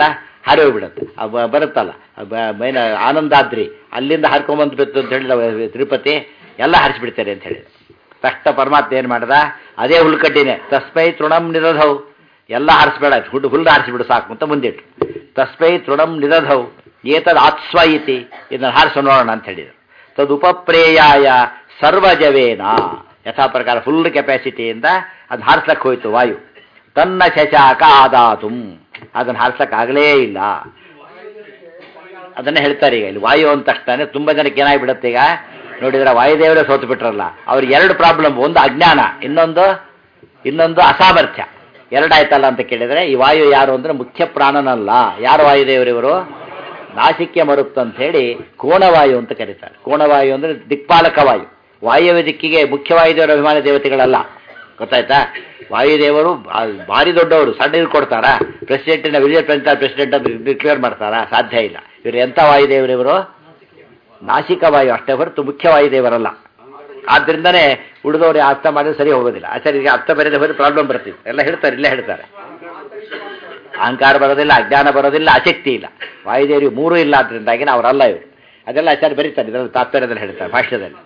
ಹಾರಿ ಹೋಗ್ಬಿಡುತ್ತೆ. ಬರುತ್ತಲ್ಲ ಮೈನ ಆನಂದಾದ್ರಿ ಅಲ್ಲಿಂದ ಹಾರ್ಕೊಂಬಂದು ಬಿತ್ತು ಅಂತ ಹೇಳಿದ ತಿರುಪತಿ ಎಲ್ಲ ಹಾರಿಸಿಬಿಡ್ತಾರೆ ಅಂತ ಹೇಳಿದ್ರು. ತಕ್ಷಣ ಪರಮಾತ್ಮ ಏನು ಮಾಡ್ದ, ಅದೇ ಹುಲ್ಕಡ್ಡಿನೇ ತಸ್ಮೈ ತೃಣಂ ನಿರಧೌ, ಎಲ್ಲ ಹಾರಿಸ್ಬೇಡ ಹುಲ್ಲು ಹಾರಿಸಿಬಿಡು ಸಾಕು ಅಂತ ಮುಂದಿಟ್ಟು ತಸ್ಮೈ ತೃಣಂ ನಿರಧೌ ಏತದ್ ಆತ್ಸ್ವ ಇತಿ, ಇದನ್ನು ಹಾರಿಸೋ ನೋಡೋಣ ಅಂತ ಹೇಳಿದರು. ತದುಪಪ್ರೇಯಾಯ ಸರ್ವಜವೇನ, ಯಥಾ ಪ್ರಕಾರ ಫುಲ್ ಕೆಪಾಸಿಟಿಯಿಂದ ಅದು ಹಾರಿಸ್ಲಕ್ಕೆ ಹೋಯ್ತು ವಾಯು. ತನ್ನ ಶಶಾಕ ಆದಾತು, ಅದನ್ನು ಹಾರಿಸ್ಲಕ್ಕೆ ಆಗಲೇ ಇಲ್ಲ. ಅದನ್ನೇ ಹೇಳ್ತಾರೆ ಈಗ ಇಲ್ಲಿ ವಾಯು ಅಂದ ತಕ್ಷಣ ತುಂಬ ಜನಕ್ಕೆ ಏನಾಗಿಬಿಡುತ್ತೆ, ಈಗ ನೋಡಿದ್ರೆ ವಾಯುದೇವರೇ ಸೋತು ಬಿಟ್ರಲ್ಲ. ಅವ್ರಿಗೆ ಎರಡು ಪ್ರಾಬ್ಲಮ್, ಒಂದು ಅಜ್ಞಾನ, ಇನ್ನೊಂದು ಅಸಾಮರ್ಥ್ಯ. ಎರಡಾಯ್ತಲ್ಲ ಅಂತ ಕೇಳಿದರೆ, ಈ ವಾಯು ಯಾರು ಅಂದರೆ ಮುಖ್ಯ ಪ್ರಾಣನಲ್ಲ. ಯಾರು ವಾಯುದೇವರಿವರು? ನಾಸಿಕ್ಯ ಮರುತ್ ಅಂತ ಹೇಳಿ ಕೋಣವಾಯು ಅಂತ ಕರೀತಾರೆ. ಕೋಣವಾಯು ಅಂದರೆ ದಿಕ್ಪಾಲಕ ವಾಯು. ವಾಯುವ್ಯ ದಿಕ್ಕಿಗೆ ಮುಖ್ಯ ವಾಯುದೇವರ ಅಭಿಮಾನ ದೇವತೆಗಳಲ್ಲ, ಗೊತ್ತಾಯ್ತಾ? ವಾಯುದೇವರು ಭಾರಿ ದೊಡ್ಡವರು, ಸಣ್ಣ ಇದು ಕೊಡ್ತಾರಾ? ಪ್ರೆಸಿಡೆಂಟಿನ ವಿಲಿಯರ್ ಪ್ರೆಸಿಡೆಂಟ್ ಅಂತ ಡಿಕ್ಲೇರ್ ಮಾಡ್ತಾರಾ? ಸಾಧ್ಯ ಇಲ್ಲ. ಇವರು ಎಂಥ ವಾಯುದೇವರಿವರು? ನಾಸಿಕ ವಾಯು ಅಷ್ಟೇ ಹೊರತು ಮುಖ್ಯ ವಾಯುದೇವರಲ್ಲ. ಆದ್ದರಿಂದನೇ ಉಳಿದವರು ಅರ್ಥ ಮಾಡಿದ್ರೆ ಸರಿ ಹೋಗೋದಿಲ್ಲ. ಆಚಾರ್ಯರಿಗೆ ಅರ್ಥ ಬರೆದ ಹೋದ್ರೆ ಪ್ರಾಬ್ಲಮ್ ಬರ್ತಿತ್ತು. ಎಲ್ಲ ಹೇಳ್ತಾರೆ, ಇಲ್ಲೇ ಹೇಳ್ತಾರೆ. ಅಹಂಕಾರ ಬರೋದಿಲ್ಲ, ಅಜ್ಞಾನ ಬರೋದಿಲ್ಲ, ಆಸಕ್ತಿ ಇಲ್ಲ. ವಾಯುದೇವರಿಗೆ ಮೂರೂ ಇಲ್ಲ, ಆದ್ರಿಂದಾಗಿ ಅವರಲ್ಲ ಇವರು. ಅದೆಲ್ಲ ಆಚಾರ್ಯ ಬರೀತಾರೆ, ಇದರಲ್ಲಿ ತಾತ್ಪರ್ಯದಲ್ಲಿ ಹೇಳ್ತಾರೆ ಭಾಷ್ಯದಲ್ಲಿ.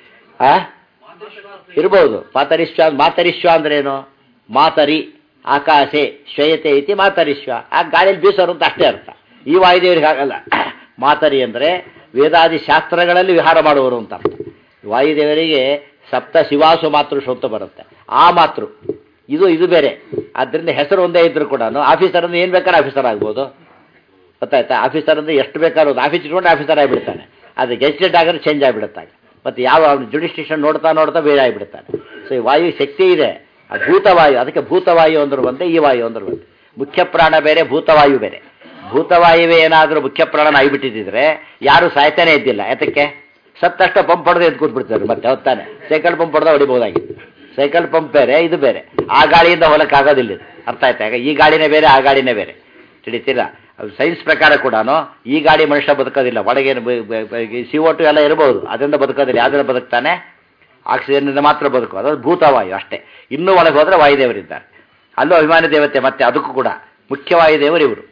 ಇರ್ಬೋದು ಮಾತರಿಶ್ವ ಅಂದ್ರೇನು? ಮಾತರಿ ಆಕಾಶೆ ಶ್ವಯತೆ ಐತಿ ಮಾತರಿಶ್ವ, ಆ ಗಾಳಿಯಲ್ಲಿ ಬೀಸೋರು ಅಂತ ಅಷ್ಟೇ ಅರ್ಥ. ಈ ವಾಯುದೇವರಿಗೆ ಆಗಲ್ಲ. ಮಾತರಿ ಅಂದರೆ ವೇದಾದಿ ಶಾಸ್ತ್ರಗಳಲ್ಲಿ ವಿಹಾರ ಮಾಡುವರು ಅಂತ ಅರ್ಥ. ವಾಯುದೇವರಿಗೆ ಸಪ್ತ ಶಿವಾಸು ಮಾತೃಷು ಅಂತ ಬರುತ್ತೆ. ಆ ಮಾತೃ ಇದು ಬೇರೆ. ಆದ್ದರಿಂದ ಹೆಸರು ಒಂದೇ ಇದ್ರು ಕೂಡ ಆಫೀಸರ್ ಅಂದ್ರೆ ಏನು ಬೇಕಾದ್ರೆ ಆಫೀಸರ್ ಆಗ್ಬೋದು, ಗೊತ್ತಾಯ್ತಾ? ಆಫೀಸರ್ ಅಂದ್ರೆ ಎಷ್ಟು ಬೇಕಾದ್ರೂ ಆಫೀಸ್ ಇಟ್ಕೊಂಡು ಆಫೀಸರ್ ಆಗಿಬಿಡ್ತಾನೆ. ಅದು ಗೆಸ್ಟೆಡ್ ಆಗಿದ್ರೆ ಚೇಂಜ್ ಆಗಿಬಿಡುತ್ತಾಗ. ಮತ್ತು ಯಾವ ಜುಡಿಸ್ಟಿಷನ್ ನೋಡ್ತಾ ಬೇರೆ ಆಗಿಬಿಡ್ತಾನೆ. ಸೊ ಈ ವಾಯು ಶಕ್ತಿ ಇದೆ, ಅದು ಭೂತವಾಯು. ಅದಕ್ಕೆ ಭೂತವಾಯು ಅಂದ್ರು ಬಂದೆ, ಈ ವಾಯು ಅಂದ್ರು ಬಂದೆ. ಮುಖ್ಯ ಪ್ರಾಣ ಬೇರೆ, ಭೂತವಾಯು ಬೇರೆ. ಭೂತವಾಯುವೇ ಏನಾದರೂ ಮುಖ್ಯ ಪ್ರಾಣನ ಆಗಿಬಿಟ್ಟಿದ್ರೆ ಯಾರು ಸಾಯ್ತಾನೆ ಇದ್ದಿಲ್ಲ. ಯಾತಕ್ಕೆ? ಸತ್ತಷ್ಟ ಪಂಪ್ ಹೊಡೆದು ಎದ್ದು ಕೂತ್ಬಿಡ್ತಾರೆ. ಮತ್ತೆ ಹೊತ್ತಾನೆ ಸೈಕಲ್ ಪಂಪ್ ಹೊಡೆದ ಹೊಡಿಬೋದಾಗಿತ್ತು. ಸೈಕಲ್ ಪಂಪ್ ಬೇರೆ, ಇದು ಬೇರೆ. ಆ ಗಾಳಿಯಿಂದ ಹೊಲಕ್ಕಾಗೋದಿಲ್ಲ. ಅರ್ಥ ಆಯ್ತಾ? ಈಗ ಈ ಗಾಳಿನೇ ಬೇರೆ, ಆ ಗಾಳಿನೇ ಬೇರೆ. ತಿಳಿತೀರಾ? ಸೈನ್ಸ್ ಪ್ರಕಾರ ಕೂಡ ಈ ಗಾಡಿ ಮನುಷ್ಯ ಬದುಕೋದಿಲ್ಲ. ಒಳಗೆ CO2 ಎಲ್ಲ ಇರಬಹುದು, ಅದರಿಂದ ಬದುಕೋದಿಲ್ಲ. ಯಾವ್ದ್ರಿಂದ ಬದುಕ್ತಾನೆ? ಆಕ್ಸಿಜನ್ನಿಂದ ಮಾತ್ರ ಬದುಕು. ಅದು ಭೂತವಾಯು ಅಷ್ಟೇ. ಇನ್ನೂ ಒಳಗೆ ಹೋದರೆ ವಾಯುದೇವರಿದ್ದಾರೆ. ಅಲ್ಲೂ ಅಭಿಮಾನಿ ದೇವತೆ. ಮತ್ತೆ ಅದಕ್ಕೂ ಕೂಡ ಮುಖ್ಯ ವಾಯುದೇವರು ಇವರು.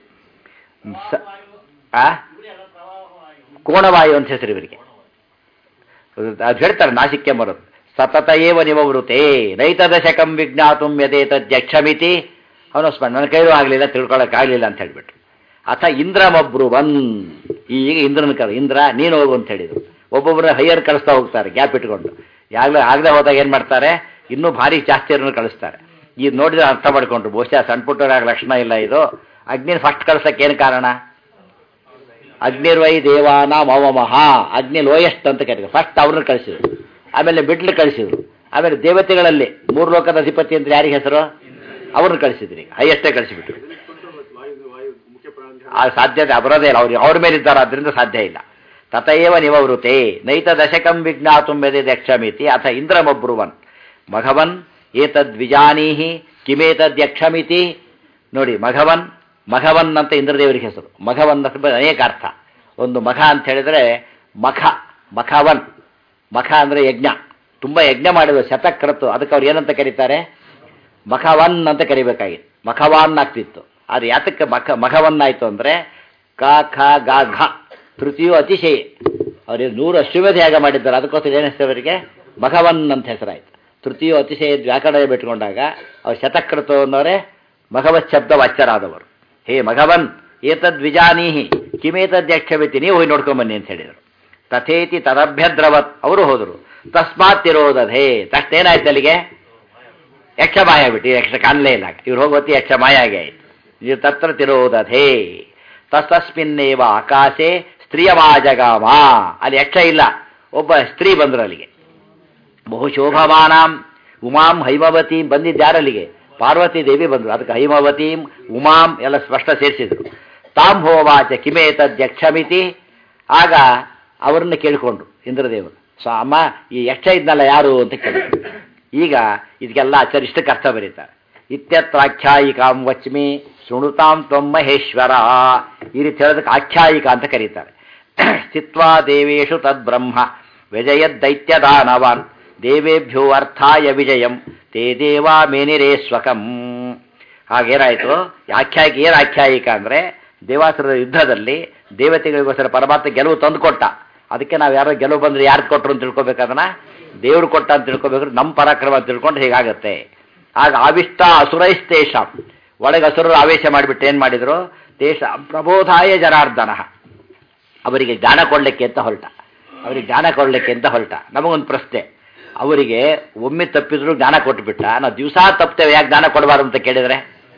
ಕೋಣವಾಯು ಅಂತ ಹೆಸರು ಇವರಿಗೆ. ಅದು ಹೇಳ್ತಾರೆ ನಾಸಿಕ್ಯ ಮರುತ್ ಸತತ ಏವ ನಿವವೃತೆ ನೈತ ದಶಕಂ ವಿಜ್ಞಾತುಂ ಯದೇತದ್ಯಕ್ಷಮಿತಿ. ಅವನು ನನ್ನ ಕೈಲೂ ಆಗಲಿಲ್ಲ, ತಿಳ್ಕೊಳ್ಳೋಕ್ಕಾಗಲಿಲ್ಲ ಅಂತ ಹೇಳಿಬಿಟ್ರು. ಅಥ ಇಂದ್ರಮಬ್ರುವನ್, ಈಗ ಇಂದ್ರನ ಇಂದ್ರ ನೀನು ಹೋಗು ಅಂತ ಹೇಳಿದರು. ಒಬ್ಬೊಬ್ಬರನ್ನ ಹೈಯರ್ ಕಳಿಸ್ತಾ ಹೋಗ್ತಾರೆ ಗ್ಯಾಪ್ ಇಟ್ಕೊಂಡು. ಆಗದೆ ಹೋದಾಗ ಏನು ಮಾಡ್ತಾರೆ, ಇನ್ನೂ ಭಾರಿ ಜಾಸ್ತಿಯರನ್ನು ಕಳಿಸ್ತಾರೆ. ಇದು ನೋಡಿದ್ರೆ ಅರ್ಥ ಮಾಡ್ಕೊಂಡ್ರು, ಬಹುಶಃ ಸಣ್ಣ ಪುಟ್ಟರಾಗ ಲಕ್ಷಣ ಇಲ್ಲ ಇದು. ಅಗ್ನಿನ ಫಸ್ಟ್ ಕಳ್ಸಕ್ಕೆ ಏನು ಕಾರಣ? ಅಗ್ನಿರ್ವೈ ದೇವಾನಾಂ ಅವಮಃ, ಅಗ್ನಿ ಲೋಯೆಸ್ಟ್ ಅಂತ ಕರೀತಾರೆ. ಫಸ್ಟ್ ಅವ್ರನ್ನ ಕಳಿಸಿದ್ರು, ಆಮೇಲೆ ಮಿಡ್ಲ್ ಕಳಿಸಿದ್ರು, ಆಮೇಲೆ ದೇವತೆಗಳಲ್ಲಿ 3 ಲೋಕದ ಅಧಿಪತಿ ಅಂದ್ರೆ ಯಾರಿಗೆ ಹೆಸರು? ಅವ್ರನ್ನ ಕಳಿಸಿದ್ರಿ, ಹೈಯೆಸ್ಟೇ ಕಳಿಸಿಬಿಟ್ರು. ಆ ಸಾಧ್ಯತೆ ಬರೋದೇ ಇಲ್ಲ. ಅವ್ರ ಮೇಲಿದ್ದಾರೆ, ಅದರಿಂದ ಸಾಧ್ಯ ಇಲ್ಲ. ತಥೈವ ನಿವವೃತೆ ನೈತ ದಶಕಂ ವಿಜ್ಞಾತುಂ ಯದೇದಕ್ಷಮಿತಿ ಅಥ ಇಂದ್ರಮಬ್ರುವನ್ ಮಘವನ್ ಏತದ್ವಿಜಾನೀಹಿ ಕಿಮೇತದ್ಯಕ್ಷಮಿತಿ. ನೋಡಿ, ಮಘವನ್ ಅಂತ ಇಂದ್ರದೇವರಿಗೆ ಹೆಸರು. ಮಘವನ್ ಅನೇಕ ಅರ್ಥ. ಒಂದು ಮಖ ಅಂತ ಹೇಳಿದ್ರೆ ಮಖವನ್. ಮಖ ಅಂದರೆ ಯಜ್ಞ, ತುಂಬ ಯಜ್ಞ ಮಾಡಿದ್ರು, ಶತಕ್ರತು. ಅದಕ್ಕೆ ಅವ್ರು ಏನಂತ ಕರೀತಾರೆ? ಮಖವನ್ ಅಂತ ಕರಿಬೇಕಾಗಿತ್ತು, ಮಖವಾನ್ ಆಗ್ತಿತ್ತು. ಅದು ಯಾತಕ್ಕೆ ಮಖವನ್ ಆಯಿತು ಅಂದರೆ ಕ ಖ ಗ ಘ ತೃತೀಯೋ ಅತಿಶಯ. ಅವ್ರಿಗೆ 100 ಅಶ್ವಮೇಧ ಯಾಗ ಮಾಡಿದ್ದಾರೆ, ಅದಕ್ಕೋಸ್ಕರ ಏನು ಹೆಸರು ಅವರಿಗೆ? ಮಘವನ್ ಅಂತ ಹೆಸರಾಯಿತು. ತೃತೀಯೋ ಅತಿಶಯ ವ್ಯಾಕರಣ ಬಿಟ್ಕೊಂಡಾಗ ಅವ್ರು ಶತಕ್ರತು ಅನ್ನೋರೆ ಮಘವತ್ ಶಬ್ದ ವಾಚ್ಯರಾದವರು. ಹೇ ಮಘವನ್ ಏತದ್ವಿಜಾನೀಹಿ ಕಿಮೇತದ್ಯಕ್ಷಮಿತಿ, ನೀವು ಹೋಗಿ ನೋಡ್ಕೊಂಬನ್ನಿ ಅಂತ ಹೇಳಿದರು. ತಥೇತಿ ತದಭ್ಯದ್ರವತ್, ಅವರು ಹೋದರು. ತಸ್ಮಾತ್ ತಿರೋದಧೇ, ತಕ್ಷಣ ಏನಾಯ್ತು ಅಲ್ಲಿಗೆ? ಯಕ್ಷ ಮಾಯ ಆಗ್ಬಿಟ್ಟು, ಯಕ್ಷ ಕಾಣಲೇ ಇಲ್ಲ. ಇವ್ರು ಹೋಗೋತಿ ಯಕ್ಷ ಮಾಯ ಆಗಿ ಆಯಿತು. ಇದು ತತ್ರ ತಿರೋದಧೇ ತಸ್ಮಿನ್ನೇವ ಆಕಾಶೆ ಸ್ತ್ರೀಯಮಾಜಗಾಮ. ಅಲ್ಲಿ ಯಕ್ಷ ಇಲ್ಲ, ಒಬ್ಬ ಸ್ತ್ರೀ ಬಂದರು ಅಲ್ಲಿಗೆ. ಬಹುಶೋಭಮಾನಾಂ ಉಮಾಂ ಹೈಮವತೀಂ ಬಂದಿದ್ದಾರಲ್ಲಿಗೆ. ಪಾರ್ವತಿ ದೇವಿ ಬಂದರು, ಅದಕ್ಕೆ ಹೈಮವತೀಂ ಉಮಾಂ ಎಲ್ಲ ಸ್ಪಷ್ಟ ಸೇರಿಸಿದ್ರು. ತಾಂ ಹೋವಾಚ ಕಿಮೇತದ್ಯಕ್ಷಮಿತಿ. ಆಗ ಅವರನ್ನು ಕೇಳಿಕೊಂಡ್ರು ಇಂದ್ರದೇವರು. ಸೊ ಅಮ್ಮ, ಈ ಯಕ್ಷ ಇದ್ನಲ್ಲ ಯಾರು ಅಂತ ಕೇಳಿದ್ರು. ಈಗ ಇದಕ್ಕೆಲ್ಲ ಆಚಾರ್ಯಷ್ಟಕ್ಕೆ ಅರ್ಥ ಬರೀತಾರೆ. ಇತ್ಯತ್ರಾಖ್ಯಾಯಿಕಾಂ ವಚ್ಮಿ ಶೃಣುತಾಂ ತ್ವಂ ಮಹೇಶ್ವರ. ಈ ರೀತಿ ಹೇಳೋದಕ್ಕೆ ಆಖ್ಯಾಯಿಕ ಅಂತ ಕರೀತಾರೆ. ಸ್ಥಿತ್ವಾ ದೇವೇಶು ತದ್ಬ್ರಹ್ಮ ವ್ಯಜಯದ್ದೈತ್ಯದಾನವಾನ್ ದೇವೇಭ್ಯೋ ಅರ್ಥಾಯ ವಿಜಯಂ ತೇ ದೇವಾ ಮೇನಿರೇ ಸ್ವಕಂ. ಹಾಗೇನಾಯಿತು? ಆಖ್ಯಾಯಿಕ ಏನು? ಆಖ್ಯಾಯಿಕ ಅಂದರೆ ದೇವಾಸುರರ ಯುದ್ಧದಲ್ಲಿ ದೇವತೆಗಳಿಗೋಸ್ಕರ ಪರಮಾತ್ಮ ಗೆಲುವು ತಂದುಕೊಟ್ಟ. ಅದಕ್ಕೆ ನಾವು ಯಾರೋ ಗೆಲುವು ಬಂದರೆ ಯಾರು ಕೊಟ್ಟರು ಅಂತ ತಿಳ್ಕೊಬೇಕದನ್ನ ದೇವರು ಕೊಟ್ಟ ಅಂತ ತಿಳ್ಕೊಬೇಕಾದ್ರೆ ನಮ್ಮ ಪರಾಕ್ರಮ ಅಂತ ತಿಳ್ಕೊಂಡು ಹೇಗಾಗತ್ತೆ. ಆಗ ಆವಿಷ್ಟ ಅಸುರೈಸ್ತೇಷಾಂ, ಒಳಗೆ ಅಸುರರು ಆವೇಶ ಮಾಡಿಬಿಟ್ಟು ಏನು ಮಾಡಿದರು, ದೇಶ ಪ್ರಬೋಧಾಯ ಜನಾರ್ದನ, ಅವರಿಗೆ ಜ್ಞಾನ ಕೊಡಲಿಕ್ಕೆ ಅಂತ ಹೊರಟ. ನಮಗೊಂದು ಪ್ರಶ್ನೆ, ಅವರಿಗೆ ಒಮ್ಮೆ ತಪ್ಪಿದ್ರು ಜ್ಞಾನ ಕೊಟ್ಟುಬಿಟ್ಟ, ನಾವು ದಿವಸ ತಪ್ಪುತ್ತೇವೆ ಯಾಕೆ ಜ್ಞಾನ ಕೊಡಬಾರ್ದು ಅಂತ ಕೇಳಿದರೆ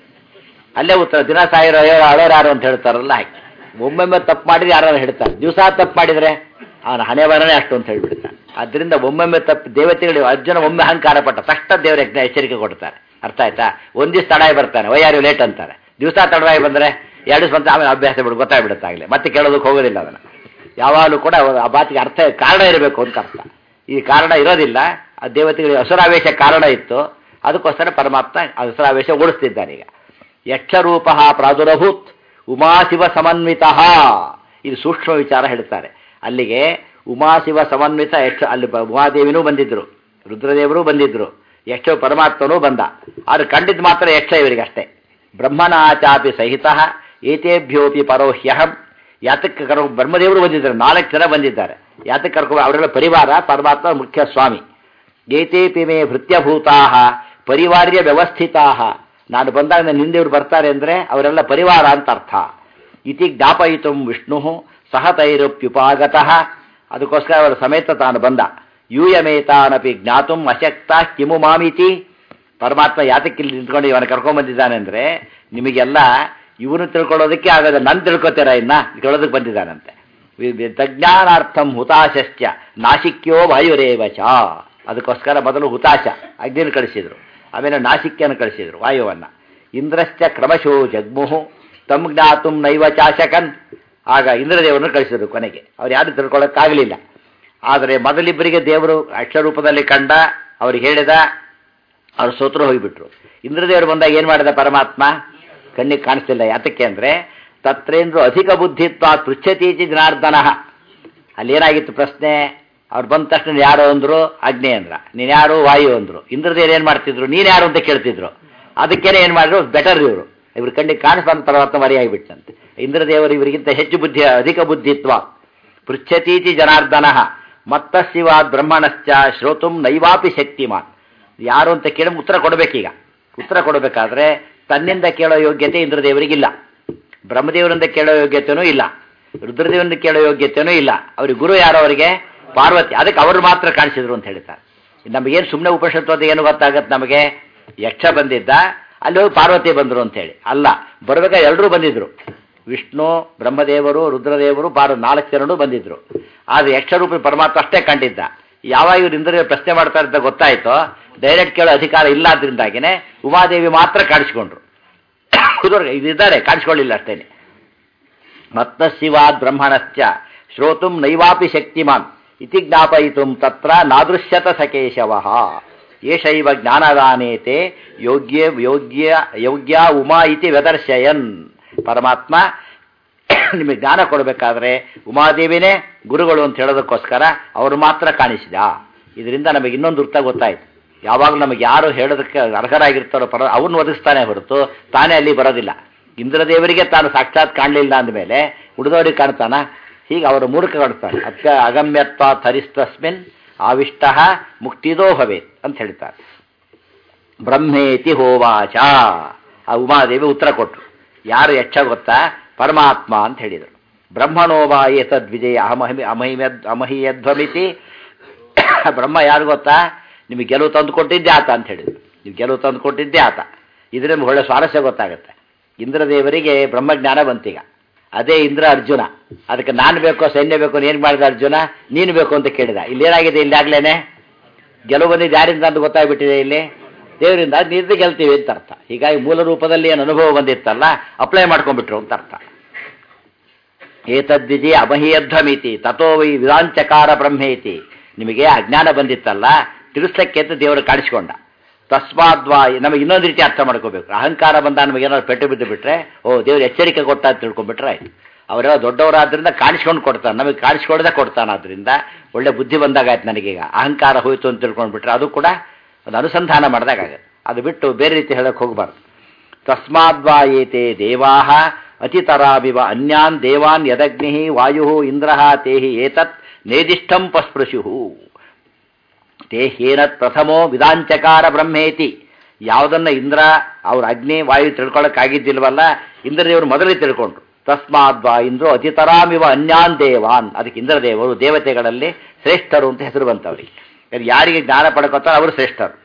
ಅಲ್ಲೇ ಉತ್ತರ, ದಿನ ಸಾವಿರ ಅಳೋರು ಯಾರು ಅಂತ ಹೇಳ್ತಾರಲ್ಲ ಹಾಗೆ. ಒಮ್ಮೊಮ್ಮೆ ತಪ್ಪು ಮಾಡಿದ್ರೆ ಯಾರು ಹೇಳ್ತಾರೆ, ದಿವಸ ತಪ್ಪು ಮಾಡಿದರೆ ಅವನ ಹಣೆ ಬರನೇ ಅಷ್ಟು ಅಂತ ಹೇಳ್ಬಿಡ್ತಾನೆ. ಆದ್ದರಿಂದ ಒಮ್ಮೊಮ್ಮೆ ತಪ್ಪು ದೇವತೆಗಳು, ಅರ್ಜುನ ಒಮ್ಮೆ ಅಹಂಕಾರ ಪಟ್ಟ ತಕ್ಷಣ ದೇವರಿಗೆ ಎಚ್ಚರಿಕೆ ಕೊಡ್ತಾರೆ. ಅರ್ಥ ಆಯ್ತಾ? ಒಂದು ದಿವಸ ತಡವಾಗಿ ಬರ್ತಾನೆ, ಯಾರು ಲೇಟ್ ಅಂತಾರೆ. ದಿವಸ ತಡವಾಗಿ ಬಂದರೆ 2 ದಿವಸ ಬಂತ, ಆಮೇಲೆ ಅಭ್ಯಾಸ ಬಿಡು ಗೊತ್ತಾಗ್ಬಿಡುತ್ತಾಗಲೇ, ಮತ್ತೆ ಕೇಳೋದಕ್ಕೆ ಹೋಗೋದಿಲ್ಲ ಅದನ್ನು. ಯಾವಾಗಲೂ ಕೂಡ ಆ ಮಾತಿಗೆ ಅರ್ಥ ಕಾರಣ ಇರಬೇಕು ಅಂತ ಅರ್ಥ. ಈ ಕಾರಣ ಇರೋದಿಲ್ಲ. ಆ ದೇವತೆಗಳಿಗೆ ಅಸುರಾವೇಶ ಕಾರಣ ಇತ್ತು, ಅದಕ್ಕೋಸ್ಕರ ಪರಮಾತ್ಮ ಅಸುರಾವೇಶ ಓಡಿಸ್ತಿದ್ದಾನೆ. ಈಗ ಯಕ್ಷರೂಪ ಪ್ರಾದುರಭೂತ್ ಉಮಾಶಿವ ಸಮನ್ವಿತ, ಇದು ಸೂಕ್ಷ್ಮ ವಿಚಾರ ಹೇಳ್ತಾರೆ. ಅಲ್ಲಿಗೆ ಉಮಾಶಿವ ಸಮನ್ವಿತ ಯಕ್ಷ, ಅಲ್ಲಿ ಉಮಾದೇವಿನೂ ಬಂದಿದ್ರು, ರುದ್ರದೇವರು ಬಂದಿದ್ರು, ಯಕ್ಷ ಪರಮಾತ್ಮನೂ ಬಂದ. ಆದ್ರೆ ಕಂಡಿದ್ದು ಮಾತ್ರ ಯಕ್ಷ ಇವರಿಗೆ ಅಷ್ಟೇ. ಬ್ರಹ್ಮನಾಚಾಪಿ ಸಹಿತ ಏತೇಭ್ಯೋಪಿ ಪರೋಹ್ಯಹಂ, ಯಾತಕ್ಕೆ ಬ್ರಹ್ಮದೇವರು ಬಂದಿದ್ದಾರೆ, 4 ಜನ ಬಂದಿದ್ದಾರೆ. ಯಾತಕ್ಕೆ ಕರ್ಕೊಂಡು, ಅವರೆಲ್ಲ ಪರಿವಾರ, ಪರಮಾತ್ಮ ಮುಖ್ಯ ಸ್ವಾಮಿ. ಏತೇಪಿ ಮೇ ಭೃತ್ಯಭೂತಾ ಪರಿವಾರ್ಯ ವ್ಯವಸ್ಥಿತಾ, ನಾನು ಬಂದಾಗ ನನ್ನ ಹಿಂದೆ ಬರ್ತಾರೆ ಅಂದರೆ ಅವರೆಲ್ಲ ಪರಿವಾರ ಅಂತ ಅರ್ಥ. ಇತಿ ಜ್ಞಾಪಯಿತು ವಿಷ್ಣು ಸಹ ತೈರಪ್ಯುಪಾಗತಃ, ಅದಕ್ಕೋಸ್ಕರ ಅವರ ಸಮೇತ ತಾನು ಬಂದ. ಯೂಯಮೇತಾನಪಿ ಜ್ಞಾತುಂ ಅಶಕ್ತ ಕಿಮು ಮಾಮಿತಿ, ಪರಮಾತ್ಮ ಯಾತಕ್ಕೆ ಇಲ್ಲಿ ನಿಂತ್ಕೊಂಡು ಇವನ ಕರ್ಕೊಂಡ್ಬಂದಿದ್ದಾನೆ ಅಂದರೆ ನಿಮಗೆಲ್ಲ ಇವನು ತಿಳ್ಕೊಳ್ಳೋದಕ್ಕೆ ಆಗದ, ನನ್ನ ತಿಳ್ಕೊತೀರ ಇನ್ನ ಕೇಳೋದಕ್ಕೆ ಬಂದಿದ್ದಾನಂತೆ. ತಜ್ಞಾನಾರ್ಥಂ ಹುತಾಶಶ್ಚ ನಾಸಿಕ್ಯೋ ವಾಯುರೇವಚ, ಅದಕ್ಕೋಸ್ಕರ ಮೊದಲು ಹುತಾಶ ಅಗ್ನಿನ ಕಳಿಸಿದ್ರು, ಆಮೇಲೆ ನಾಸಿಕ್ಯನ ಕಳಿಸಿದ್ರು ವಾಯುವನ್ನು. ಇಂದ್ರಶ್ಚ ಕ್ರಮಶೋ ಜಗ್ಮುಹು ತಮ್ ಜ್ಞಾತುಂ ನೈವ ಚಾಶಕನ್, ಆಗ ಇಂದ್ರದೇವರನ್ನು ಕಳಿಸಿದ್ರು. ಕೊನೆಗೆ ಅವ್ರು ಯಾರು ತಿಳ್ಕೊಳ್ಳೋಕ್ಕಾಗಲಿಲ್ಲ. ಆದರೆ ಮೊದಲಿಬ್ಬರಿಗೆ ದೇವರು ಅಕ್ಷರೂಪದಲ್ಲಿ ಕಂಡ, ಅವ್ರಿಗೆ ಹೇಳಿದ, ಅವ್ರು ಸೋತರು ಹೋಗಿಬಿಟ್ರು. ಇಂದ್ರದೇವರು ಬಂದಾಗ ಏನು ಮಾಡಿದ ಪರಮಾತ್ಮ, ಕಣ್ಣಿಗೆ ಕಾಣಿಸ್ತಿಲ್ಲ. ಯಾತಕ್ಕೆ ಅಂದರೆ ತತ್ರೇಂದ್ರ ಅಧಿಕ ಬುದ್ಧಿತ್ವ ಪೃಚ್ಛತೀಚಿ ಜನಾರ್ದನ. ಅಲ್ಲೇನಾಗಿತ್ತು ಪ್ರಶ್ನೆ, ಅವ್ರು ಬಂದ ತಕ್ಷಣ ಯಾರು ಅಂದರು, ಅಗ್ನಿ ಅಂದ್ರ, ನೀನು ಯಾರು, ವಾಯು ಅಂದರು. ಇಂದ್ರದೇವರು ಏನು ಮಾಡ್ತಿದ್ರು, ನೀನು ಯಾರು ಅಂತ ಕೇಳ್ತಿದ್ರು. ಅದಕ್ಕೇನೆ ಏನು ಮಾಡಿದ್ರು, ಬೆಟರ್ ಇವ್ರ ಕಣ್ಣಿಗೆ ಕಾಣಿಸ್ಬಂದ ಪರಮಾತ್ಮ ಮರೆಯಾಗಿಬಿಟ್ಟಂತೆ. ಇಂದ್ರದೇವರು ಇವರಿಗಿಂತ ಹೆಚ್ಚು ಬುದ್ಧಿ, ಅಧಿಕ ಬುದ್ಧಿತ್ವ. ಪೃಚ್ಛತೀಚಿ ಜನಾರ್ದನ ಮತ್ತ ಶಿವಾದ್ ಬ್ರಹ್ಮಣಶ್ಚ ಶ್ರೋತುಂ ನೈವಾಪಿ ಶಕ್ತಿಮಾನ್. ಯಾರು ಅಂತ ಕೇಳಿ ಉತ್ತರ ಕೊಡಬೇಕೀಗ. ಉತ್ತರ ಕೊಡಬೇಕಾದ್ರೆ ತನ್ನಿಂದ ಕೇಳೋ ಯೋಗ್ಯತೆ ಇಂದ್ರದೇವರಿಗಿಲ್ಲ, ಬ್ರಹ್ಮದೇವರಿಂದ ಕೇಳೋ ಯೋಗ್ಯತೆಯೂ ಇಲ್ಲ, ರುದ್ರದೇವರಿಂದ ಕೇಳೋ ಯೋಗ್ಯತೆಯೂ ಇಲ್ಲ. ಅವ್ರಿಗೆ ಗುರು ಯಾರು, ಅವರಿಗೆ ಪಾರ್ವತಿ. ಅದಕ್ಕೆ ಅವರು ಮಾತ್ರ ಕಾಣಿಸಿದ್ರು ಅಂತ ಹೇಳ್ತಾರೆ. ನಮಗೇನು ಸುಮ್ಮನೆ ಉಪನಿಷತ್ತು ಅದು ಏನು ಗೊತ್ತಾಗತ್ತೆ ನಮಗೆ, ಯಕ್ಷ ಬಂದಿದ್ದ, ಅಲ್ಲಿ ಹೋಗಿ ಪಾರ್ವತಿ ಬಂದರು ಅಂತೇಳಿ ಅಲ್ಲ. ಬರಬೇಕಾದ್ರೆ ಎಲ್ಲರೂ ಬಂದಿದ್ರು, ವಿಷ್ಣು, ಬ್ರಹ್ಮದೇವರು, ರುದ್ರದೇವರು, 4 ಜನರು ಬಂದಿದ್ರು. ಆದರೆ ಯಕ್ಷರೂಪಿ ಪರಮಾತ್ಮ ಅಷ್ಟೇ ಕಂಡಿದ್ದ. ಯಾವಾಗ ಇವ್ರು ಇಂದ್ರದೇವರು ಪ್ರಶ್ನೆ ಮಾಡ್ತಾ ಇದ್ದ ಗೊತ್ತಾಯ್ತೋ, ಡೈರೆಕ್ಟ್ ಕೇಳೋ ಅಧಿಕಾರ ಇಲ್ಲ, ಆದ್ರಿಂದಾಗಿನೇ ಉಮಾದೇವಿ ಮಾತ್ರ ಕಾಣಿಸ್ಕೊಂಡ್ರು. ಇದಿದ್ದಾರೆ ಕಾಣಿಸ್ಕೊಳ್ಳಿಲ್ಲ ಅಷ್ಟೇನೆ. ಮತ್ತ ಶಿವಾದ್ ಬ್ರಹ್ಮಣಶ್ಚ ಶ್ರೋತುಂ ನೈವಾಪಿ ಶಕ್ತಿಮಾನ್ ಇತಿ ಜ್ಞಾಪಯಿತು ತತ್ರ ನಾದೃಶ್ಯತ ಸಕೇಶವಃ ಏಷೈವ ಜ್ಞಾನದಾನೇತೆ ಯೋಗ್ಯ ಉಮಾ ಇತಿ ವ್ಯದರ್ಶಯನ್. ಪರಮಾತ್ಮ ನಿಮಗೆ ಜ್ಞಾನ ಕೊಡಬೇಕಾದ್ರೆ ಉಮಾದೇವಿನೇ ಗುರುಗಳು ಅಂತ ಹೇಳೋದಕ್ಕೋಸ್ಕರ ಅವರು ಮಾತ್ರ ಕಾಣಿಸಿದ. ಇದರಿಂದ ನಮಗೆ ಇನ್ನೊಂದು ಅರ್ಥ ಗೊತ್ತಾಯ್ತು. ಯಾವಾಗಲೂ ನಮಗೆ ಯಾರು ಹೇಳೋದಕ್ಕೆ ಅರ್ಹರಾಗಿರ್ತಾರೋ ಅವ್ರನ್ನ ಒದಗಿಸ್ತಾನೆ ಹೊರತು ತಾನೇ ಅಲ್ಲಿ ಬರೋದಿಲ್ಲ. ಇಂದ್ರದೇವರಿಗೆ ತಾನು ಸಾಕ್ಷಾತ್ ಕಾಣಲಿಲ್ಲ ಅಂದಮೇಲೆ ಉಳಿದವರಿಗೆ ಕಾಣ್ತಾನ, ಹೀಗೆ ಅವರ ಮೂಲಕ ಕಾಣ್ತಾನೆ. ಅತ್ಯ ಅಗಮ್ಯತ್ವ ಥರಿಸ್ತಸ್ಮಿನ್ ಆವಿಷ್ಟ ಮುಕ್ತಿದೋ ಭವೇತ್ ಅಂತ ಹೇಳ್ತಾರೆ. ಬ್ರಹ್ಮೇತಿ ಹೋವಾಚ, ಆ ಉಮಾದೇವಿ ಉತ್ತರ ಕೊಟ್ಟರು. ಯಾರು ಯಕ್ಷ ಗೊತ್ತಾ, ಪರಮಾತ್ಮ ಅಂತ ಹೇಳಿದರು. ಬ್ರಹ್ಮಣೋವಾ ಏತದ್ವಿಜಯ ಅಮಹಿಯಧ್ವಮಿತಿ, ಬ್ರಹ್ಮ ಯಾರು ಗೊತ್ತಾ, ನಿಮಗೆ ಗೆಲುವು ತಂದು ಕೊಟ್ಟಿದ್ದೆ ಆತ ಅಂತ ಹೇಳಿದ್ರು. ನೀವು ಗೆಲುವು ತಂದು ಕೊಟ್ಟಿದ್ದೆ ಆತ. ಇದರಿಂದ ಒಳ್ಳೆ ಸ್ವಾರಸ್ಯ ಗೊತ್ತಾಗುತ್ತೆ. ಇಂದ್ರದೇವರಿಗೆ ಬ್ರಹ್ಮಜ್ಞಾನ ಬಂತೀಗ, ಅದೇ ಇಂದ್ರ ಅರ್ಜುನ. ಅದಕ್ಕೆ ನಾನು ಬೇಕೋ ಸೈನ್ಯ ಬೇಕೋ ಏನು ಮಾಡಿದ ಅರ್ಜುನ, ನೀನು ಬೇಕು ಅಂತ ಕೇಳಿದ. ಇಲ್ಲೇನಾಗಿದೆ, ಇಲ್ಲಿ ಆಗ್ಲೇನೆ ಗೆಲುವು ಬಂದಿದ್ದು ಯಾರಿಂದ ಅಂತ ಗೊತ್ತಾಗ್ಬಿಟ್ಟಿದೆ, ಇಲ್ಲಿ ದೇವರಿಂದ. ನಿಂತು ಗೆಲ್ತೀವಿ ಅಂತ ಅರ್ಥ. ಹೀಗಾಗಿ ಮೂಲ ರೂಪದಲ್ಲಿ ಏನು ಅನುಭವ ಬಂದಿತ್ತಲ್ಲ, ಅಪ್ಲೈ ಮಾಡ್ಕೊಂಡ್ಬಿಟ್ರು ಅಂತ ಅರ್ಥ. ಏತದ್ವಿಜಯ ಅಮಹಿಯಧ್ವಮಿತಿ ತಥೋ ವೈ ವಿಧಾಂಚಕಾರ ಬ್ರಹ್ಮೇತಿ. ನಿಮಗೆ ಅಜ್ಞಾನ ಬಂದಿತ್ತಲ್ಲ, ತಿಳಿಸ್ಲಿಕ್ಕೆ ಅಂತ ದೇವರು ಕಾಣಿಸ್ಕೊಂಡ. ತಸ್ಮಾದ್ವಾ, ನಮಗೆ ಇನ್ನೊಂದು ರೀತಿ ಅರ್ಥ ಮಾಡ್ಕೋಬೇಕು. ಅಹಂಕಾರ ಬಂದ ನಮಗೇನಾದ್ರು ಪೆಟ್ಟು ಬಿದ್ದು ಬಿಟ್ರೆ, ಓ ದೇವ್ರು ಎಚ್ಚರಿಕೆ ಕೊಟ್ಟ ಅಂತ ತಿಳ್ಕೊಂಡ್ಬಿಟ್ರೆ ಆಯ್ತು. ಅವರೆಲ್ಲ ದೊಡ್ಡವರಾದ್ರಿಂದ ಕಾಣಿಸ್ಕೊಂಡು ಕೊಡ್ತಾನೆ, ನಮಗೆ ಕಾಣಿಸ್ಕೊಳ್ಳದೆ ಕೊಡ್ತಾನೆ. ಆದ್ದರಿಂದ ಒಳ್ಳೆ ಬುದ್ಧಿ ಬಂದಾಗ ಆಯ್ತು ನನಗೀಗ. ಅಹಂಕಾರ ಹೋಯ್ತು ಅಂತ ತಿಳ್ಕೊಂಡ್ಬಿಟ್ರೆ ಅದು ಕೂಡ ಒಂದು ಅನುಸಂಧಾನ ಮಾಡಿದಾಗತ್ತೆ. ಅದು ಬಿಟ್ಟು ಬೇರೆ ರೀತಿ ಹೇಳಕ್ಕೆ ಹೋಗಬಾರ್ದು. ತಸ್ಮಾದ್ವಾ ಏತೆ ದೇವಾಹ ಅತಿತರಾವಿವ ಅನ್ಯಾನ್ ದೇವಾನ್ ಯದಗ್ನಿ ವಾಯು ಇಂದ್ರ ತೇಹಿ ಏತತ್ ನೇದಿಷ್ಠಂ ಪಸ್ಪೃಶು ತೇಹೇನತ್ ಪ್ರಥಮೋ ವಿಧಾಂಚಕಾರ ಬ್ರಹ್ಮೇತಿ. ಯಾವುದನ್ನ ಇಂದ್ರ ಅವ್ರ ಅಗ್ನಿ ವಾಯು ತಿಳ್ಕೊಳ್ಳೋಕ್ಕಾಗಿದ್ದಿಲ್ವಲ್ಲ, ಇಂದ್ರದೇವರು ಮೊದಲೇ ತಿಳ್ಕೊಂಡ್ರು. ತಸ್ಮಾದ್ವಾ ಇಂದ್ರೋ ಅತಿತರಾಮಿವ ಅನ್ಯಾನ್ ದೇವಾನ್. ಅದಕ್ಕೆ ಇಂದ್ರದೇವರು ದೇವತೆಗಳಲ್ಲಿ ಶ್ರೇಷ್ಠರು ಅಂತ ಹೆಸರು ಬಂತವ್ರಿಗೆ. ಯಾರಿಗೆ ಜ್ಞಾನ ಪಡ್ಕೋತಾರೋ ಅವರು ಶ್ರೇಷ್ಠರು.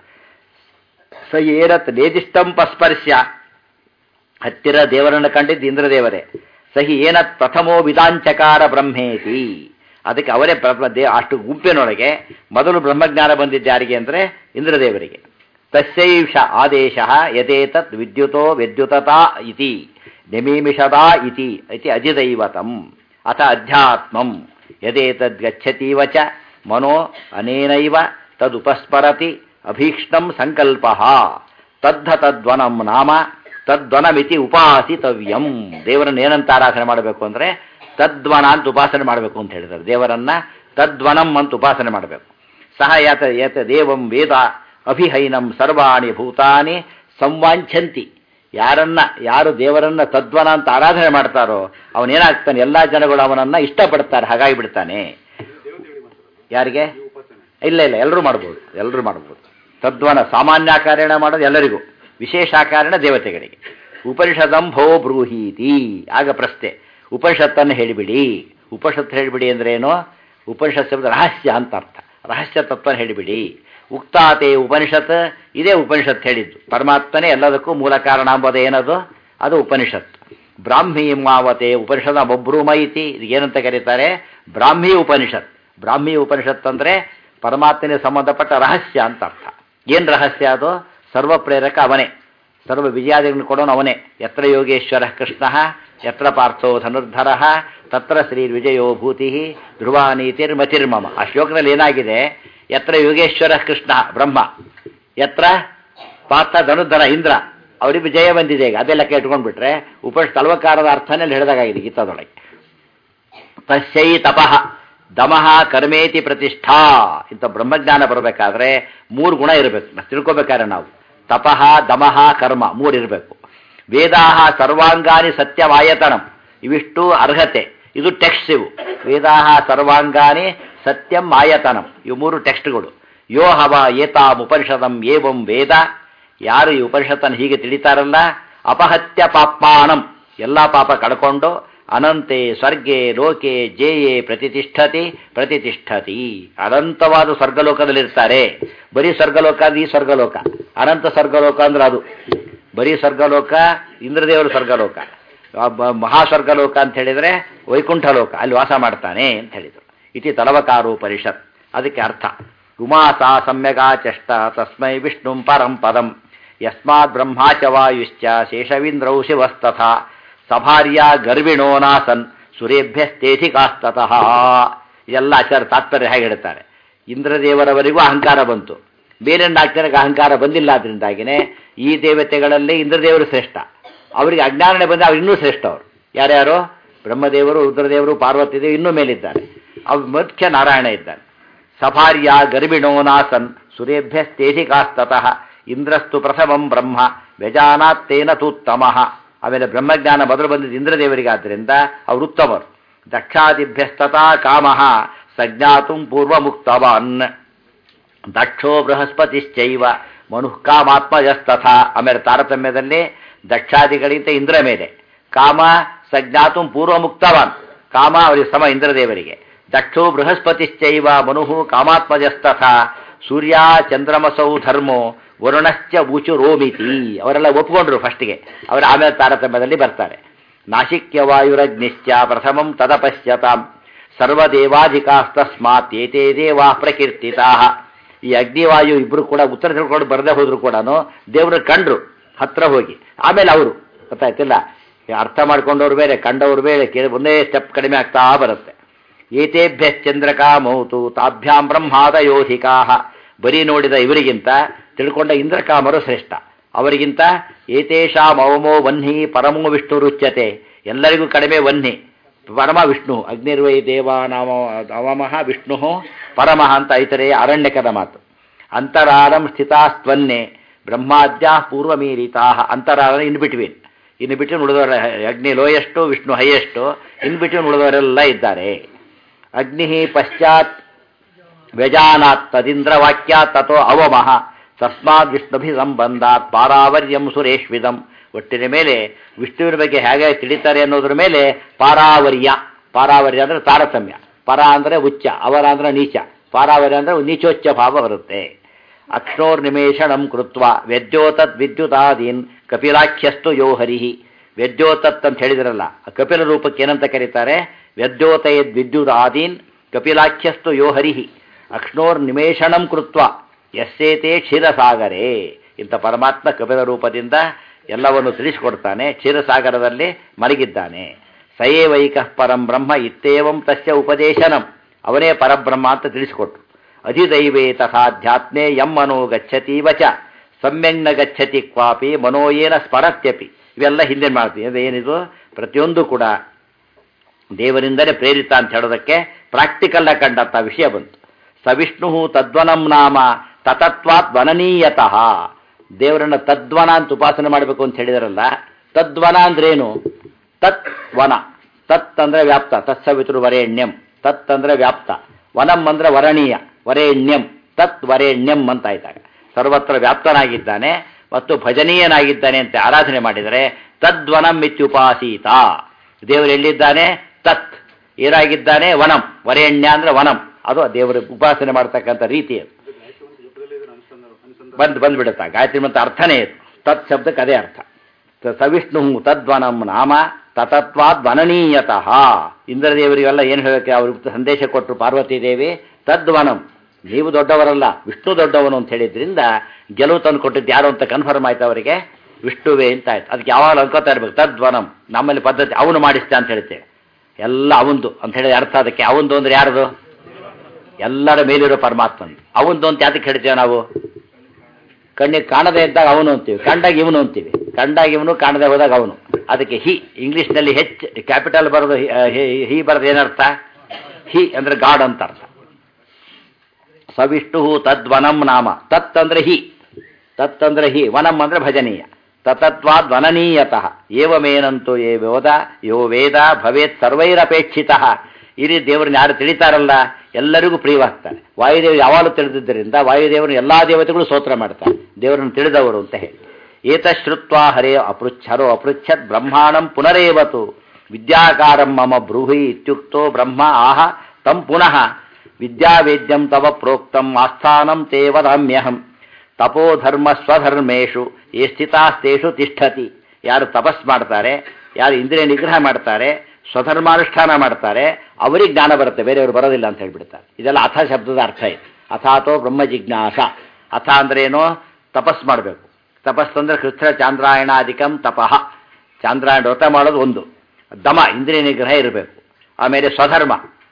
ಸ ಏರತ್ ನೇದಿಷ್ಟಂ ಪಸ್ಪರ್ಶ್ಯ, ಹತ್ತಿರ ದೇವರನ್ನು ಕಂಡಿದ್ದು ಇಂದ್ರದೇವರೇ. ಸಹಿ ಏನತ್ ಪ್ರಥಮೋ ವಿಧಾಂಚಕಾರ ಬ್ರಹ್ಮೇತಿ. ಅದಕ್ಕೆ ಅವರೇ ಅಷ್ಟು ಗುಂಪಿನೊಳಗೆ ಮೊದಲು ಬ್ರಹ್ಮಜ್ಞಾನ ಬಂದಿದ್ದು ಯಾರಿಗೆ ಅಂದರೆ ಇಂದ್ರದೇವರಿಗೆ. ತಸ್ಯೈಷ ಆದೇಶ ಯಥೇತತ್ ವಿದ್ಯುತೋ ವಿದ್ಯುತತಾ ಇತಿ ನಿಮೀಮಿಷದಾ ಇತಿ ಇತಿ ಅಧಿದೈವತಂ ಅಥ ಅಧ್ಯಾತ್ಮಂ ಯಥೇತದ್ ಗಚ್ಚತೀವ ಚ ಮನೋ ಅನೇನೈವ ತದುಪಸ್ಪರತಿ ಅಭೀಕ್ಷ್ಣಂ ಸಂಕಲ್ಪಃ ತದ್ಧ ತದ್ವನಂ ನಾಮ ತದ್ವನಮಿತಿ ಉಪಾಸಿತವ್ಯಂ. ದೇವರನ್ನು ಏನಂತ ಆರಾಧನೆ ಮಾಡಬೇಕು ಅಂದರೆ ತದ್ವನ ಅಂತ ಉಪಾಸನೆ ಮಾಡಬೇಕು ಅಂತ ಹೇಳಿದ್ದಾರೆ. ದೇವರನ್ನ ತದ್ವನಂ ಅಂತ ಉಪಾಸನೆ ಮಾಡಬೇಕು. ಸಹ ಯತ ದೇವಂ ವೇದ ಅಭಿಹೈನಂ ಸರ್ವಾಣಿ ಭೂತಾನಿ ಸಂವಾಂಛಂತಿ. ಯಾರು ದೇವರನ್ನ ತದ್ವನ ಅಂತ ಆರಾಧನೆ ಮಾಡ್ತಾರೋ ಅವನೇನಾಗ್ತಾನೆ, ಎಲ್ಲ ಜನಗಳು ಅವನನ್ನ ಇಷ್ಟಪಡ್ತಾರೆ, ಹಾಗಾಗಿ ಬಿಡ್ತಾನೆ. ಯಾರಿಗೆ? ಇಲ್ಲ, ಎಲ್ಲರೂ ಮಾಡ್ಬೋದು. ತದ್ವನ ಸಾಮಾನ್ಯಾಕಾರಣ ಮಾಡೋದು ಎಲ್ಲರಿಗೂ, ವಿಶೇಷಾಕಾರಣ ದೇವತೆಗಳಿಗೆ. ಉಪನಿಷದಂ ಭೋ ಬ್ರೂಹೀತಿ. ಆಗ ಪ್ರಶ್ನೆ, ಉಪನಿಷತ್ತನ್ನು ಹೇಳಿಬಿಡಿ. ಉಪನಿಷತ್ತು ಹೇಳಿಬಿಡಿ ಅಂದ್ರೇನು? ಉಪನಿಷತ್ ಶಬ್ದ ರಹಸ್ಯ ಅಂತ ಅರ್ಥ. ರಹಸ್ಯ ತತ್ವ ಹೇಳಿಬಿಡಿ. ಉಕ್ತಾತೆ ಉಪನಿಷತ್, ಇದೇ ಉಪನಿಷತ್ ಹೇಳಿದ್ದು. ಪರಮಾತ್ಮನೇ ಎಲ್ಲದಕ್ಕೂ ಮೂಲ ಕಾರಣ ಎಂಬುದು ಏನದು? ಅದು ಉಪನಿಷತ್. ಬ್ರಾಹ್ಮೀ ಮಾವತೆ ಉಪನಿಷದ ಬೊಬ್ರೂಮ ಇತಿ. ಏನಂತ ಕರೀತಾರೆ? ಬ್ರಾಹ್ಮೀ ಉಪನಿಷತ್. ಬ್ರಾಹ್ಮೀ ಉಪನಿಷತ್ ಅಂದರೆ ಪರಮಾತ್ಮನಿಗೆ ಸಂಬಂಧಪಟ್ಟ ರಹಸ್ಯ ಅಂತ ಅರ್ಥ. ಏನು ರಹಸ್ಯ ಅದು? ಸರ್ವ ಪ್ರೇರಕ ಅವನೇ, ಸರ್ವ ವಿಜಯಾದಿಗಳನ್ನು ಕೊಡೋನು ಅವನೇ. ಯತ್ರ ಯೋಗೇಶ್ವರ ಕೃಷ್ಣ ಯತ್ರ ಪಾರ್ಥೋ ಧನುರ್ಧರ ತತ್ರ ಶ್ರೀ ವಿಜಯೋ ಭೂತಿ ಧ್ರುವ ನೀತಿರ್ಮತಿರ್ಮಮ. ಆ ಶ್ಲೋಕದಲ್ಲಿ ಏನಾಗಿದೆ? ಯತ್ರ ಯೋಗೇಶ್ವರ ಕೃಷ್ಣ ಬ್ರಹ್ಮ, ಯತ್ರ ಪಾರ್ಥ ಧನುರ್ಧರ ಇಂದ್ರ, ಅವರಿಗೆ ವಿಜಯ ಬಂದಿದೆ. ಈಗ ಅದೆಲ್ಲ ಇಟ್ಕೊಂಡ್ಬಿಟ್ರೆ ಉಪನಿಷತ್ ಅಲ್ವಕಾರದ ಅರ್ಥನೇ ಹೇಳಿದಾಗಿದೆ ಗೀತಾದೊಳಗೆ. ತಸ್ಯೈ ತಪಃ ದಮಃ ಕರ್ಮೇತಿ ಪ್ರತಿಷ್ಠಾ. ಇಂಥ ಬ್ರಹ್ಮಜ್ಞಾನ ಬರಬೇಕಾದ್ರೆ 3 ಗುಣ ಇರಬೇಕು. ತಿಳ್ಕೊಬೇಕಾದ್ರೆ ನಾವು ತಪಃ ದಮಃ ಕರ್ಮ 3 ಇರಬೇಕು. ವೇದಾಹ ಸರ್ವಾಂಗಾನಿ ಸತ್ಯಮಾಯತನಂ, ಇವಿಷ್ಟು ಅರ್ಹತೆ. ಇದು ಟೆಕ್ಸ್ಟ್. ಇವು ವೇದಾಹ ಸರ್ವಾಂಗಾನಿ ಸತ್ಯಂ ಆಯತನಂ, ಇವು 3 ಟೆಕ್ಸ್ಟ್ಗಳು. ಯೋ ಹವ ಏತಾಂ ಉಪನಿಷದಂ ಏವಂ ವೇದ. ಯಾರು ಈ ಉಪನಿಷತ್ತನ್ನು ಹೀಗೆ ತಿಳಿತಾರಲ್ಲ, ಅಪಹತ್ಯ ಪಾಪ್ಮಾನಂ, ಎಲ್ಲ ಪಾಪ ಕಳ್ಕೊಂಡು ಅನಂತೆ ಸ್ವರ್ಗೆ ಲೋಕೆ ಜೇಯೇ ಪ್ರತಿಷ್ಠತಿ. ಅನಂತವಾದ ಸ್ವರ್ಗಲೋಕದಲ್ಲಿರ್ತಾರೆ. ಬರೀ ಸ್ವರ್ಗಲೋಕ ಅಂದ್ರೆ ಈ ಸ್ವರ್ಗಲೋಕ, ಅನಂತ ಸ್ವರ್ಗಲೋಕ ಅಂದ್ರೆ ಅದು. ಬರೀ ಸ್ವರ್ಗಲೋಕ ಇಂದ್ರದೇವರು ಸ್ವರ್ಗಲೋಕ, ಮಹಾಸ್ವರ್ಗಲೋಕ ಅಂತ ಹೇಳಿದರೆ ವೈಕುಂಠ ಲೋಕ, ಅಲ್ಲಿ ವಾಸ ಮಾಡ್ತಾನೆ ಅಂತ ಹೇಳಿದರು. ಇತಿ ತಲವಕಾರೋಪನಿಷತ್. ಅದಕ್ಕೆ ಅರ್ಥ ಉಮಾಸಾ ಸಮ್ಯಗಾಚಷ್ಟ ತಸ್ಮೈ ವಿಷ್ಣು ಪರಂ ಪದಂ ಯಸ್ಮಾತ್ ಬ್ರಹ್ಮಾಚ ವಾಯುಶ್ಚ ಶೇಷವೀಂದ್ರೌ ಶಿವಸ್ತಥಾ ಸಭಾರ್ಯ ಗರ್ಭಿಣೋ ನಾಸನ್ ಸುರೇಭ್ಯಸ್ತೇಧಿಕಾಸ್ತತಃ. ಇದೆಲ್ಲ ಆಚಾರ್ಯ ತಾತ್ಪರ್ಯ ಹೇಗೆ ಹೇಳ್ತಾರೆ? ಇಂದ್ರದೇವರವರಿಗೂ ಅಹಂಕಾರ ಬಂತು, ಬೇರೆ 4 ಜನಕ್ಕೆ ಅಹಂಕಾರ ಬಂದಿಲ್ಲ. ಅದರಿಂದಾಗಿನೇ ಈ ದೇವತೆಗಳಲ್ಲಿ ಇಂದ್ರದೇವರು ಶ್ರೇಷ್ಠ. ಅವರಿಗೆ ಅಜ್ಞಾನನೆ ಬಂದ ಅವ್ರು ಇನ್ನೂ ಶ್ರೇಷ್ಠ. ಅವರು ಯಾರ್ಯಾರು? ಬ್ರಹ್ಮದೇವರು, ರುದ್ರದೇವರು, ಪಾರ್ವತಿ ದೇವಿ ಇನ್ನೂ ಮೇಲಿದ್ದಾರೆ. ಅವ್ರ ಮುಖ್ಯ ನಾರಾಯಣ ಇದ್ದಾನೆ. ಸಭಾರ್ಯ ಗರ್ಭಿಣೋ ನಾಸನ್ ಸುರೇಭ್ಯಸ್ತೇಧಿಕಾಸ್ತತಃ ಇಂದ್ರಸ್ತು ಪ್ರಥಮಂ ಬ್ರಹ್ಮ ವ್ಯಜಾನಾತ್ತೇನ ತೂತ್ತಮಃ. ಆಮೇಲೆ ಬ್ರಹ್ಮಜ್ಞಾನ ಮೊದಲು ಬಂದಿದ್ದು ಇಂದ್ರದೇವರಿಗಾದ್ದರಿಂದ ಅವರು ಉತ್ತಮರು. ದಕ್ಷಾದಿಭ್ಯಸ್ತತಾ ಕಾಮಃ ಸಜ್ಞಾತು ಪೂರ್ವ ಮುಕ್ತವಾನ್ ದಕ್ಷೋ ಬೃಹಸ್ಪತಿಶ್ಚೈವ ಮನು ಕಾಮಾತ್ಮಜಸ್ತಥಾ. ಆಮೇಲೆ ತಾರತಮ್ಯದಲ್ಲಿ ದಕ್ಷಾದಿಗಳಿಂದ ಇಂದ್ರ ಮೇಲೆ, ಕಾಮ ಸಜ್ಞಾತು ಪೂರ್ವ ಮುಕ್ತವಾನ್, ಕಾಮ ಅವರಿಗೆ ಸಮ ಇಂದ್ರದೇವರಿಗೆ. ದಕ್ಷೋ ಬೃಹಸ್ಪತಿಶ್ಚೈವ ಮನು ಕಾಮಾತ್ಮಜಸ್ತಥಾ ಸೂರ್ಯ ಚಂದ್ರಮಸೌ ಧರ್ಮೋ ವರುಣಶ್ಚ ಊಚುರೋಮಿತಿ. ಅವರೆಲ್ಲ ಒಪ್ಕೊಂಡ್ರು ಫಸ್ಟಿಗೆ, ಅವರು ಆಮೇಲೆ ತಾರತಮ್ಯದಲ್ಲಿ ಬರ್ತಾರೆ. ನಾಶಿಕ್ಯ ವಾಯುರಗ್ನಿಶ್ಚ ಪ್ರಥಮಂ ತದಪಶ್ಯತಾಂ ಸರ್ವದೇವಾಧಿಕಾಸ್ತಸ್ಮಾತ್ ಏತೇ ದೇವಾ ಪ್ರಕೀರ್ತಿತಾ. ಈ ಅಗ್ನಿವಾಯು ಇಬ್ಬರು ಕೂಡ ಉತ್ತರ ತಿಳ್ಕೊಂಡು ಬರದೇ ಹೋದ್ರು ಕೂಡ ದೇವರು ಕಂಡ್ರು ಹತ್ರ ಹೋಗಿ. ಆಮೇಲೆ ಅವರು ಗೊತ್ತಾಯ್ತಿಲ್ಲ, ಅರ್ಥ ಮಾಡ್ಕೊಂಡವ್ರು ಬೇರೆ, ಕಂಡವ್ರು ಬೇರೆ, ಒಂದೇ ಸ್ಟೆಪ್ ಕಡಿಮೆ ಆಗ್ತಾ ಬರುತ್ತೆ. ಏತೇಭ್ಯ ಚಂದ್ರಕಾಮೌತು ತಾಭ್ಯಾಂ ಬ್ರಹ್ಮಾದಯೋಧಿಕಾ. ಬರೀ ನೋಡಿದ ಇವರಿಗಿಂತ ತಿಳ್ಕೊಂಡ ಇಂದ್ರಕಾಮರು ಶ್ರೇಷ್ಠ. ಅವರಿಗಿಂತ ಏತೇಷಾಂ ಅವಮೋ ವನ್ಹಿ ಪರಮೋ ವಿಷ್ಣು ರುಚ್ಯತೆ. ಎಲ್ಲರಿಗೂ ಕಡಿಮೆ ವನ್ಹಿ, ಪರಮ ವಿಷ್ಣು. ಅಗ್ನಿರ್ವೈ ದೇವಾನಾಮ ಅವಮಃ ವಿಷ್ಣು ಪರಮಃ ಅಂತ ಐತರೆ ಅರಣ್ಯಕದ ಮಾತು. ಅಂತರಾಳಂ ಸ್ಥಿತಾಸ್ತ್ವನ್ನೇ ಬ್ರಹ್ಮಾದ್ಯಾ ಪೂರ್ವಮೀರಿತಾ. ಅಂತರಾಳ ಇನ್ ಬಿಟ್ವೀನ್. ಇನ್ನು ಬಿಟ್ಟು ಉಳಿದವರ ಅಗ್ನಿ ಲೋಯೆಸ್ಟು ವಿಷ್ಣು ಹೈಯೆಸ್ಟು, ಇನ್ನು ಬಿಟ್ಟು ಉಳಿದವರೆಲ್ಲ ಇದ್ದಾರೆ. ಅಗ್ನಿ ಪಶ್ಚಾತ್ ವ್ಯಜಾನಾತ್ ತದಿಂದ್ರ ವಾಕ್ಯಾತ್ ತಥೋ ಅವಮಃ ತಸ್ಮಾತ್ ವಿಷ್ಣುಭಿ ಸಂಬಂಧಾತ್ ಪಾರಾವರ್ಯಂ ಸುರೇಶ್ವಿದಂ. ಒಟ್ಟಿನ ಮೇಲೆ ವಿಷ್ಣುವಿನ ಬಗ್ಗೆ ಹೇಗೆ ತಿಳಿತಾರೆ ಅನ್ನೋದ್ರ ಮೇಲೆ ಪಾರಾವರ್ಯ. ಪಾರಾವರ್ಯ ಅಂದರೆ ತಾರತಮ್ಯ. ಪರ ಅಂದರೆ ಉಚ್ಚ, ಅವರ ಅಂದರೆ ನೀಚ. ಪಾರಾವರ್ಯ ಅಂದರೆ ನೀಚೋಚ್ಚ ಭಾವ ಬರುತ್ತೆ. ಅಕ್ಷೋರ್ ನಿಮೇಷಣಂ ಕೃತ್ವ ವ್ಯದ್ಯೋತತ್ ವಿದ್ಯುತಾದೀನ್ ಕಪಿಲಾಖ್ಯಸ್ತು ಯೋ ಹರಿಹಿ. ವ್ಯದ್ಯೋತತ್ ಅಂತ ಹೇಳಿದ್ರಲ್ಲ, ಕಪಿಲ ರೂಪಕ್ಕೆ ಏನಂತ ಕರೀತಾರೆ? ವ್ಯದ್ಯೋತಯದ್ ವಿದ್ಯುತ್ ಆದೀನ್ ಕಪಿಲಾಖ್ಯಸ್ತು ಯೋ ಹರಿಹಿ. ಅಕ್ಷ್ಣೋರ್ ನಿಮೇಷಣಂ ಕೃತ್ವ ಯಸ್ಸೇತೆ ಕ್ಷೀರಸಾಗರೇ. ಇಂಥ ಪರಮಾತ್ಮ ಕಪಿಲ ರೂಪದಿಂದ ಎಲ್ಲವನ್ನು ತಿಳಿಸಿಕೊಡ್ತಾನೆ, ಕ್ಷೀರಸಾಗರದಲ್ಲಿ ಮಲಗಿದ್ದಾನೆ. ಸಯೇವೈಕಃ ಪರಂ ಬ್ರಹ್ಮ ಇತ್ತೇವಂ ತಸ್ಯ ಉಪದೇಶನಂ. ಅವನೇ ಪರಬ್ರಹ್ಮ ಅಂತ ತಿಳಿಸಿಕೊಟ್ರು. ಅಧಿದೈವೇ ತಥಾಧ್ಯಾತ್ಮೇ ಯಂ ಮನೋ ಗಚ್ಚತೀವ ಚ ಸಮ್ಯಗ್ನ ಗಚ್ಚತಿ ಕ್ವಾಪಿ ಮನೋಯೇನ ಸ್ಮರತ್ಯಪಿ. ಇವೆಲ್ಲ ಹಿಂದೆ ಮಾಡ್ತೀವಿ. ಅದೇನಿದು ಪ್ರತಿಯೊಂದು ಕೂಡ ದೇವರಿಂದಲೇ ಪ್ರೇರಿತ ಅಂತ ಹೇಳೋದಕ್ಕೆ ಪ್ರಾಕ್ಟಿಕಲ್ ಆಗಿ ಕಂಡಂಥ ವಿಷಯ ಬಂತು. ಸವಿಷ್ಣು ತದ್ವನಂ ನಾಮ ತತತ್ವಾತ್ ವನನೀಯತಃ. ದೇವರನ್ನ ತದ್ವನ ಅಂತ ಉಪಾಸನೆ ಮಾಡಬೇಕು ಅಂತ ಹೇಳಿದಾರಲ್ಲ, ತದ್ವನ ಅಂದ್ರೇನು? ತತ್ ವನ. ತತ್ ಅಂದ್ರೆ ವ್ಯಾಪ್ತ, ತತ್ಸವಿತೃ ವರೇಣ್ಯಂ. ತತ್ ಅಂದ್ರೆ ವ್ಯಾಪ್ತ, ವನಂ ಅಂದ್ರೆ ವರಣೀಯ, ವರೇಣ್ಯಂ. ತತ್ ವರೇಣ್ಯಂ ಅಂತ ಆಯ್ತಾಗ ಸರ್ವತ್ರ ವ್ಯಾಪ್ತನಾಗಿದ್ದಾನೆ ಮತ್ತು ಭಜನೀಯನಾಗಿದ್ದಾನೆ ಅಂತ ಆರಾಧನೆ ಮಾಡಿದರೆ ತದ್ವನಂ ಇತ್ಯುಪಾಸೀತ. ದೇವರು ಎಲ್ಲಿದ್ದಾನೆ? ತತ್ ಏನಾಗಿದ್ದಾನೆ? ವನಂ. ವರೇಣ್ಯ ಅಂದ್ರೆ ವನಂ. ಅದು ದೇವರ ಉಪಾಸನೆ ಮಾಡ್ತಕ್ಕಂಥ ರೀತಿ. ಬಂದ್ಬಿಡುತ್ತಾ ಗಾಯತ್ರಿ ಮಂತ್ರ ಅರ್ಥನೇ ಇದು. ತತ್ ಶಬ್ದಕ್ಕೆ ಅದೇ ಅರ್ಥ. ಸವಿಷ್ಣು ತದ್ವನಂ ನಾಮ ತತತ್ವಾದ್ ವನನೀಯತಃ. ಇಂದ್ರದೇವರಿಗೆಲ್ಲ ಏನು ಹೇಳಕ್ಕೆ ಅವ್ರಿಗೆ ಸಂದೇಶ ಕೊಟ್ಟರು ಪಾರ್ವತಿ ದೇವಿ, ತದ್ವನಂ, ನೀವು ದೊಡ್ಡವರಲ್ಲ ವಿಷ್ಣು ದೊಡ್ಡವನು ಅಂತ ಹೇಳಿದ್ರಿಂದ ಗೆಲುವು ತಂದು ಕೊಟ್ಟಿದ್ದು ಯಾರು ಅಂತ ಕನ್ಫರ್ಮ್ ಆಯ್ತು ಅವರಿಗೆ, ವಿಷ್ಣುವೇ ಅಂತ ಆಯ್ತು. ಅದಕ್ಕೆ ಯಾವಾಗ ಅನ್ಕೋತಾ ಇರ್ಬೇಕು ತದ್ವನಂ. ನಮ್ಮಲ್ಲಿ ಪದ್ಧತಿ ಅವನು ಮಾಡಿಸ್ತೆ ಅಂತ ಹೇಳ್ತೇವೆ, ಎಲ್ಲ ಅವಂದು ಅಂತ ಹೇಳಿ ಅರ್ಥ. ಅದಕ್ಕೆ ಅವಂದು ಅಂದ್ರೆ ಯಾರ್ದು? ಎಲ್ಲರ ಮೇಲಿರೋ ಪರಮಾತ್ಮನ್. ಅವಂದು ಅಂತ ಯಾತಕ್ಕೆ ಹೇಳ್ತೇವೆ ನಾವು? ಕಣ್ಣಿಗೆ ಕಾಣದೇ ಇದ್ದಾಗ ಅವನು ಅಂತೀವಿ, ಕಂಡಾಗ ಇವನು ಅಂತೀವಿ. ಕಂಡಾಗ ಇವನು, ಕಾಣದೆ ಹೋದಾಗ ಅವನು. ಅದಕ್ಕೆ ಹಿ ಇಂಗ್ಲೀಷ್ನಲ್ಲಿ ಹೆಚ್ ಕ್ಯಾಪಿಟಲ್ ಬರೋದು, ಹಿ ಬರೋದು ಏನರ್ಥ? ಹಿ ಅಂದ್ರೆ ಗಾಡ್ ಅಂತ ಅರ್ಥ. ಸವಿಷ್ಣು ತದ್ವನಂ ನಾಮ. ತತ್ ಅಂದ್ರೆ ಹಿ, ತತ್ ಅಂದ್ರೆ ಹಿ, ವನಂ ಅಂದ್ರೆ ಭಜನೀಯ. ತತತ್ವಾದ್ ವನನೀಯತಃ ಏವಮೇನಂತೂ ಯೋ ವೇದ ಭವೇತ್ ಸರ್ವೈರಪೇಕ್ಷಿತಃ. ಈ ರೀತಿ ದೇವರನ್ನ ಯಾರು ತಿಳಿತಾರಲ್ಲ ಎಲ್ಲರಿಗೂ ಪ್ರಿಯವಾಗ್ತಾರೆ. ವಾಯುದೇವರು ಯಾವಾಗಲೂ ತಿಳಿದಿದ್ದರಿಂದ ವಾಯುದೇವರನ್ನು ಎಲ್ಲಾ ದೇವತೆಗಳು ಸ್ತೋತ್ರ ಮಾಡ್ತಾರೆ, ದೇವರನ್ನು ತಿಳಿದವರು ಅಂತ ಹೇಳಿ. ಏತಶ್ರುತ್ವಾ ಹರೇ ಅಪೃಚ್ಛತ್ ಬ್ರಹ್ಮಾಣಂ ಪುನರೇವತು ವಿದ್ಯಾಕಾರಂ ಮಮ ಬ್ರೂಹಿ ಇತ್ಯುಕ್ತೋ ಬ್ರಹ್ಮ ಆಹ ತಂ ಪುನಃ ವಿದ್ಯಾವೇದ್ಯಂ ತವ ಪ್ರೋಕ್ತಂ ಆಸ್ಥಾನಂ ತೇ ವದಾಮ್ಯಹಂ ತಪೋಧರ್ಮ ಸ್ವಧರ್ಮೇಶು ಯೇ ಸ್ಥಿತಾಸ್ತೇಷು ತಿಷ್ಠತಿ. ಯಾರು ತಪಸ್ ಮಾಡ್ತಾರೆ, ಯಾರು ಇಂದ್ರಿಯ ನಿಗ್ರಹ ಮಾಡ್ತಾರೆ, ಸ್ವಧರ್ಮಾನುಷ್ಠಾನ ಮಾಡ್ತಾರೆ, ಅವರಿಗೆ ಜ್ಞಾನ ಬರುತ್ತೆ, ಬೇರೆಯವರು ಬರೋದಿಲ್ಲ ಅಂತ ಹೇಳ್ಬಿಡ್ತಾರೆ. ಇದೆಲ್ಲ ಅಥ ಶಬ್ದದ ಅರ್ಥ ಇದೆ. ಅಥಾತೋ ಬ್ರಹ್ಮ ಜಿಜ್ಞಾಸ. ಅಥ ಅಂದ್ರೆ ಏನೋ ತಪಸ್ ಮಾಡಬೇಕು. ತಪಸ್ಸಂದ್ರೆ ಕೃಷ್ಣ ಚಾಂದ್ರಾಯಣಾಧಿಕಂ ತಪಃ. ಚಾಂದ್ರಾಯಣ ವ್ರತ ಮಾಡೋದು ಒಂದು. ದಮ ಇಂದ್ರಿಯ ನಿಗ್ರಹ ಇರಬೇಕು. ಆಮೇಲೆ ಸ್ವಧರ್ಮ,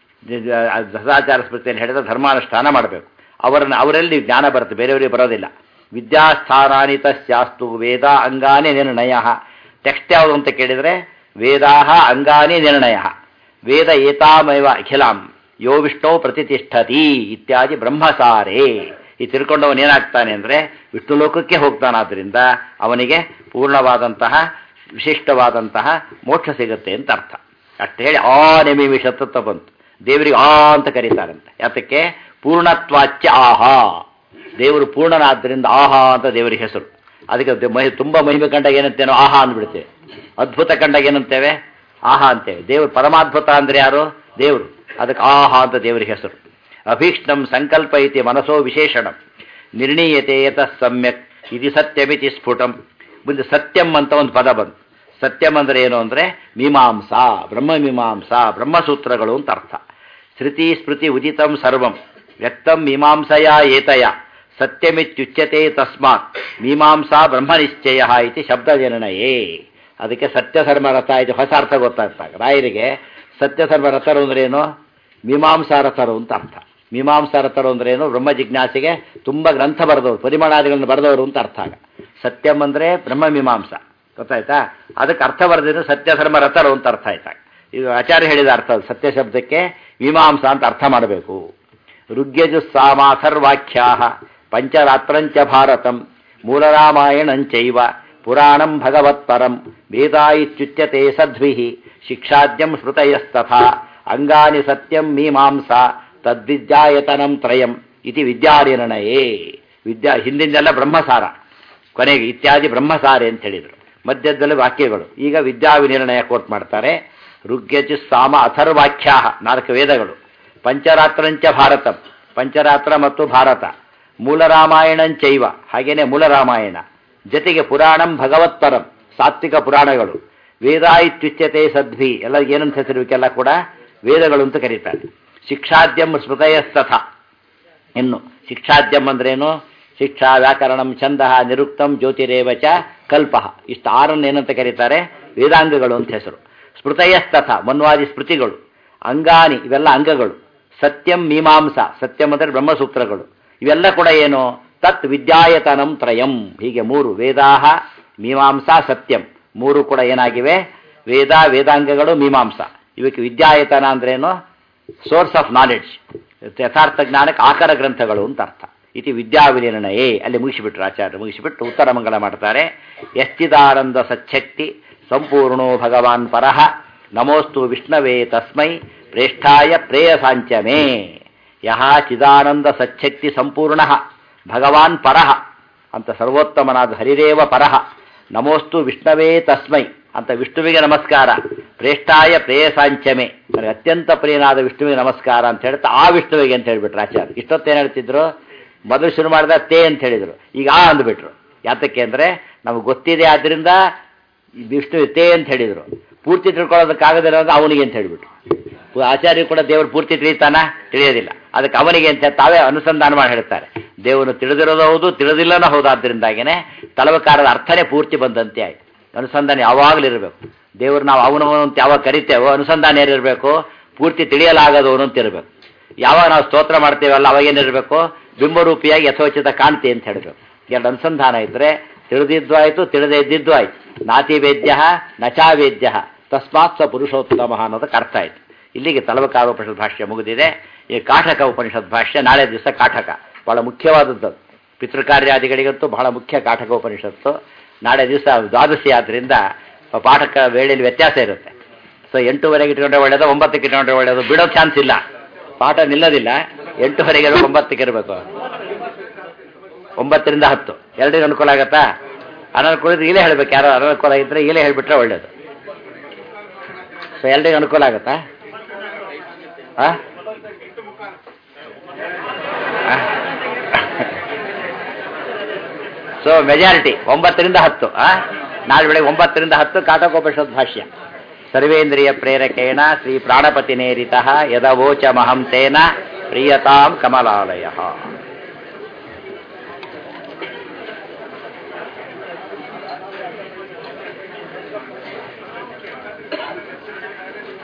ಸದಾಚಾರ ಸ್ಮೃತಿಯಲ್ಲಿ ಹೇಳಿದ ಧರ್ಮಾನುಷ್ಠಾನ ಮಾಡಬೇಕು. ಅವರಲ್ಲಿ ಜ್ಞಾನ ಬರುತ್ತೆ, ಬೇರೆಯವರಿಗೆ ಬರೋದಿಲ್ಲ. ವಿದ್ಯಾಸ್ಥಾನಾನಿ ತಸ್ಯಾಸ್ತು ವೇದ ಅಂಗಾನಿ ನಿರ್ಣಯ. ಟೆಕ್ಸ್ಟ್ ಯಾವುದು ಅಂತ ಕೇಳಿದರೆ ವೇದಾಹ ಅಂಗಾನಿ ನಿರ್ಣಯ. ವೇದ ಏತಾಮೇವ ಅಖಿಲಾಂ ಯೋ ವಿಷ್ಣು ಪ್ರತಿಷ್ಠತಿ ಇತ್ಯಾದಿ ಬ್ರಹ್ಮಸಾರೇ. ಈ ತಿಳ್ಕೊಂಡವನು ಏನಾಗ್ತಾನೆ ಅಂದರೆ ವಿಷ್ಣು ಲೋಕಕ್ಕೆ ಹೋಗ್ತಾನಾದ್ರಿಂದ ಅವನಿಗೆ ಪೂರ್ಣವಾದಂತಹ ವಿಶಿಷ್ಟವಾದಂತಹ ಮೋಕ್ಷ ಸಿಗುತ್ತೆ ಅಂತ ಅರ್ಥ. ಅಷ್ಟು ಹೇಳಿ ಆ ನಿಮಿಷತ್ವ ಬಂತು. ದೇವರಿಗೆ ಆ ಅಂತ ಕರೀತಾರಂತೆ. ಯಾತಕ್ಕೆ? ಪೂರ್ಣತ್ವಾಚ್ಯ ಆಹಾ. ದೇವರು ಪೂರ್ಣನಾದ್ದರಿಂದ ಆಹಾ ಅಂತ ದೇವರಿಗೆ ಹೆಸರು. ಅದಕ್ಕೆ ತುಂಬ ಮಹಿಮೆ ಕಂಡಾಗ ಏನಂತೇನೋ ಆಹಾ ಅಂದ್ಬಿಡ್ತೇವೆ. ಅದ್ಭುತ ಕಂಡಾಗ ಏನಂತೇವೆ? ಆಹಾ ಅಂತೇವೆ. ದೇವರು ಪರಮಾದ್ಭುತ ಅಂದರೆ ಯಾರು? ದೇವರು. ಅದಕ್ಕೆ ಆಹಾ ಅಂತ ದೇವರಿಗೆ ಹೆಸರು. ಅಭೀಕ್ಷ್ಣಂ ಸಂಕಲ್ಪ ಇತಿ ಮನಸೋ ವಿಶೇಷಣಂ ನಿರ್ಣೀಯತೆ ಯತಃ ಸಮ್ಯಕ್ ಇದು ಸತ್ಯಮಿತಿ ಸ್ಫುಟಂ. ಮುಂದೆ ಸತ್ಯಂ ಅಂತ ಒಂದು ಪದ ಬಂತು. ಸತ್ಯಂ ಅಂದರೆ ಏನು ಅಂದರೆ ಮೀಮಾಂಸಾ, ಬ್ರಹ್ಮಮೀಮಾಂಸಾ, ಬ್ರಹ್ಮಸೂತ್ರಗಳು ಅಂತ ಅರ್ಥ. ಶ್ರುತಿ ಸ್ಮೃತಿ ಉದಿತಂ ಸರ್ವಂ ವ್ಯಕ್ತಂ ಮೀಮಾಂಸೆಯ ಏತಯ ಸತ್ಯಮಿತ್ಯುಚ್ಯತೆ ತಸ್ಮಾತ್ ಮೀಮಾಂಸಾ ಬ್ರಹ್ಮನಿಶ್ಚಯ ಇತಿ ಶಬ್ದನಿರ್ಣಯೇ. ಅದಕ್ಕೆ ಸತ್ಯಧರ್ಮ ರಥ ಇದು ಹೊಸ ಅರ್ಥ ಗೊತ್ತಾಗ್ತಾಗ ರಾಯರಿಗೆ. ಸತ್ಯಧರ್ಮ ರಥರು ಅಂದ್ರೆ ಏನು? ಮೀಮಾಂಸಾ ರಥರು ಅಂತ ಅರ್ಥ. ಮೀಮಾಂಸಾ ರಥರು ಅಂದ್ರೆ ಏನು? ಬ್ರಹ್ಮ ಜಿಜ್ಞಾಸೆಗೆ ತುಂಬ ಗ್ರಂಥ ಬರೆದವರು, ಪರಿಮಾಣಾದಿಗಳನ್ನು ಬರೆದವರು ಅಂತ ಅರ್ಥ. ಆಗ ಸತ್ಯಂ ಅಂದರೆ ಬ್ರಹ್ಮ ಮೀಮಾಂಸ, ಗೊತ್ತಾಯ್ತಾ? ಅದಕ್ಕೆ ಅರ್ಥ ಬರೆದಿದ್ದು ಸತ್ಯಧರ್ಮ ರಥರು ಅಂತ ಅರ್ಥ ಆಯ್ತಾ. ಇದು ಆಚಾರ್ಯ ಹೇಳಿದ ಅರ್ಥ. ಸತ್ಯ ಶಬ್ದಕ್ಕೆ ಮೀಮಾಂಸ ಅಂತ ಅರ್ಥ ಮಾಡಬೇಕು. ಋಗ್ಯಜುಸ್ಸಾಮಾಥರ್ವಾಖ್ಯಾ ಪಂಚರಾತ್ರಂಚ ಭಾರತಂ ಮೂಲರಾಮಾಯಣಂಚೈವ ಪುರಾಣಂ ಭಗವತ್ಪರಂ ವೇದ ಇತ್ಯುಚ್ಯತೆ ಸದ್ಭಿಃ ಶಿಕ್ಷಾದ್ಯಂ ಸ್ಮೃತಯಸ್ತಥಾ ಅಂಗಾನಿ ಸತ್ಯಂ ಮೀಮಾಂಸಾ ತದ್ವಿದ್ಯಾಯತನಂ ತ್ರಯಂ ಇತಿ ವಿದ್ಯಾನಿರ್ಣಯೇ. ಹಿಂದಿಂದೆಲ್ಲ ಬ್ರಹ್ಮಸಾರ, ಕೊನೆಗೆ ಇತ್ಯಾದಿ ಬ್ರಹ್ಮಸಾರೆ ಅಂತ ಹೇಳಿದರು. ಮಧ್ಯದಲ್ಲಿ ವಾಕ್ಯಗಳು. ಈಗ ವಿದ್ಯಾವಿನಿರ್ಣಯ ಕೋಟ್ ಮಾಡ್ತಾರೆ. ಋಗ್ಯಜು ಸಾಮ ಅಥರ್ವಾಖ್ಯಾ 4 ವೇದಗಳು. ಪಂಚರಾತ್ರಂಚ ಭಾರತಂ, ಪಂಚರಾತ್ರ ಮತ್ತು ಭಾರತ. ಮೂಲರಾಮಾಯಣಂಚೈವ, ಹಾಗೇನೆ ಮೂಲರಾಮಾಯಣ. ಜೊತೆಗೆ ಪುರಾಣಂ ಭಗವತ್ಪರಂ, ಸಾತ್ವಿಕ ಪುರಾಣಗಳು. ವೇದ ಇತ್ಯುಚ್ಯತೆ ಸದ್ಭಿ, ಎಲ್ಲ ಏನಂತ ಹೆಸರುವಿಕೆಲ್ಲ ಕೂಡ ವೇದಗಳು ಅಂತ ಕರೀತಾರೆ. ಶಿಕ್ಷಾದ್ಯಂ ಸ್ಮೃತಯಸ್ತಥ. ಇನ್ನು ಶಿಕ್ಷಾದ್ಯಂ ಅಂದ್ರೇನು? ಶಿಕ್ಷಾ, ವ್ಯಾಕರಣಂ, ಛಂದ, ನಿರುಕ್ತಂ, ಜ್ಯೋತಿರೇವಚ, ಕಲ್ಪ. ಇಷ್ಟು 6 ಏನಂತ ಕರೀತಾರೆ? ವೇದಾಂಗಗಳು ಅಂತ ಹೆಸರು. ಸ್ಮೃತಯಸ್ತಥ, ಮನ್ವಾದಿ ಸ್ಮೃತಿಗಳು. ಅಂಗಾನಿ, ಇವೆಲ್ಲ ಅಂಗಗಳು. ಸತ್ಯಂ ಮೀಮಾಂಸ, ಸತ್ಯಂ ಅಂದರೆ ಬ್ರಹ್ಮಸೂತ್ರಗಳು. ಇವೆಲ್ಲ ಕೂಡ ಏನು? ತತ್ ವಿದ್ಯಾಯತನಂ ತ್ರಯಂ. ಹೀಗೆ 3 ವೇದಾಹ, ಮೀಮಾಂಸಾ, ಸತ್ಯಂ 3 ಕೂಡ ಏನಾಗಿವೆ? ವೇದ, ವೇದಾಂಗಗಳು, ಮೀಮಾಂಸ. ಇವಕ್ಕೆ ವಿದ್ಯಾಯತನ ಅಂದ್ರೇನು? ಸೋರ್ಸ್ ಆಫ್ ನಾಲೆಡ್ಜ್, ಯಥಾರ್ಥ ಜ್ಞಾನಕ್ಕೆ ಆಕರ ಗ್ರಂಥಗಳು ಅಂತ ಅರ್ಥ. ಇತಿ ವಿದ್ಯಾವಿನಿರ್ಣಯೇ. ಅಲ್ಲಿ ಮುಗಿಸಿಬಿಟ್ರು ಆಚಾರ್ಯರು. ಮುಗಿಸಿಬಿಟ್ಟು ಉತ್ತರ ಮಂಗಲ ಮಾಡ್ತಾರೆ. ಯಶ್ಚಿದಾನಂದ ಸಚ್ಛಕ್ತಿ ಸಂಪೂರ್ಣೋ ಭಗವಾನ್ ಪರಃ ನಮೋಸ್ತು ವಿಷ್ಣವೇ ತಸ್ಮೈ ಪ್ರೇಷ್ಠಾಯ ಪ್ರೇಯಸಾಂಚಮೇ. ಯಹ ಚಿದಾನಂದ ಸಚ್ಛಕ್ತಿ ಸಂಪೂರ್ಣ ಭಗವಾನ್ ಪರಃ ಅಂತ ಸರ್ವೋತ್ತಮನಾದ ಹರಿರೇವ ಪರಃ. ನಮೋಸ್ತು ವಿಷ್ಣವೇ ತಸ್ಮೈ ಅಂತ ವಿಷ್ಣುವಿಗೆ ನಮಸ್ಕಾರ. ಪ್ರೇಷ್ಠಾಯ ಪ್ರೇಯಸಾಂಚಮೆ, ನನಗೆ ಅತ್ಯಂತ ಪ್ರಿಯನಾದ ವಿಷ್ಣುವಿಗೆ ನಮಸ್ಕಾರ ಅಂತ ಹೇಳ್ತಾ ಆ ವಿಷ್ಣುವಿಗೆ ಅಂತ ಹೇಳಿಬಿಟ್ರು ಆಚಾರ್ಯ. ಇಷ್ಟೊತ್ತೇನು ಹೇಳ್ತಿದ್ರು? ಮೊದಲು ಶುರು ಮಾಡಿದ ತೇ ಅಂತ ಹೇಳಿದರು, ಈಗ ಆ ಅಂದ್ಬಿಟ್ರು. ಯಾತಕ್ಕೆ ಅಂದರೆ ನಮಗೆ ಗೊತ್ತಿದೆ, ಆದ್ದರಿಂದ ವಿಷ್ಣು ತೇ ಅಂತ ಹೇಳಿದರು. ಪೂರ್ತಿ ತಿಳ್ಕೊಳ್ಳೋದಕ್ಕಾಗದಿಲ್ಲ ಅಂದ್ರೆ ಅವನಿಗೆ ಅಂತ ಹೇಳಿಬಿಟ್ರು. ಆಚಾರ್ಯ ಕೂಡ ದೇವರು ಪೂರ್ತಿ ತಿಳಿತಾನ? ತಿಳಿಯೋದಿಲ್ಲ. ಅದಕ್ಕೆ ಅವನಿಗೆ ಅಂತ ತಾವೇ ಅನುಸಂಧಾನ ಮಾಡಿ ಹೇಳ್ತಾರೆ. ದೇವರು ತಿಳಿದಿರೋದು ಹೌದು, ತಿಳಿದಿಲ್ಲನೂ ಹೌದು. ಆದ್ದರಿಂದಾಗೇನೆ ತಲವಕಾರದ ಅರ್ಥನೇ ಪೂರ್ತಿ ಬಂದಂತೆ ಆಯ್ತು. ಅನುಸಂಧಾನ ಯಾವಾಗಲೂ ಇರಬೇಕು. ದೇವರು ನಾವು ಅವನವನು ಅಂತ ಯಾವಾಗ ಕರಿತೇವೋ ಅನುಸಂಧಾನ ಏನಿರಬೇಕು? ಪೂರ್ತಿ ತಿಳಿಯಲಾಗದವನು ಅಂತ ಇರಬೇಕು. ಯಾವಾಗ ನಾವು ಸ್ತೋತ್ರ ಮಾಡ್ತೇವಲ್ಲ ಅವಾಗೇನಿರಬೇಕು? ಬಿಂಬರೂಪಿಯಾಗಿ ಯಥೋಚಿತ ಕಾಣ್ತಿ ಅಂತ ಹೇಳಬೇಕು. 2 ಅನುಸಂಧಾನ ಇದ್ದರೆ ತಿಳಿದಿದ್ದು ಆಯಿತು, ತಿಳಿದೇ ಇದ್ದಿದ್ದು ಆಯಿತು. ನಾತಿ ವೇದ್ಯ ನಚಾ ವೇದ್ಯ ತಸ್ಮಾತ್ ಸ ಪುರುಷೋತ್ತಮ ಅನ್ನೋದಕ್ಕೆ ಅರ್ಥ ಆಯಿತು. ಇಲ್ಲಿಗೆ ತಲವಕಾರ ಉಪನಿಷತ್ ಭಾಷ್ಯ ಮುಗಿದಿದೆ. ಈ ಕಾಠಕ ಉಪನಿಷತ್ ಭಾಷ್ಯ ನಾಳೆ ದಿವಸ. ಕಾಠಕ ಬಹಳ ಮುಖ್ಯವಾದದ್ದು. ಪಿತೃಕಾರ್ಯಾದಿಗಳಿಗಂತೂ ಬಹಳ ಮುಖ್ಯ ಕಾಠಕ ಉಪನಿಷತ್ತು. ನಾಳೆ ದಿವಸ ದ್ವಾದಶಿ ಆದ್ದರಿಂದ ಪಾಠಕ ವೇಳೆಯಲ್ಲಿ ವ್ಯತ್ಯಾಸ ಇರುತ್ತೆ. ಸೊ 8:30 ಇಟ್ಕೊಂಡ್ರೆ ಒಳ್ಳೆಯದು, 9ಕ್ಕೆ ಇಟ್ಕೊಂಡ್ರೆ ಒಳ್ಳೆಯದು. ಬಿಡೋ ಚಾನ್ಸ್ ಇಲ್ಲ, ಪಾಠ ನಿಲ್ಲೋದಿಲ್ಲ. 8:30 9ಕ್ಕೆ ಇರಬೇಕು. 9ರಿಂದ 10 ಎರಡಿಗೆ ಅನುಕೂಲ ಆಗತ್ತಾ? ಅನನುಕೂಲ ಇದ್ರೆ ಇಲ್ಲೇ ಹೇಳ್ಬೇಕು. ಯಾರೋ ಅನನುಕೂಲ ಇದ್ದರೆ ಇಲ್ಲೇ ಹೇಳಿಬಿಟ್ರೆ ಒಳ್ಳೆಯದು. ಸೊ ಎರಡಿಗೆ ಅನುಕೂಲ ಆಗುತ್ತಾ? ಸೊ ಮೆಜಾರಿಟಿ 9ರಿಂದ 10. ನಾಳೆ ಬೆಳಗ್ಗೆ 9ರಿಂದ 10 ಕಾಠಕೋಪನಿಷತ್ ಭಾಷ್ಯ. ಸರ್ವೇಂದ್ರಿಯ ಪ್ರೇರಕೇಣ ಶ್ರೀ ಪ್ರಾಣಪತಿನೇರಿತಃ ಯದವೋಚ ಮಹಂ ತೇನ ಪ್ರಿಯತಾಂ ಕಮಲಾಲಯಃ.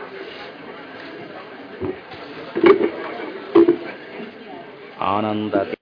ಆನಂದ